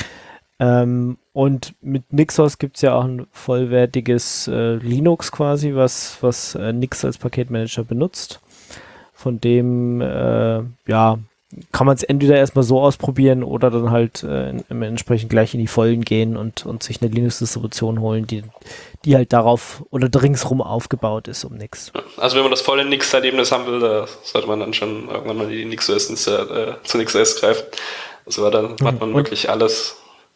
Ähm, und mit Nixos gibt es ja auch ein vollwertiges äh, Linux quasi, was, was äh, Nix als Paketmanager benutzt. Von dem, äh, ja, kann man es entweder erstmal so ausprobieren oder dann halt äh, entsprechend gleich in die Vollen gehen und, und sich eine Linux-Distribution holen, die, die halt darauf oder ringsrum aufgebaut ist um Nix. Also wenn man das volle Nix-Erlebnis haben will, da sollte man dann schon irgendwann mal die NixOS äh, zu NixOS greifen. Also dann Mhm. hat man und, wirklich alles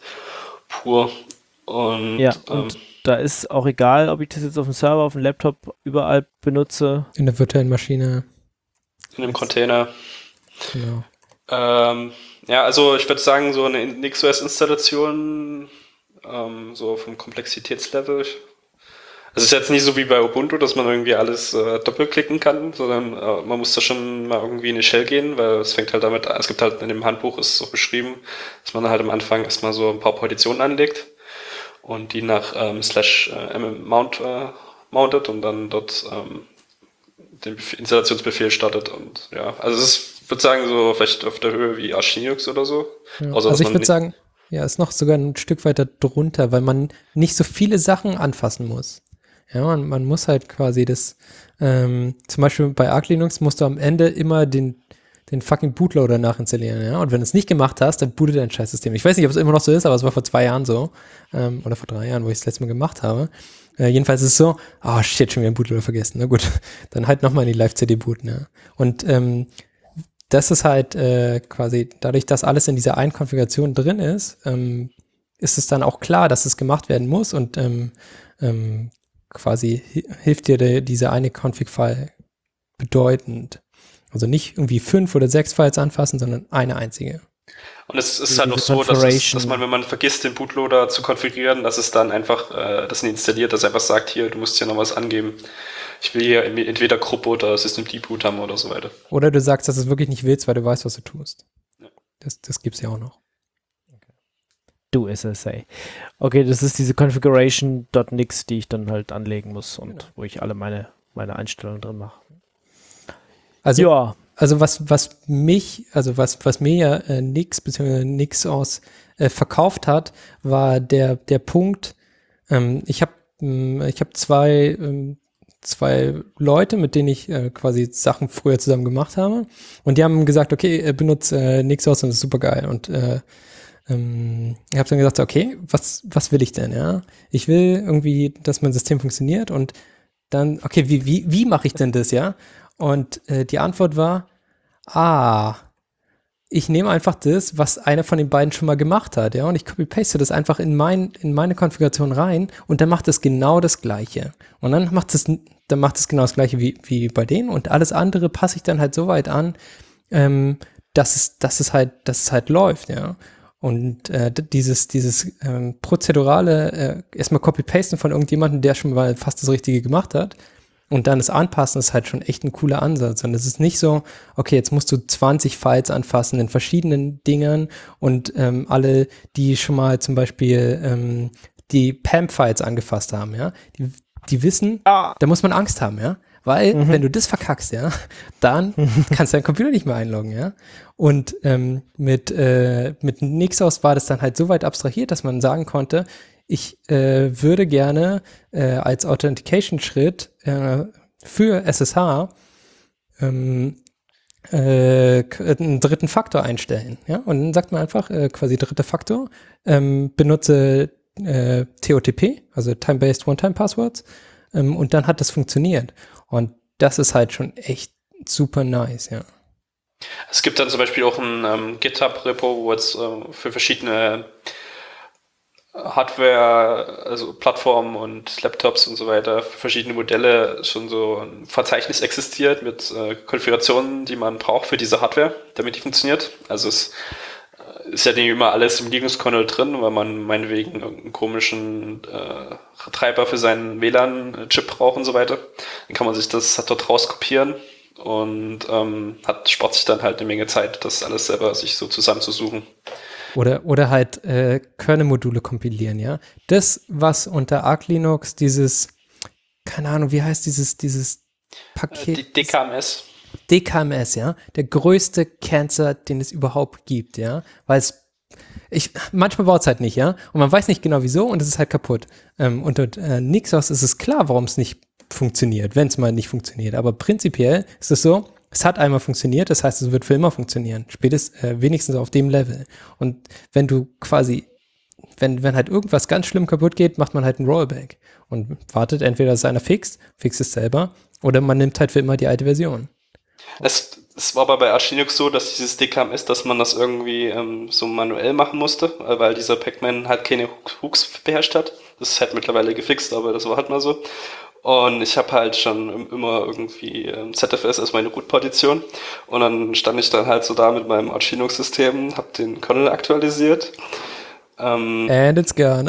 pur. Und, ja, und ähm, da ist auch egal, ob ich das jetzt auf dem Server, auf dem Laptop überall benutze. In der virtuellen Maschine. in einem Container. Genau. Ähm, ja, also ich würde sagen, so eine NixOS-Installation, ähm, so vom Komplexitätslevel. Ich, also es ist jetzt nicht so wie bei Ubuntu, dass man irgendwie alles äh, doppelklicken kann, sondern äh, man muss da schon mal irgendwie in eine Shell gehen, weil es fängt halt damit an, es gibt halt in dem Handbuch ist so beschrieben, dass man halt am Anfang erstmal so ein paar Partitionen anlegt und die nach ähm, slash äh, mmount äh, mountet und dann dort ähm, den Bef- Installationsbefehl startet und ja, also es ist, ich würde sagen, so vielleicht auf der Höhe wie Arch Linux oder so. Ja. Außer, dass Also ich man würde nicht- sagen, ja, ist noch sogar ein Stück weiter drunter, weil man nicht so viele Sachen anfassen muss. Ja, man, man muss halt quasi das, ähm, zum Beispiel bei Arch Linux musst du am Ende immer den, den fucking Bootloader nachinstallieren, ja. Und wenn du es nicht gemacht hast, dann bootet dein Scheißsystem. Ich weiß nicht, ob es immer noch so ist, aber es war vor zwei Jahren so. Ähm, oder vor drei Jahren, wo ich es das letzte Mal gemacht habe. Äh, jedenfalls ist es so, ah, oh, shit, schon wieder einen Bootloader vergessen. Na gut, dann halt nochmal in die Live-C D booten, ja. Und ähm, das ist halt äh, quasi, dadurch, dass alles in dieser einen Konfiguration drin ist, ähm, ist es dann auch klar, dass es gemacht werden muss und ähm, ähm, quasi hi- hilft dir de, diese eine Config-File bedeutend. Also nicht irgendwie fünf oder sechs Files anfassen, sondern eine einzige. Und es ist Diese halt auch so, dass, es, Configuration. dass man, wenn man vergisst, den Bootloader zu konfigurieren, dass es dann einfach, äh, das nicht installiert, dass er einfach sagt, hier, du musst hier noch was angeben. Ich will hier entweder Gruppe oder System Deboot haben oder so weiter. Oder du sagst, dass du es wirklich nicht willst, weil du weißt, was du tust. Ja. Das, das gibt's ja auch noch. Do S S A. Okay, das ist diese Configuration.nix, die ich dann halt anlegen muss und Genau. wo ich alle meine, meine Einstellungen drin mache. Also, Ja, also was, was mich, also was, was mir ja äh, Nix bzw. Nixos äh, verkauft hat, war der, der Punkt, ähm, ich habe ich hab zwei, ähm, zwei Leute, mit denen ich äh, quasi Sachen früher zusammen gemacht habe und die haben gesagt, okay, äh, benutze äh, Nixos und das ist super geil und äh, ähm, ich habe dann gesagt, okay, was, was will ich denn, ja? Ich will irgendwie, dass mein System funktioniert und dann, okay, wie, wie, wie mache ich denn das, ja? Und äh, die Antwort war, ah, ich nehme einfach das, was einer von den beiden schon mal gemacht hat, ja, und ich copy-paste das einfach in, mein, in meine Konfiguration rein und dann macht es genau das Gleiche. Und dann macht es, dann macht es genau das Gleiche wie, wie bei denen und alles andere passe ich dann halt so weit an, ähm, dass es, dass es halt, dass es halt läuft, ja. Und äh, d- dieses, dieses ähm, prozedurale, äh, erstmal Copy-Pasten von irgendjemandem, der schon mal fast das Richtige gemacht hat, und dann das Anpassen ist halt schon echt ein cooler Ansatz. Und es ist nicht so, okay, jetzt musst du zwanzig Files anfassen in verschiedenen Dingern und ähm, alle, die schon mal zum Beispiel ähm, die P A M-Files angefasst haben, ja, die, die wissen, Ah. da muss man Angst haben, ja. Weil, Mhm. wenn du das verkackst, ja, dann kannst du deinen Computer nicht mehr einloggen, ja. Und ähm, mit, äh, mit Nixos war das dann halt so weit abstrahiert, dass man sagen konnte, ich äh, würde gerne äh, als Authentication-Schritt äh, für S S H ähm, äh, k- einen dritten Faktor einstellen. Ja? Und dann sagt man einfach äh, quasi dritter Faktor, ähm, benutze äh, T O T P, also Time-Based One-Time-Passwords, ähm, und dann hat das funktioniert. Und das ist halt schon echt super nice, ja. Es gibt dann zum Beispiel auch ein ähm, GitHub-Repo, wo jetzt äh, für verschiedene Hardware, also Plattformen und Laptops und so weiter, für verschiedene Modelle schon so ein Verzeichnis existiert mit äh, Konfigurationen, die man braucht für diese Hardware, damit die funktioniert. Also es äh, ist ja nicht immer alles im Linux-Kernel drin, weil man meinetwegen irgendeinen komischen äh, Treiber für seinen W L A N-Chip braucht und so weiter. Dann kann man sich das dort rauskopieren und ähm, hat spart sich dann halt eine Menge Zeit, das alles selber sich so zusammenzusuchen. Oder, oder halt äh, Kernel-Module kompilieren, ja. Das, was unter Arch Linux dieses, keine Ahnung, wie heißt dieses, dieses Paket? Die D K M S. D K M S, ja. Der größte Cancer, den es überhaupt gibt, ja. Weil es, ich, manchmal baut es halt nicht, ja. Und man weiß nicht genau wieso und es ist halt kaputt. Ähm, unter äh, Nixos ist es klar, warum es nicht funktioniert, wenn es mal nicht funktioniert. Aber prinzipiell ist es so, es hat einmal funktioniert, das heißt, es wird für immer funktionieren. Spätestens, äh, wenigstens auf dem Level. Und wenn du quasi, wenn, wenn halt irgendwas ganz schlimm kaputt geht, macht man halt ein Rollback und wartet entweder, dass einer fixt, fixt es selber, oder man nimmt halt für immer die alte Version. Es, es war aber bei Arch Linux so, dass dieses D K M S, dass man das irgendwie ähm, so manuell machen musste, weil dieser Pacman halt keine Hooks beherrscht hat. Das ist halt mittlerweile gefixt, aber das war halt mal so. Und ich habe halt schon immer irgendwie ähm, Z F S als meine Root-Partition. Und dann stand ich dann halt so da mit meinem Arch Linux-System, habe den Kernel aktualisiert. Ähm, And it's gone.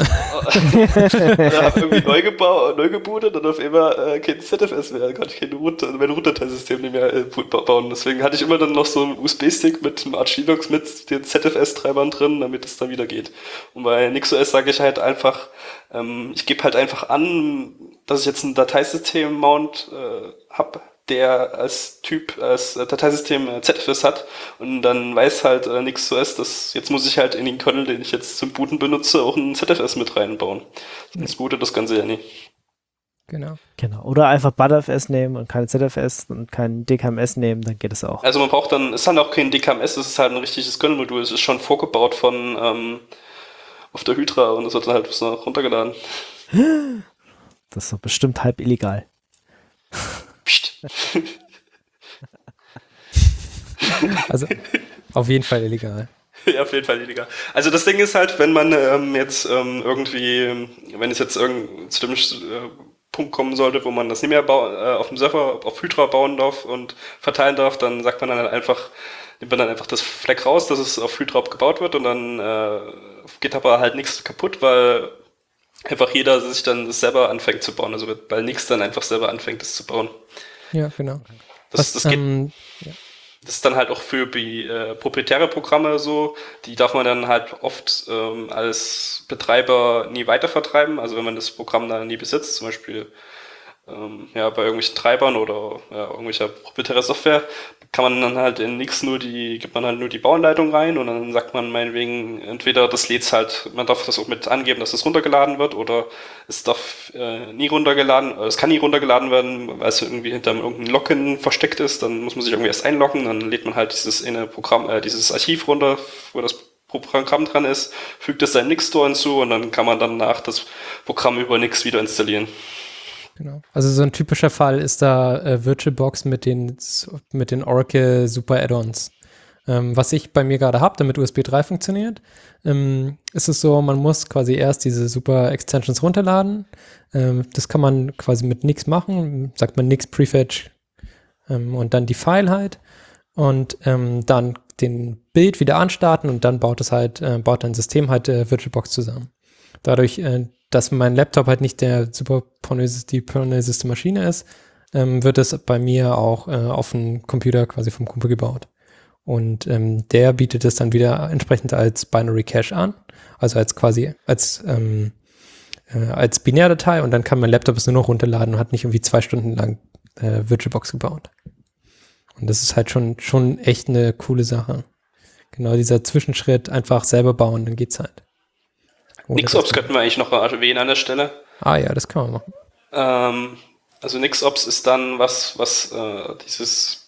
dann habe irgendwie neu, gebaut, neu gebootet und auf einmal äh, kein Z F S mehr, kann ich kein Root, also mein Root-Dateisystem nicht mehr äh, bauen. Deswegen hatte ich immer dann noch so einen U S B-Stick mit dem Arch Linux mit den Z F S-Treibern drin, damit es dann wieder geht. Und bei NixOS sage ich halt einfach, ähm, ich gebe halt einfach an, dass ich jetzt ein Dateisystem-Mount äh, habe, der als Typ, als Dateisystem äh, Z F S hat und dann weiß halt äh, NixOS, dass jetzt muss ich halt in den Kernel, den ich jetzt zum Booten benutze, auch ein Z F S mit reinbauen. Sonst bootet das Ganze ja nicht. Genau. Genau. Oder einfach ButterFS nehmen und keine Z F S und kein D K M S nehmen, dann geht es auch. Also man braucht dann, es ist dann auch kein D K M S, es ist halt ein richtiges Kernel-Modul, es ist schon vorgebaut von ähm, auf der Hydra und es wird dann halt bloß noch runtergeladen. Das ist doch bestimmt halb illegal. Psst. Also auf jeden Fall illegal. Ja, auf jeden Fall illegal. Also das Ding ist halt, wenn man ähm, jetzt ähm, irgendwie, wenn es jetzt irgend zu dem äh, Punkt kommen sollte, wo man das nicht mehr bau- äh, auf dem Server, auf Hydra bauen darf und verteilen darf, dann sagt man dann halt einfach, nimmt man dann einfach das Fleck raus, dass es auf Hydra gebaut wird und dann äh, geht aber halt nichts kaputt, weil einfach jeder sich dann das selber anfängt zu bauen, also weil nichts dann einfach selber anfängt, das zu bauen. Ja, genau. Das, Was, das, geht, ähm, ja. das ist dann halt auch für die, äh, proprietäre Programme so, die darf man dann halt oft ähm, als Betreiber nie weitervertreiben, also wenn man das Programm dann nie besitzt, zum Beispiel ähm, ja, bei irgendwelchen Treibern oder ja, irgendwelcher proprietärer Software, kann man dann halt in Nix nur die, gibt man halt nur die Bauanleitung rein und dann sagt man meinetwegen, entweder das lädt's halt, man darf das auch mit angeben, dass es runtergeladen wird oder es darf äh, nie runtergeladen, äh, es kann nie runtergeladen werden, weil es irgendwie hinter irgendeinem Login versteckt ist, dann muss man sich irgendwie erst einloggen, dann lädt man halt dieses eine Programm, äh, dieses Archiv runter, wo das Programm dran ist, fügt es seinem Nix-Store hinzu und dann kann man danach das Programm über Nix wieder installieren. Genau. Also so ein typischer Fall ist da äh, VirtualBox mit den, mit den Oracle Super Add-ons. Ähm, was ich bei mir gerade habe, damit U S B drei funktioniert, ähm, ist es so, man muss quasi erst diese Super Extensions runterladen. Ähm, das kann man quasi mit Nix machen, sagt man Nix Prefetch ähm, und dann die File halt und ähm, dann den Bild wieder anstarten und dann baut es halt, äh, baut dein System halt äh, VirtualBox zusammen. Dadurch, äh, dass mein Laptop halt nicht der super pornöseste, die pornöseste Maschine ist, ähm, wird es bei mir auch äh, auf dem Computer quasi vom Kumpel gebaut. Und ähm, der bietet es dann wieder entsprechend als Binary Cache an, also als quasi als ähm, äh, als Binärdatei und dann kann mein Laptop es nur noch runterladen und hat nicht irgendwie zwei Stunden lang äh, VirtualBox gebaut. Und das ist halt schon schon echt eine coole Sache. Genau dieser Zwischenschritt, einfach selber bauen, dann geht's halt. NixOps könnten wir eigentlich noch erwähnen an der Stelle. Ah ja, das kann man machen. Ähm, also NixOps ist dann was, was äh, dieses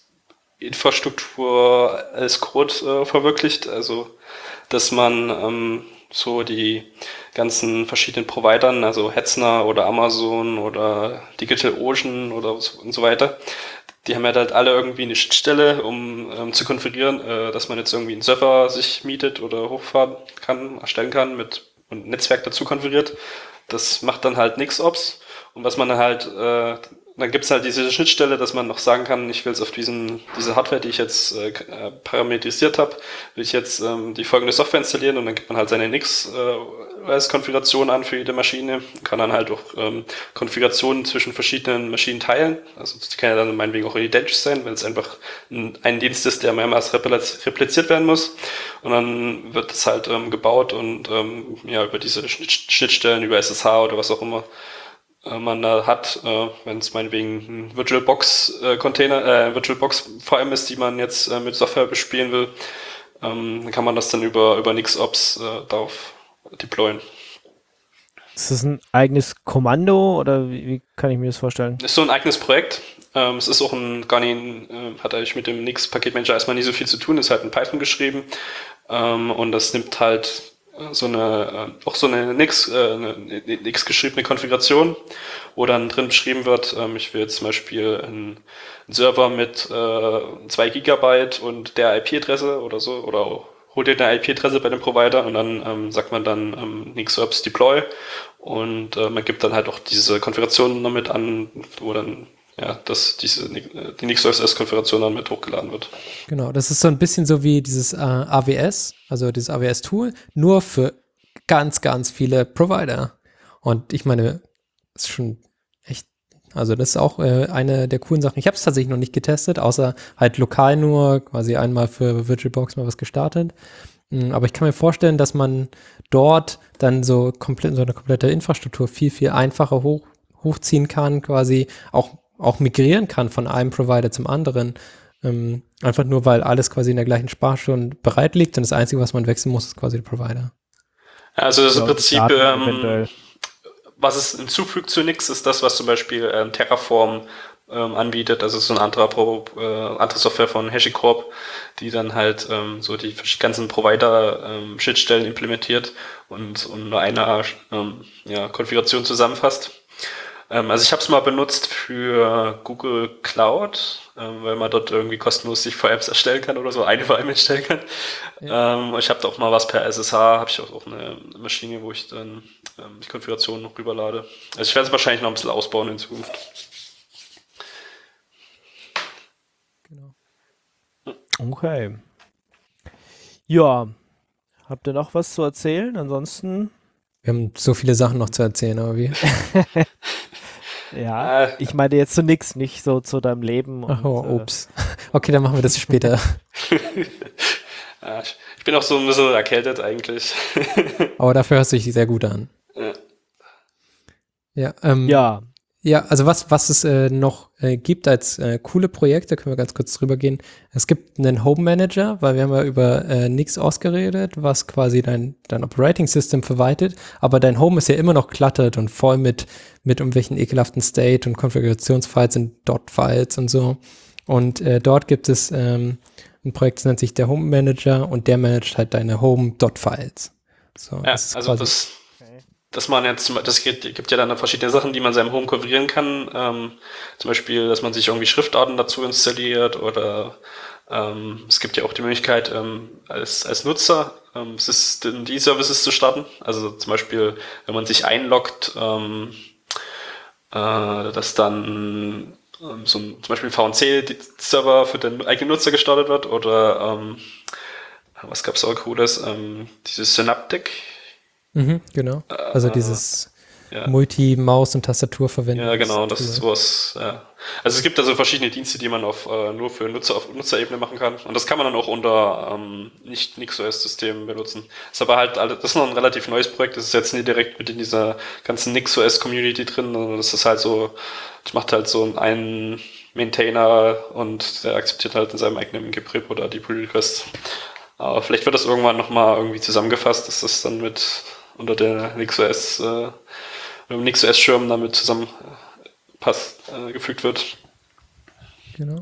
Infrastruktur als Code äh, verwirklicht. Also, dass man ähm, so die ganzen verschiedenen Providern, also Hetzner oder Amazon oder DigitalOcean oder so, und so weiter, die haben ja halt alle irgendwie eine Schnittstelle, um ähm, zu konfigurieren, äh, dass man jetzt irgendwie einen Server sich mietet oder hochfahren kann, erstellen kann mit und ein Netzwerk dazu konfiguriert. Das macht dann halt NixOps. Und was man dann halt, äh, dann gibt's halt diese Schnittstelle, dass man noch sagen kann, ich will jetzt auf diesen, diese Hardware, die ich jetzt äh, parametrisiert habe, will ich jetzt ähm, die folgende Software installieren und dann gibt man halt seine NixOS-Konfiguration an für jede Maschine, kann dann halt auch ähm, Konfigurationen zwischen verschiedenen Maschinen teilen. Also das kann ja dann meinetwegen auch identisch sein, wenn es einfach ein, ein Dienst ist, der mehrmals repliz- repliziert werden muss. Und dann wird das halt ähm, gebaut und ähm, ja über diese Schnittstellen, über S S H oder was auch immer man da hat, äh, wenn es meinetwegen ein VirtualBox-Container, äh, VirtualBox-V M ist, die man jetzt äh, mit Software bespielen will, ähm, dann kann man das dann über, über NixOps äh, darauf deployen. Ist das ein eigenes Kommando oder wie, wie kann ich mir das vorstellen? Ist so ein eigenes Projekt. Ähm, es ist auch ein, gar nicht, äh, hat eigentlich mit dem Nix-Paketmanager erstmal nicht so viel zu tun, ist halt in Python geschrieben ähm, und das nimmt halt so eine, auch so eine Nix, äh, eine Nix geschriebene Konfiguration, wo dann drin beschrieben wird, ähm, ich will jetzt zum Beispiel einen, einen Server mit äh, zwei Gigabyte und der I P-Adresse oder so, oder auch, hol dir eine I P-Adresse bei dem Provider und dann ähm, sagt man dann ähm, NixOps Deploy und äh, man gibt dann halt auch diese Konfiguration noch mit an, wo dann ja, dass diese, die NixOS-Konfiguration dann mit hochgeladen wird. Genau, das ist so ein bisschen so wie dieses äh, A W S, also dieses A W S-Tool, nur für ganz, ganz viele Provider. Und ich meine, das ist schon echt, also das ist auch äh, eine der coolen Sachen. Ich habe es tatsächlich noch nicht getestet, außer halt lokal nur, quasi einmal für VirtualBox mal was gestartet. Aber ich kann mir vorstellen, dass man dort dann so komplett, so eine komplette Infrastruktur viel, viel einfacher hoch, hochziehen kann, quasi auch auch migrieren kann von einem Provider zum anderen. Ähm, einfach nur, weil alles quasi in der gleichen Sparte bereit liegt und das Einzige, was man wechseln muss, ist quasi der Provider. Also das ist im Prinzip, ähm, Daten was es hinzufügt zu Nix, ist das, was zum Beispiel ähm, Terraform ähm, anbietet. Also so ein anderer Pro, äh, andere Software von HashiCorp, die dann halt ähm, so die ganzen Provider-Schnittstellen ähm, implementiert und, und nur eine ähm, ja, Konfiguration zusammenfasst. Also ich habe es mal benutzt für Google Cloud, ähm, weil man dort irgendwie kostenlos sich V Ms erstellen kann oder so, eine V M erstellen kann. Ja. Ähm, ich habe da auch mal was per S S H, habe ich auch, auch eine Maschine, wo ich dann ähm, die Konfiguration noch rüberlade. Also ich werde es wahrscheinlich noch ein bisschen ausbauen in Zukunft. Genau. Okay. Ja, habt ihr noch was zu erzählen? Ansonsten... Wir haben so viele Sachen noch zu erzählen, aber wie? Ja, äh, ich meine jetzt zu nix, nicht so zu deinem Leben. Und, Ach, oh, ups. Okay, dann machen wir das später. Ja, ich bin auch so ein bisschen erkältet eigentlich. Aber dafür hört sich sehr gut an. Ja. Ja, ähm, ja. Ja, also was, was es äh, noch äh, gibt als äh, coole Projekte, können wir ganz kurz drüber gehen. Es gibt einen Home Manager, weil wir haben ja über äh, NixOS geredet, was quasi dein, dein Operating System verwaltet, aber dein Home ist ja immer noch cluttered und voll mit, mit irgendwelchen ekelhaften State- und Konfigurationsfiles und Dot-Files und so. Und äh, dort gibt es ähm, ein Projekt, das nennt sich der Home Manager und der managt halt deine Home-Dot-Files. So, ja, das ist also das... Dass man jetzt, das gibt, gibt ja dann verschiedene Sachen, die man seinem Home konfigurieren kann. Ähm, zum Beispiel, dass man sich irgendwie Schriftarten dazu installiert oder ähm, es gibt ja auch die Möglichkeit, ähm, als, als Nutzer ähm, die Services zu starten. Also zum Beispiel, wenn man sich einloggt, ähm, äh, dass dann ähm, so ein, zum Beispiel ein V N C-Server für den eigenen Nutzer gestartet wird oder ähm, was gab's auch Cooles? Ähm, dieses Synaptic. Mhm, genau. Also dieses ja. Multi-Maus- und Tastatur verwenden. Ja, genau, das ist sowas. Ja. Also es gibt also verschiedene Dienste, die man auf äh, nur für Nutzer auf Nutzerebene machen kann. Und das kann man dann auch unter ähm, nicht NixOS-Systemen benutzen. Ist aber halt, das ist noch ein relativ neues Projekt. Das ist jetzt nicht direkt mit in dieser ganzen NixOS-Community drin. Also das ist halt so, das macht halt so einen Maintainer und der akzeptiert halt in seinem eigenen Git-Repo oder die Pull-Requests. Aber vielleicht wird das irgendwann nochmal irgendwie zusammengefasst, dass das dann mit unter der NixOS, äh, mit dem NixOS-Schirm damit zusammen äh, passt, äh, gefügt wird. Genau.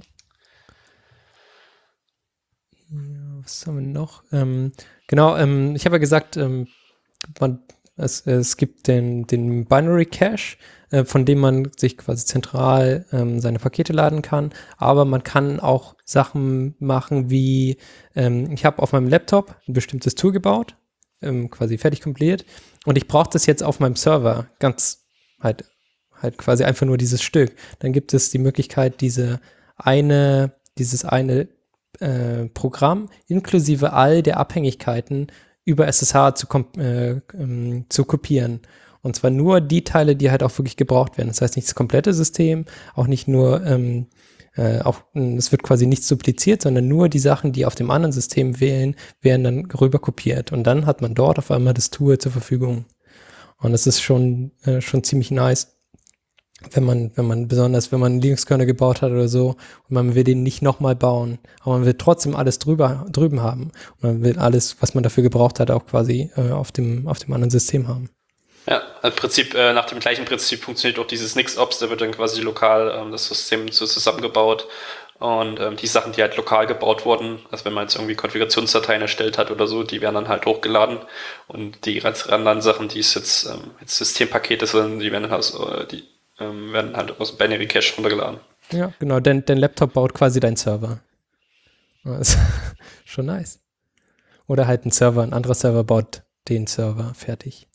Ja, was haben wir noch? Ähm, genau, ähm, ich habe ja gesagt, ähm, man, es, es gibt den, den Binary Cache, äh, von dem man sich quasi zentral ähm, seine Pakete laden kann, aber man kann auch Sachen machen wie, ähm, ich habe auf meinem Laptop ein bestimmtes Tool gebaut, ähm, quasi fertig kompiliert und ich brauche das jetzt auf meinem Server, ganz halt, halt quasi einfach nur dieses Stück. Dann gibt es die Möglichkeit, diese eine, dieses eine äh, Programm inklusive all der Abhängigkeiten über S S H zu, komp- äh, ähm, zu kopieren. Und zwar nur die Teile, die halt auch wirklich gebraucht werden. Das heißt nicht das komplette System, auch nicht nur, ähm, äh, auch es wird quasi nichts dupliziert, sondern nur die Sachen, die auf dem anderen System wählen, werden dann rüber kopiert. Und dann hat man dort auf einmal das Tool zur Verfügung. Und das ist schon, äh, schon ziemlich nice, wenn man, wenn man besonders, wenn man einen Linux-Kernel gebaut hat oder so und man will den nicht nochmal bauen, aber man will trotzdem alles drüber, drüben haben. Und man will alles, was man dafür gebraucht hat, auch quasi äh, auf dem, auf dem anderen System haben. Ja, im Prinzip, äh, nach dem gleichen Prinzip funktioniert auch dieses NixOps, da wird dann quasi lokal ähm, das System so zusammengebaut und ähm, die Sachen, die halt lokal gebaut wurden, also wenn man jetzt irgendwie Konfigurationsdateien erstellt hat oder so, die werden dann halt hochgeladen und die ganzen anderen Sachen, die es jetzt, ähm, jetzt Systempakete sind, die werden halt, äh, die ähm, werden halt aus dem Binary Cache runtergeladen. Ja, genau, dein, dein Laptop baut quasi deinen Server. Das ist schon nice. Oder halt ein Server, ein anderer Server baut den Server fertig.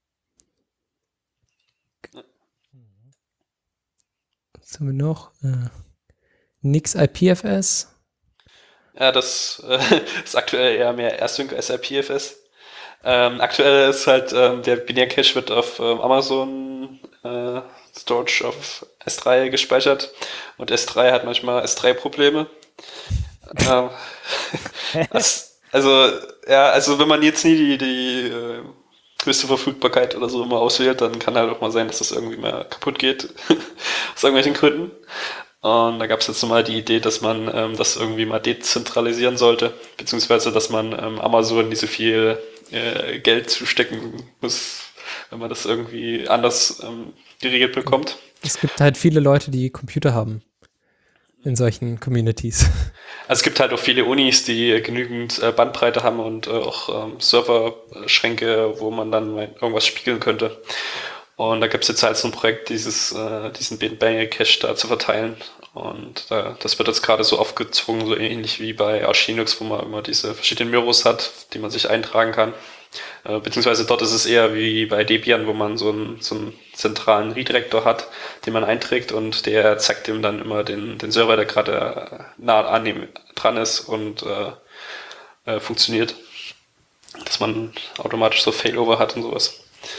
Was haben wir noch? Äh, Nix I P F S. Ja, das äh, ist aktuell eher mehr Async als I P F S. Ähm, aktuell ist halt, ähm, der Binär Cache wird auf ähm, Amazon äh, Storage auf S drei gespeichert und S drei hat manchmal S drei Probleme. ähm, das, also, ja, also wenn man jetzt nie die, die äh, höchste Verfügbarkeit oder so immer auswählt, dann kann halt auch mal sein, dass das irgendwie mal kaputt geht. Aus irgendwelchen Gründen. Und da gab es jetzt mal die Idee, dass man ähm, das irgendwie mal dezentralisieren sollte, beziehungsweise dass man ähm, Amazon nicht so viel äh, Geld zustecken muss, wenn man das irgendwie anders ähm, geregelt bekommt. Es gibt halt viele Leute, die Computer haben in solchen Communities. Also es gibt halt auch viele Unis, die genügend äh, Bandbreite haben und äh, auch ähm, Serverschränke, wo man dann irgendwas spiegeln könnte. Und da gibt es jetzt halt so ein Projekt, dieses, äh, diesen Binary Cache da zu verteilen. Und äh, das wird jetzt gerade so aufgezwungen, so ähnlich wie bei Arch Linux, wo man immer diese verschiedenen Myros hat, die man sich eintragen kann. Äh, beziehungsweise dort ist es eher wie bei Debian, wo man so einen, so einen zentralen Redirector hat, den man einträgt und der zeigt ihm dann immer den, den Server, der gerade nah an ihm dran ist und äh, äh, funktioniert. Dass man automatisch so Failover hat und sowas.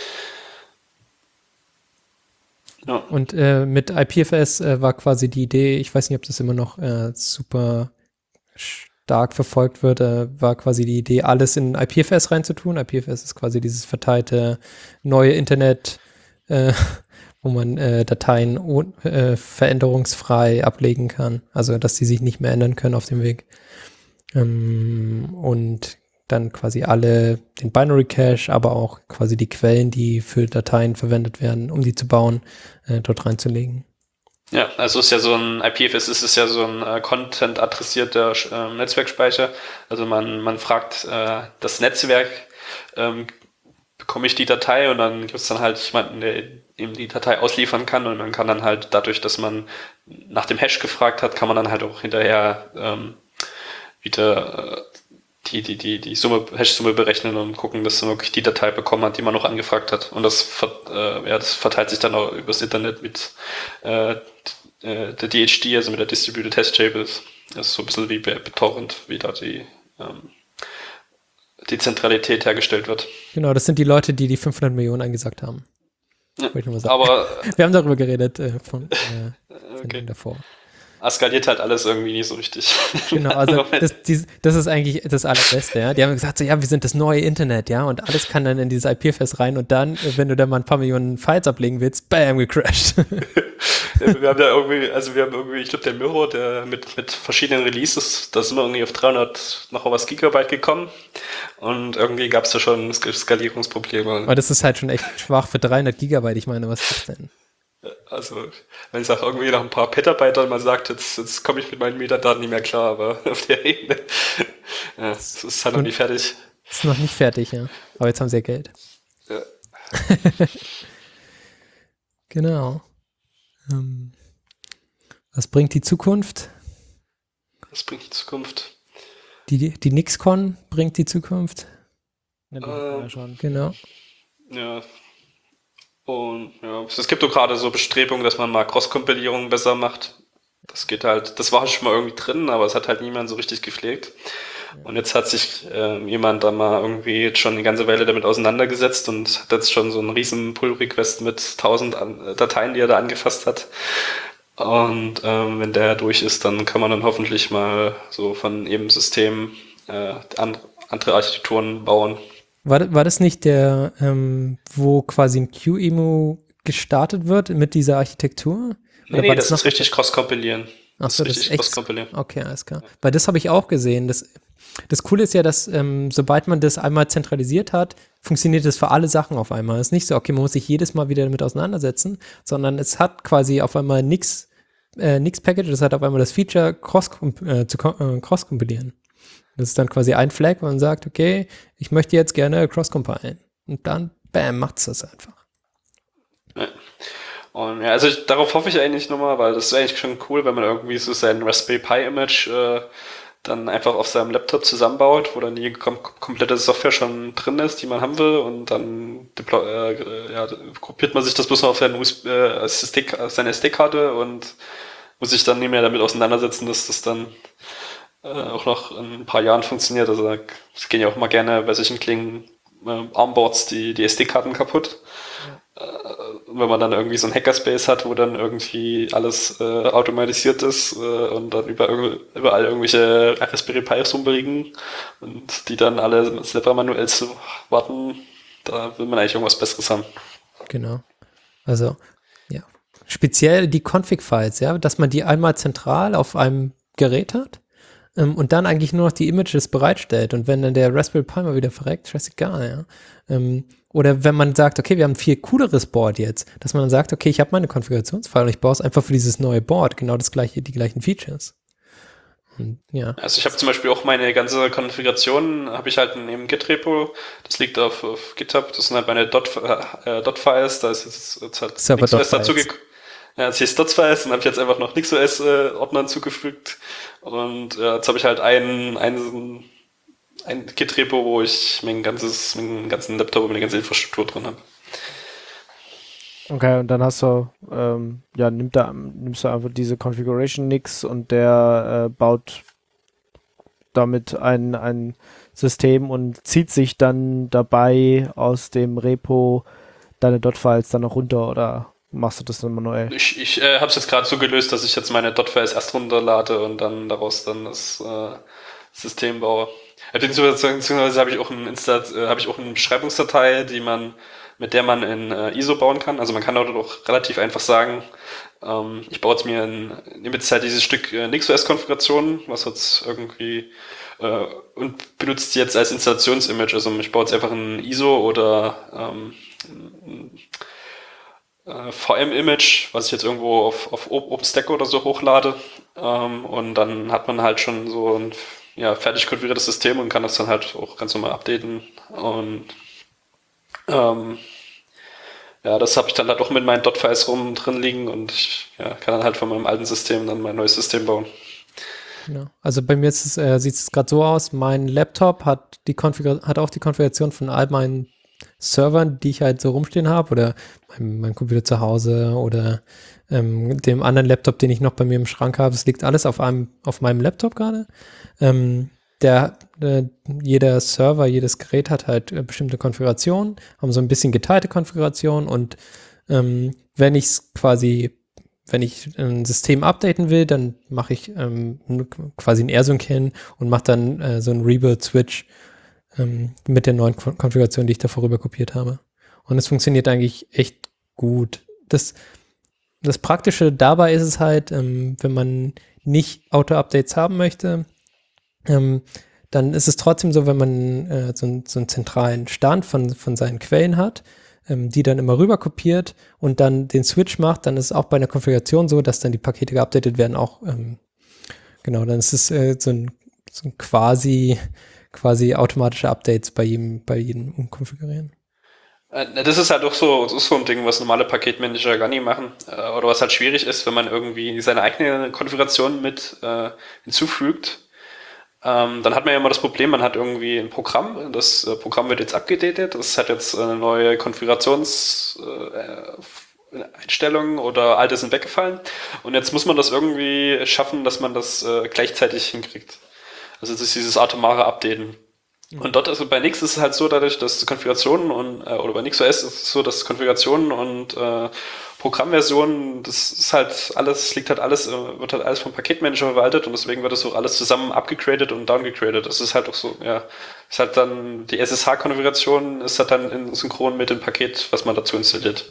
Ja. Und äh, mit I P F S äh, war quasi die Idee, ich weiß nicht, ob das immer noch äh, super stark verfolgt wird, äh, war quasi die Idee, alles in I P F S reinzutun. I P F S ist quasi dieses verteilte neue Internet, äh, wo man äh, Dateien un- äh, veränderungsfrei ablegen kann. Also, dass die sich nicht mehr ändern können auf dem Weg. Ähm, und dann quasi alle, den Binary Cache, aber auch quasi die Quellen, die für Dateien verwendet werden, um die zu bauen, äh, dort reinzulegen. Ja, also ist ja so ein I P F S, ist es ja so ein äh, Content-adressierter äh, Netzwerkspeicher. Also man, man fragt äh, das Netzwerk, ähm, bekomme ich die Datei und dann gibt es dann halt jemanden, der eben die Datei ausliefern kann und man kann dann halt dadurch, dass man nach dem Hash gefragt hat, kann man dann halt auch hinterher ähm, wieder äh, die, die, die, die Summe, Hash-Summe berechnen und gucken, dass man wirklich die Datei bekommen hat, die man noch angefragt hat. Und das, äh, ja, das verteilt sich dann auch übers Internet mit äh, der D H D, also mit der Distributed Hash Table. Das ist so ein bisschen wie bei BitTorrent, wie da die ähm, die Zentralität hergestellt wird. Genau, das sind die Leute, die die fünfhundert Millionen eingesagt haben. Ja, ich mal sagen. aber wir haben darüber geredet äh, von äh, okay. davor. Skaliert halt alles irgendwie nicht so richtig. Genau, also das, die, das ist eigentlich das Allerbeste, ja. Die haben gesagt, so ja, wir sind das neue Internet, ja, und alles kann dann in dieses I P F S rein und dann, wenn du da mal ein paar Millionen Files ablegen willst, bam, gecrashed. Ja, wir haben da irgendwie, also wir haben irgendwie, ich glaube der Mirror, der mit, mit verschiedenen Releases, da sind wir irgendwie auf dreihundert noch was Gigabyte gekommen und irgendwie gab es da schon Skalierungsprobleme. Aber das ist halt schon echt schwach für dreihundert Gigabyte, ich meine, was ist das denn? Also, wenn es auch irgendwie nach ein paar Petabyte dann mal sagt, jetzt, jetzt komme ich mit meinen Metadaten nicht mehr klar, aber auf der Ebene, ja, das ist halt noch nicht fertig. Ist noch nicht fertig, ja. Aber jetzt haben sie ja Geld. Ja. Genau. Ähm, was bringt die Zukunft? Was bringt die Zukunft? Die, die NixCon bringt die Zukunft. Ja, die Ähm, hatten wir ja schon. Genau. Ja. Und ja, es gibt auch gerade so Bestrebungen, dass man mal Cross-Kompilierung besser macht. Das geht halt, das war schon mal irgendwie drin, aber es hat halt niemand so richtig gepflegt. Und jetzt hat sich äh, jemand da mal irgendwie jetzt schon eine ganze Weile damit auseinandergesetzt und hat jetzt schon so einen riesen Pull-Request mit tausend an, Dateien, die er da angefasst hat. Und ähm, wenn der durch ist, dann kann man dann hoffentlich mal so von jedem System äh, an, andere Architekturen bauen. War, das- war das nicht der, ähm, wo quasi ein Q-Emu gestartet wird mit dieser Architektur? Nee, Oder nee, war das noch- ist richtig cross-kompilieren. Ach so, das ist echt. cross-kompilieren. Okay, alles klar. Weil das habe ich auch gesehen. Das, das Coole ist ja, dass ähm, sobald man das einmal zentralisiert hat, funktioniert das für alle Sachen auf einmal. Es ist nicht so, okay, man muss sich jedes Mal wieder damit auseinandersetzen, sondern es hat quasi auf einmal nix, äh, nix Package, es hat auf einmal das Feature, cross, äh, zu äh, cross-kompilieren. Das ist dann quasi ein Flag, wo man sagt, okay, ich möchte jetzt gerne cross-compilen. Und dann, bam, macht es das einfach. Ja. Und ja, also ich, darauf hoffe ich eigentlich nochmal, weil das ist eigentlich schon cool, wenn man irgendwie so sein Raspberry Pi-Image äh, dann einfach auf seinem Laptop zusammenbaut, wo dann die kom komplette Software schon drin ist, die man haben will, und dann äh, ja, kopiert man sich das bloß noch auf seine, äh, S D, seine S D-Karte und muss sich dann nicht mehr damit auseinandersetzen, dass das dann äh, auch noch in ein paar Jahren funktioniert. Also es gehen ja auch mal gerne bei solchen Klingen äh, Armboards die, die S D-Karten kaputt. Ja. Äh, wenn man dann irgendwie so ein Hackerspace hat, wo dann irgendwie alles äh, automatisiert ist äh, und dann überall, überall irgendwelche Raspberry Pis rumliegen und die dann alle selber manuell zu warten, da will man eigentlich irgendwas Besseres haben. Genau. Also, ja. Speziell die Config-Files, ja, dass man die einmal zentral auf einem Gerät hat ähm, und dann eigentlich nur noch die Images bereitstellt. Und wenn dann der Raspberry Pi mal wieder verreckt, scheißegal, ja. Ähm, Oder wenn man sagt, okay, wir haben ein viel cooleres Board jetzt, dass man dann sagt, okay, ich habe meine Konfigurationsfile und ich baue es einfach für dieses neue Board, genau das gleiche, die gleichen Features. Und, ja. Also ich habe zum Beispiel auch meine ganze Konfiguration, habe ich halt in einem Git-Repo, das liegt auf, auf GitHub, das sind halt meine Dot, äh, Dot-Files, da ist jetzt, jetzt halt NixOS dazu gekommen. Ja, jetzt hier ist Dot-Files, dann habe ich jetzt einfach noch NixOS-Ordner äh, hinzugefügt und äh, jetzt habe ich halt einen, einen ein Git-Repo, wo ich mein ganzes, meinen ganzen Laptop und meine ganze Infrastruktur drin habe. Okay, und dann hast du, ähm, ja, nimmst du, nimmst du einfach diese Configuration Nix und der äh, baut damit ein, ein System und zieht sich dann dabei aus dem Repo deine Dot-Files dann noch runter, oder machst du das dann manuell? Ich, ich äh, habe es jetzt gerade so gelöst, dass ich jetzt meine Dot-Files erst runterlade und dann daraus dann das äh, System baue. Beziehungsweise habe ich auch ein Insta, äh, habe ich auch eine Beschreibungsdatei, die man, mit der man in äh, I S O bauen kann. Also man kann dort auch relativ einfach sagen, ähm, ich baue jetzt mir in, nehme jetzt halt dieses Stück äh, NixOS-Konfiguration, was jetzt irgendwie äh, und benutzt die jetzt als Installationsimage. Also ich baue jetzt einfach ein I S O oder ähm, äh, V M-Image, was ich jetzt irgendwo auf, auf OpenStack oder so hochlade. Ähm, und dann hat man halt schon so ein ja, fertig konfiguriertes System und kann das dann halt auch ganz normal updaten. Und ähm, ja, das habe ich dann halt auch mit meinen Dot-Files rum drin liegen und ich ja, kann dann halt von meinem alten System dann mein neues System bauen. Genau. Also bei mir ist es, äh, sieht es gerade so aus, mein Laptop hat, die Konfigur- hat auch die Konfiguration von all meinen Servern, die ich halt so rumstehen habe, oder mein, mein Computer zu Hause oder ähm, dem anderen Laptop, den ich noch bei mir im Schrank habe. Es liegt alles auf einem, auf meinem Laptop gerade. Ähm, der, äh, jeder Server, jedes Gerät hat halt äh, bestimmte Konfigurationen, haben so ein bisschen geteilte Konfigurationen und ähm, wenn ich es quasi, wenn ich ein System updaten will, dann mache ich ähm, quasi ein AirSync hin und mache dann äh, so einen Rebuild-Switch ähm, mit der neuen Kon- Konfiguration, die ich da vorüber kopiert habe. Und es funktioniert eigentlich echt gut. Das, das Praktische dabei ist es halt, ähm, wenn man nicht Auto-Updates haben möchte, ähm, dann ist es trotzdem so, wenn man äh, so, so einen zentralen Stand von, von seinen Quellen hat, ähm, die dann immer rüber kopiert und dann den Switch macht, dann ist es auch bei einer Konfiguration so, dass dann die Pakete geupdatet werden, auch ähm, genau, dann ist es äh, so ein, so ein quasi quasi automatische Updates bei jedem, bei jedem Umkonfigurieren. Das ist halt auch so, das ist so ein Ding, was normale Paketmanager gar nicht machen. Oder was halt schwierig ist, wenn man irgendwie seine eigene Konfiguration mit äh, hinzufügt. Ähm, dann hat man ja immer das Problem, man hat irgendwie ein Programm, das äh, Programm wird jetzt abgedatet, das hat jetzt eine neue Konfigurationseinstellung äh, oder alte sind weggefallen und jetzt muss man das irgendwie schaffen, dass man das äh, gleichzeitig hinkriegt. Also das ist dieses atomare Updaten. Mhm. Und dort, also bei Nix ist es halt so, dadurch, dass Konfigurationen und, äh, oder bei NixOS ist es so, dass Konfigurationen und äh, Programmversionen, das ist halt alles, liegt halt alles, wird halt alles vom Paketmanager verwaltet und deswegen wird das auch alles zusammen abgegradet und downgegradet. Das ist halt auch so, ja, ist halt dann, die S S H-Konfiguration ist halt dann in synchron mit dem Paket, was man dazu installiert.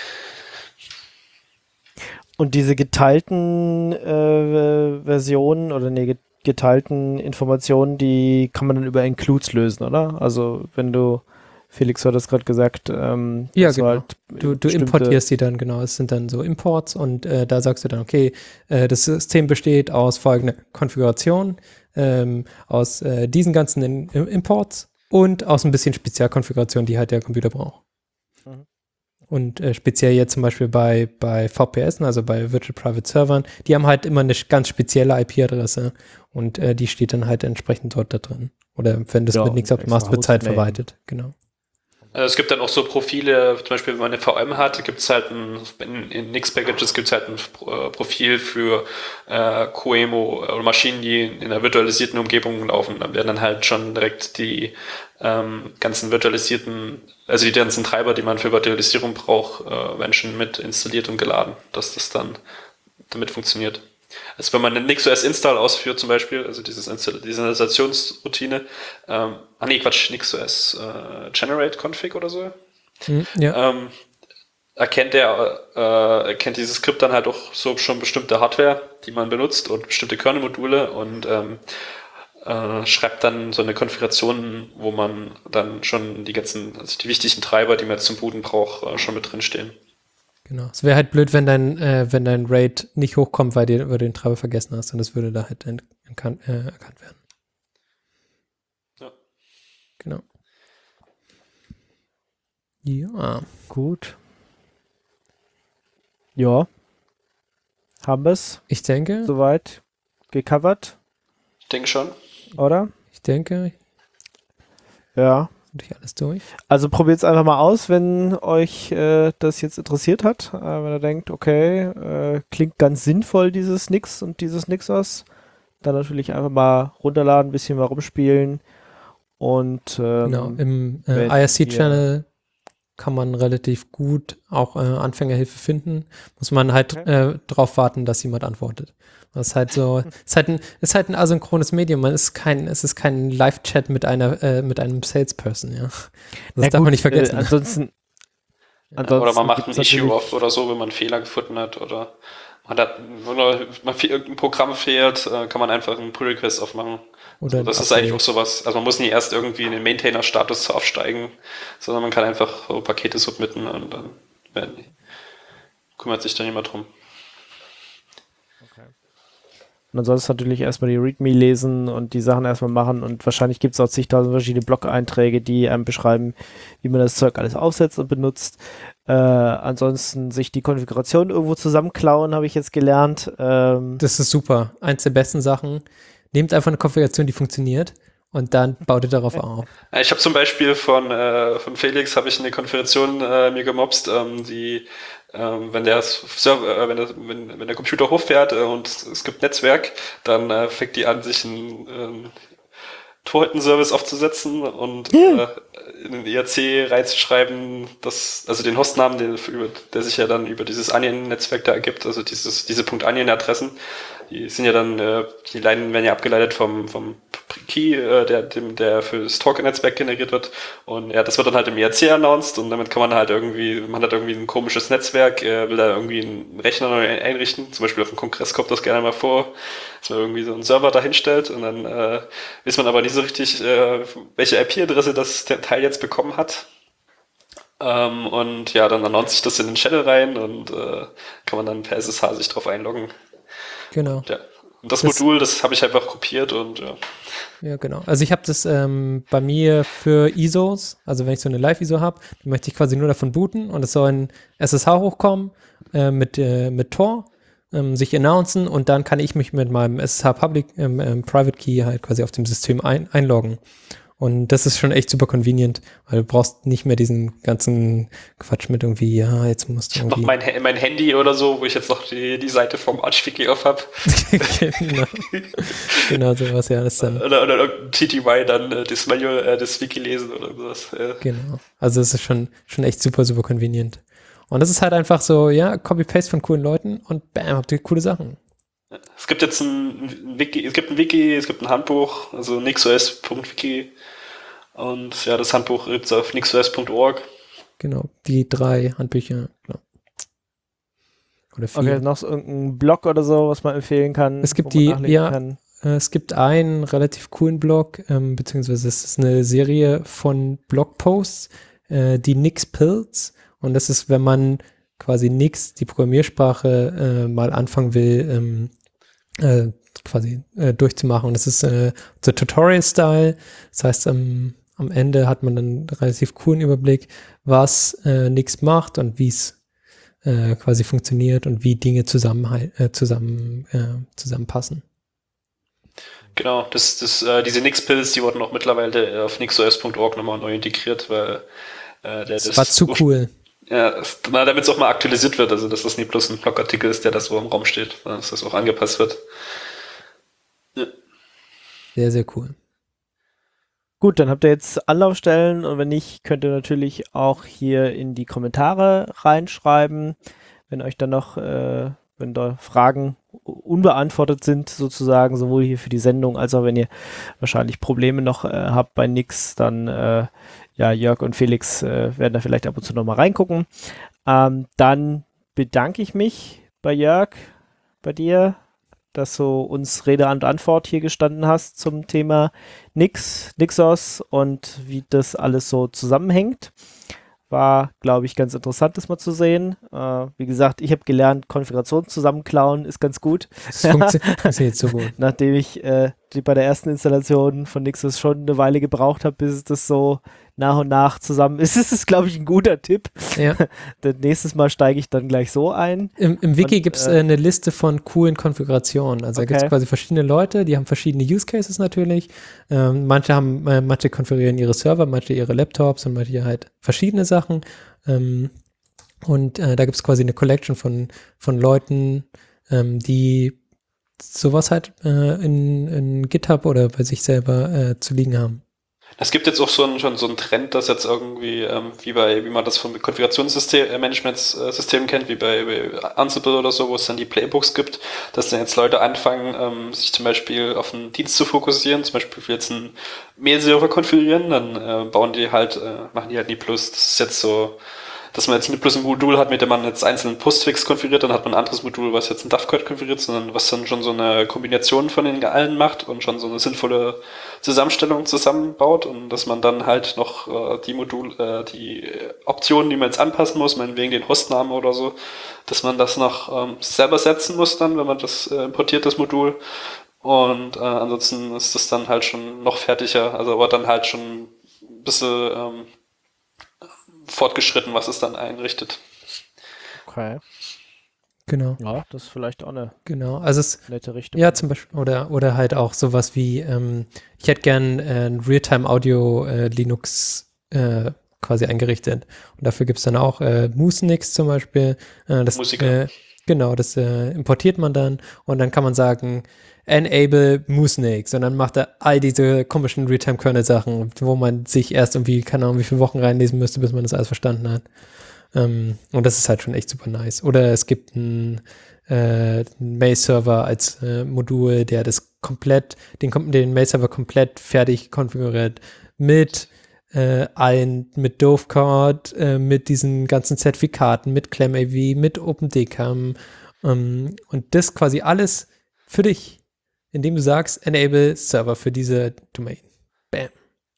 Und diese geteilten äh, Versionen oder nee, geteilten Informationen, die kann man dann über Includes lösen, oder? Also wenn du Felix hat das gerade gesagt. Ähm, ja, genau. Halt du, du importierst die dann, genau. Es sind dann so Imports und äh, da sagst du dann, okay, äh, das System besteht aus folgender Konfiguration, ähm, aus äh, diesen ganzen in, in Imports und aus ein bisschen Spezialkonfiguration, die halt der Computer braucht. Mhm. Und äh, speziell jetzt zum Beispiel bei, bei V P S, also bei Virtual Private Servern, die haben halt immer eine ganz spezielle I P-Adresse und äh, die steht dann halt entsprechend dort da drin. Oder wenn du es ja, mit Nix machst, wird Zeit verwaltet. Genau. Es gibt dann auch so Profile, zum Beispiel wenn man eine V M hat, gibt es halt ein, in, in Nix-Packages gibt es halt ein äh, Profil für äh, Coemo oder Maschinen, die in einer virtualisierten Umgebung laufen. Dann werden dann halt schon direkt die ähm, ganzen virtualisierten, also die ganzen Treiber, die man für Virtualisierung braucht, äh, werden schon mit installiert und geladen, dass das dann damit funktioniert. Also wenn man eine NixOS Install ausführt zum Beispiel, also dieses Install- diese Installationsroutine, ähm, ah nee, Quatsch, NixOS äh, Generate Config oder so, hm, ja. ähm, erkennt der, äh, erkennt dieses Skript dann halt auch so schon bestimmte Hardware, die man benutzt und bestimmte Kernel-Module und ähm, äh, schreibt dann so eine Konfiguration, wo man dann schon die ganzen, also die wichtigen Treiber, die man jetzt zum Booten braucht, äh, schon mit drin stehen. Genau. Es wäre halt blöd, wenn dein, äh, wenn dein RAID nicht hochkommt, weil, dir, weil du den Treiber vergessen hast und das würde da halt ent- entkan- äh, erkannt werden. Ja. Genau. Ja. Gut. Ja. Haben wir es Ich denke. soweit gecovert, Ich denke schon. oder? Ich denke, Ja. durch alles durch. Also probiert es einfach mal aus, wenn euch äh, das jetzt interessiert hat. Äh, wenn ihr denkt, okay, äh, klingt ganz sinnvoll, dieses Nix und dieses Nixos. Dann natürlich einfach mal runterladen, ein bisschen mal rumspielen. Und ähm, Genau. Im äh, wenn I R ihr- C-Channel kann man relativ gut auch äh, Anfängerhilfe finden. Muss man halt Okay. äh, drauf warten, dass jemand antwortet. Das ist halt so, ist halt ein, ist halt ein asynchrones Medium. Man ist kein, es ist kein Live-Chat mit einer, äh, mit einem Salesperson, ja. Das Na darf gut, man nicht vergessen. Äh, ansonsten, ansonsten Oder man macht ein gibt's Issue natürlich- auf oder so, wenn man einen Fehler gefunden hat oder man hat, oder man fe- irgendein Programm fehlt, äh, kann man einfach einen Pull-Request aufmachen. Oder Also das ein ist eigentlich Update. auch sowas. Also man muss nicht erst irgendwie in den Maintainer-Status aufsteigen, sondern man kann einfach so Pakete submitten und dann werden die, kümmert sich dann jemand drum. Und ansonsten natürlich erstmal die README lesen und die Sachen erstmal machen und wahrscheinlich gibt es auch zigtausend verschiedene Blog-Einträge, die einem beschreiben, wie man das Zeug alles aufsetzt und benutzt. Äh, ansonsten sich die Konfiguration irgendwo zusammenklauen, habe ich jetzt gelernt. Ähm, Das ist super. Eins der besten Sachen. Nehmt einfach eine Konfiguration, die funktioniert und dann baut ihr darauf auf. Ich habe zum Beispiel von, äh, von Felix habe ich eine Konfiguration äh, mir gemobst, ähm, die ähm, wenn der Server, äh, wenn, der, wenn, wenn der Computer hochfährt äh, und es gibt Netzwerk, dann äh, fängt die an, sich einen ähm, Torhüten-Service aufzusetzen und äh, in den I R C reinzuschreiben, dass, also den Hostnamen, den, über, der sich ja dann über dieses Onion-Netzwerk da ergibt, also dieses, diese .onion-Adressen, die sind ja dann, äh, die Leinen werden ja abgeleitet vom, vom Key, äh, der, dem, der für das Talk-Netzwerk generiert wird. Und ja, das wird dann halt im I R C announced und damit kann man halt irgendwie, man hat irgendwie ein komisches Netzwerk, äh, will da irgendwie einen Rechner neu einrichten. Zum Beispiel auf dem Kongress kommt das gerne mal vor, dass man irgendwie so einen Server da hinstellt und dann äh, weiß man aber nicht so richtig, äh, welche I P-Adresse das der Teil jetzt bekommen hat. Ähm, und ja, dann announced sich das in den Channel rein und äh, kann man dann per S S H sich drauf einloggen. Genau. Ja. Und das, Das- Modul, das habe ich einfach kopiert und ja. Ja, genau. Also ich habe das ähm, bei mir für I S Os, also wenn ich so eine Live-I S O habe, dann möchte ich quasi nur davon booten und es soll ein S S H hochkommen äh, mit, äh, mit Tor ähm, sich announcen und dann kann ich mich mit meinem S S H Public, ähm, ähm, Private Key halt quasi auf dem System ein, einloggen. Und das ist schon echt super convenient, weil du brauchst nicht mehr diesen ganzen Quatsch mit irgendwie, ja, jetzt musst du irgendwie... Noch mein, mein Handy oder so, wo ich jetzt noch die, die Seite vom Archwiki auf habe. genau. genau, sowas, ja. Das dann oder, oder, oder T T Y dann äh, das Manual, äh, das Wiki lesen oder sowas. Ja. Genau. Also es ist schon, schon echt super, super convenient. Und das ist halt einfach so, ja, Copy-Paste von coolen Leuten und bam, habt ihr coole Sachen. Es gibt jetzt ein Wiki, es gibt ein Wiki, es gibt ein Handbuch, also nixos Punkt wiki und ja, das Handbuch gibt es auf nixos Punkt org. Genau, die drei Handbücher, genau. Oder vier. Okay, noch so irgendein Blog oder so, was man empfehlen kann? Es gibt wo man die, nachlesen ja, kann? äh, es gibt einen relativ coolen Blog, ähm, beziehungsweise es ist eine Serie von Blogposts, äh, die Nix Pills, und das ist, wenn man quasi Nix, die Programmiersprache, äh, mal anfangen will, ähm, äh, quasi äh, durchzumachen. Und das ist äh, der Tutorial-Style. Das heißt, am, am Ende hat man dann einen relativ coolen Überblick, was äh, Nix macht und wie es äh, quasi funktioniert und wie Dinge zusammen, äh, zusammen, äh, zusammenpassen. Genau, das, das, äh, diese Nix-Pills, die wurden auch mittlerweile auf nixos Punkt org nochmal neu integriert, weil äh, der, das, das war zu cool. Ja, damit es auch mal aktualisiert wird, also dass das nicht bloß ein Blogartikel ist, der da so im Raum steht, sondern dass das auch angepasst wird. Ja. Sehr, sehr cool. Gut, dann habt ihr jetzt Anlaufstellen und wenn nicht, könnt ihr natürlich auch hier in die Kommentare reinschreiben, wenn euch dann noch, äh, wenn da Fragen unbeantwortet sind sozusagen, sowohl hier für die Sendung als auch wenn ihr wahrscheinlich Probleme noch äh, habt bei Nix, dann äh, ja, Jörg und Felix äh, werden da vielleicht ab und zu nochmal reingucken. Ähm, dann bedanke ich mich bei Jörg, bei dir, dass du uns Rede und Antwort hier gestanden hast zum Thema Nix, Nixos und wie das alles so zusammenhängt. War, glaube ich, ganz interessant, das mal zu sehen. Äh, wie gesagt, ich habe gelernt, Konfiguration zusammenklauen ist ganz gut. Das funktio- funktioniert so gut. Nachdem ich äh, die bei der ersten Installation von Nixos schon eine Weile gebraucht habe, bis es das so nach und nach zusammen ist, ist es, glaube ich, ein guter Tipp. Ja. Denn nächstes Mal steige ich dann gleich so ein. Im, im Wiki Und, gibt es äh, äh, eine Liste von coolen Konfigurationen. Also da gibt es Okay. quasi verschiedene Leute, die haben verschiedene Use Cases natürlich. Ähm, manche haben, äh, manche konfigurieren ihre Server, manche ihre Laptops und manche halt verschiedene Sachen. Ähm, und äh, da gibt es quasi eine Collection von, von Leuten, ähm, die sowas halt äh, in, in GitHub oder bei sich selber äh, zu liegen haben. Es gibt jetzt auch so einen, schon so einen Trend, dass jetzt irgendwie, ähm, wie bei, wie man das von Konfigurationsmanagementsystemen kennt, wie bei, bei Ansible oder so, wo es dann die Playbooks gibt, dass dann jetzt Leute anfangen, ähm, sich zum Beispiel auf einen Dienst zu fokussieren, zum Beispiel für jetzt einen Mail-Server konfigurieren, dann äh, bauen die halt, äh, machen die halt nie plus. Das ist jetzt so, dass man jetzt nicht bloß ein Modul hat, mit dem man jetzt einzelnen Postfix konfiguriert, dann hat man ein anderes Modul, was jetzt ein D A V-Code konfiguriert, sondern was dann schon so eine Kombination von den allen macht und schon so eine sinnvolle Zusammenstellung zusammenbaut und dass man dann halt noch äh, die Modul, äh, die Optionen, die man jetzt anpassen muss, meinetwegen den Hostnamen oder so, dass man das noch ähm, selber setzen muss dann, wenn man das äh, importiert, das Modul. Und äh, ansonsten ist das dann halt schon noch fertiger, also aber dann halt schon ein bisschen ähm, fortgeschritten, was es dann einrichtet. Okay. Genau. Ja, das ist vielleicht auch eine Genau. Also es nette Richtung. Ja, zum Beispiel, oder, oder halt auch sowas wie, ähm, ich hätte gern äh, ein Realtime-Audio äh, Linux äh, quasi eingerichtet. Und dafür gibt es dann auch äh, Musenix zum Beispiel. Äh, das, Musiker. äh, genau, das äh, importiert man dann und dann kann man sagen, enable Musenix und dann macht er all diese komischen Realtime-Kernel-Sachen, wo man sich erst irgendwie, keine Ahnung, wie viele Wochen reinlesen müsste, bis man das alles verstanden hat. Ähm, und das ist halt schon echt super nice. Oder es gibt ein äh, Mail-Server als äh, Modul, der das komplett, den, den Mail-Server komplett fertig konfiguriert mit äh, allen, mit Dovecard, äh, mit diesen ganzen Zertifikaten, mit ClamAV, mit OpenDCAM ähm, und das quasi alles für dich, indem du sagst, enable Server für diese Domain. Bam.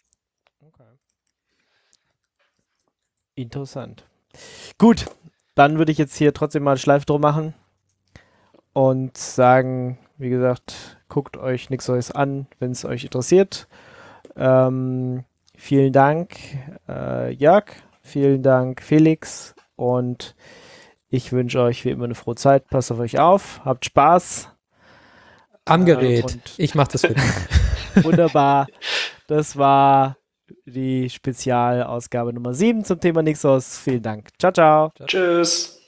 Interessant. Gut, dann würde ich jetzt hier trotzdem mal eine Schleife drum machen und sagen, wie gesagt, guckt euch Nixos an, wenn es euch interessiert. Ähm, vielen Dank, äh, Jörg, vielen Dank, Felix, und Ich wünsche euch wie immer eine frohe Zeit. Passt auf euch auf. Habt Spaß. Am Gerät. und- Ich mach das mit. Wunderbar. Das war die Spezialausgabe Nummer sieben zum Thema Nixos. Vielen Dank. Ciao, ciao. Tschüss.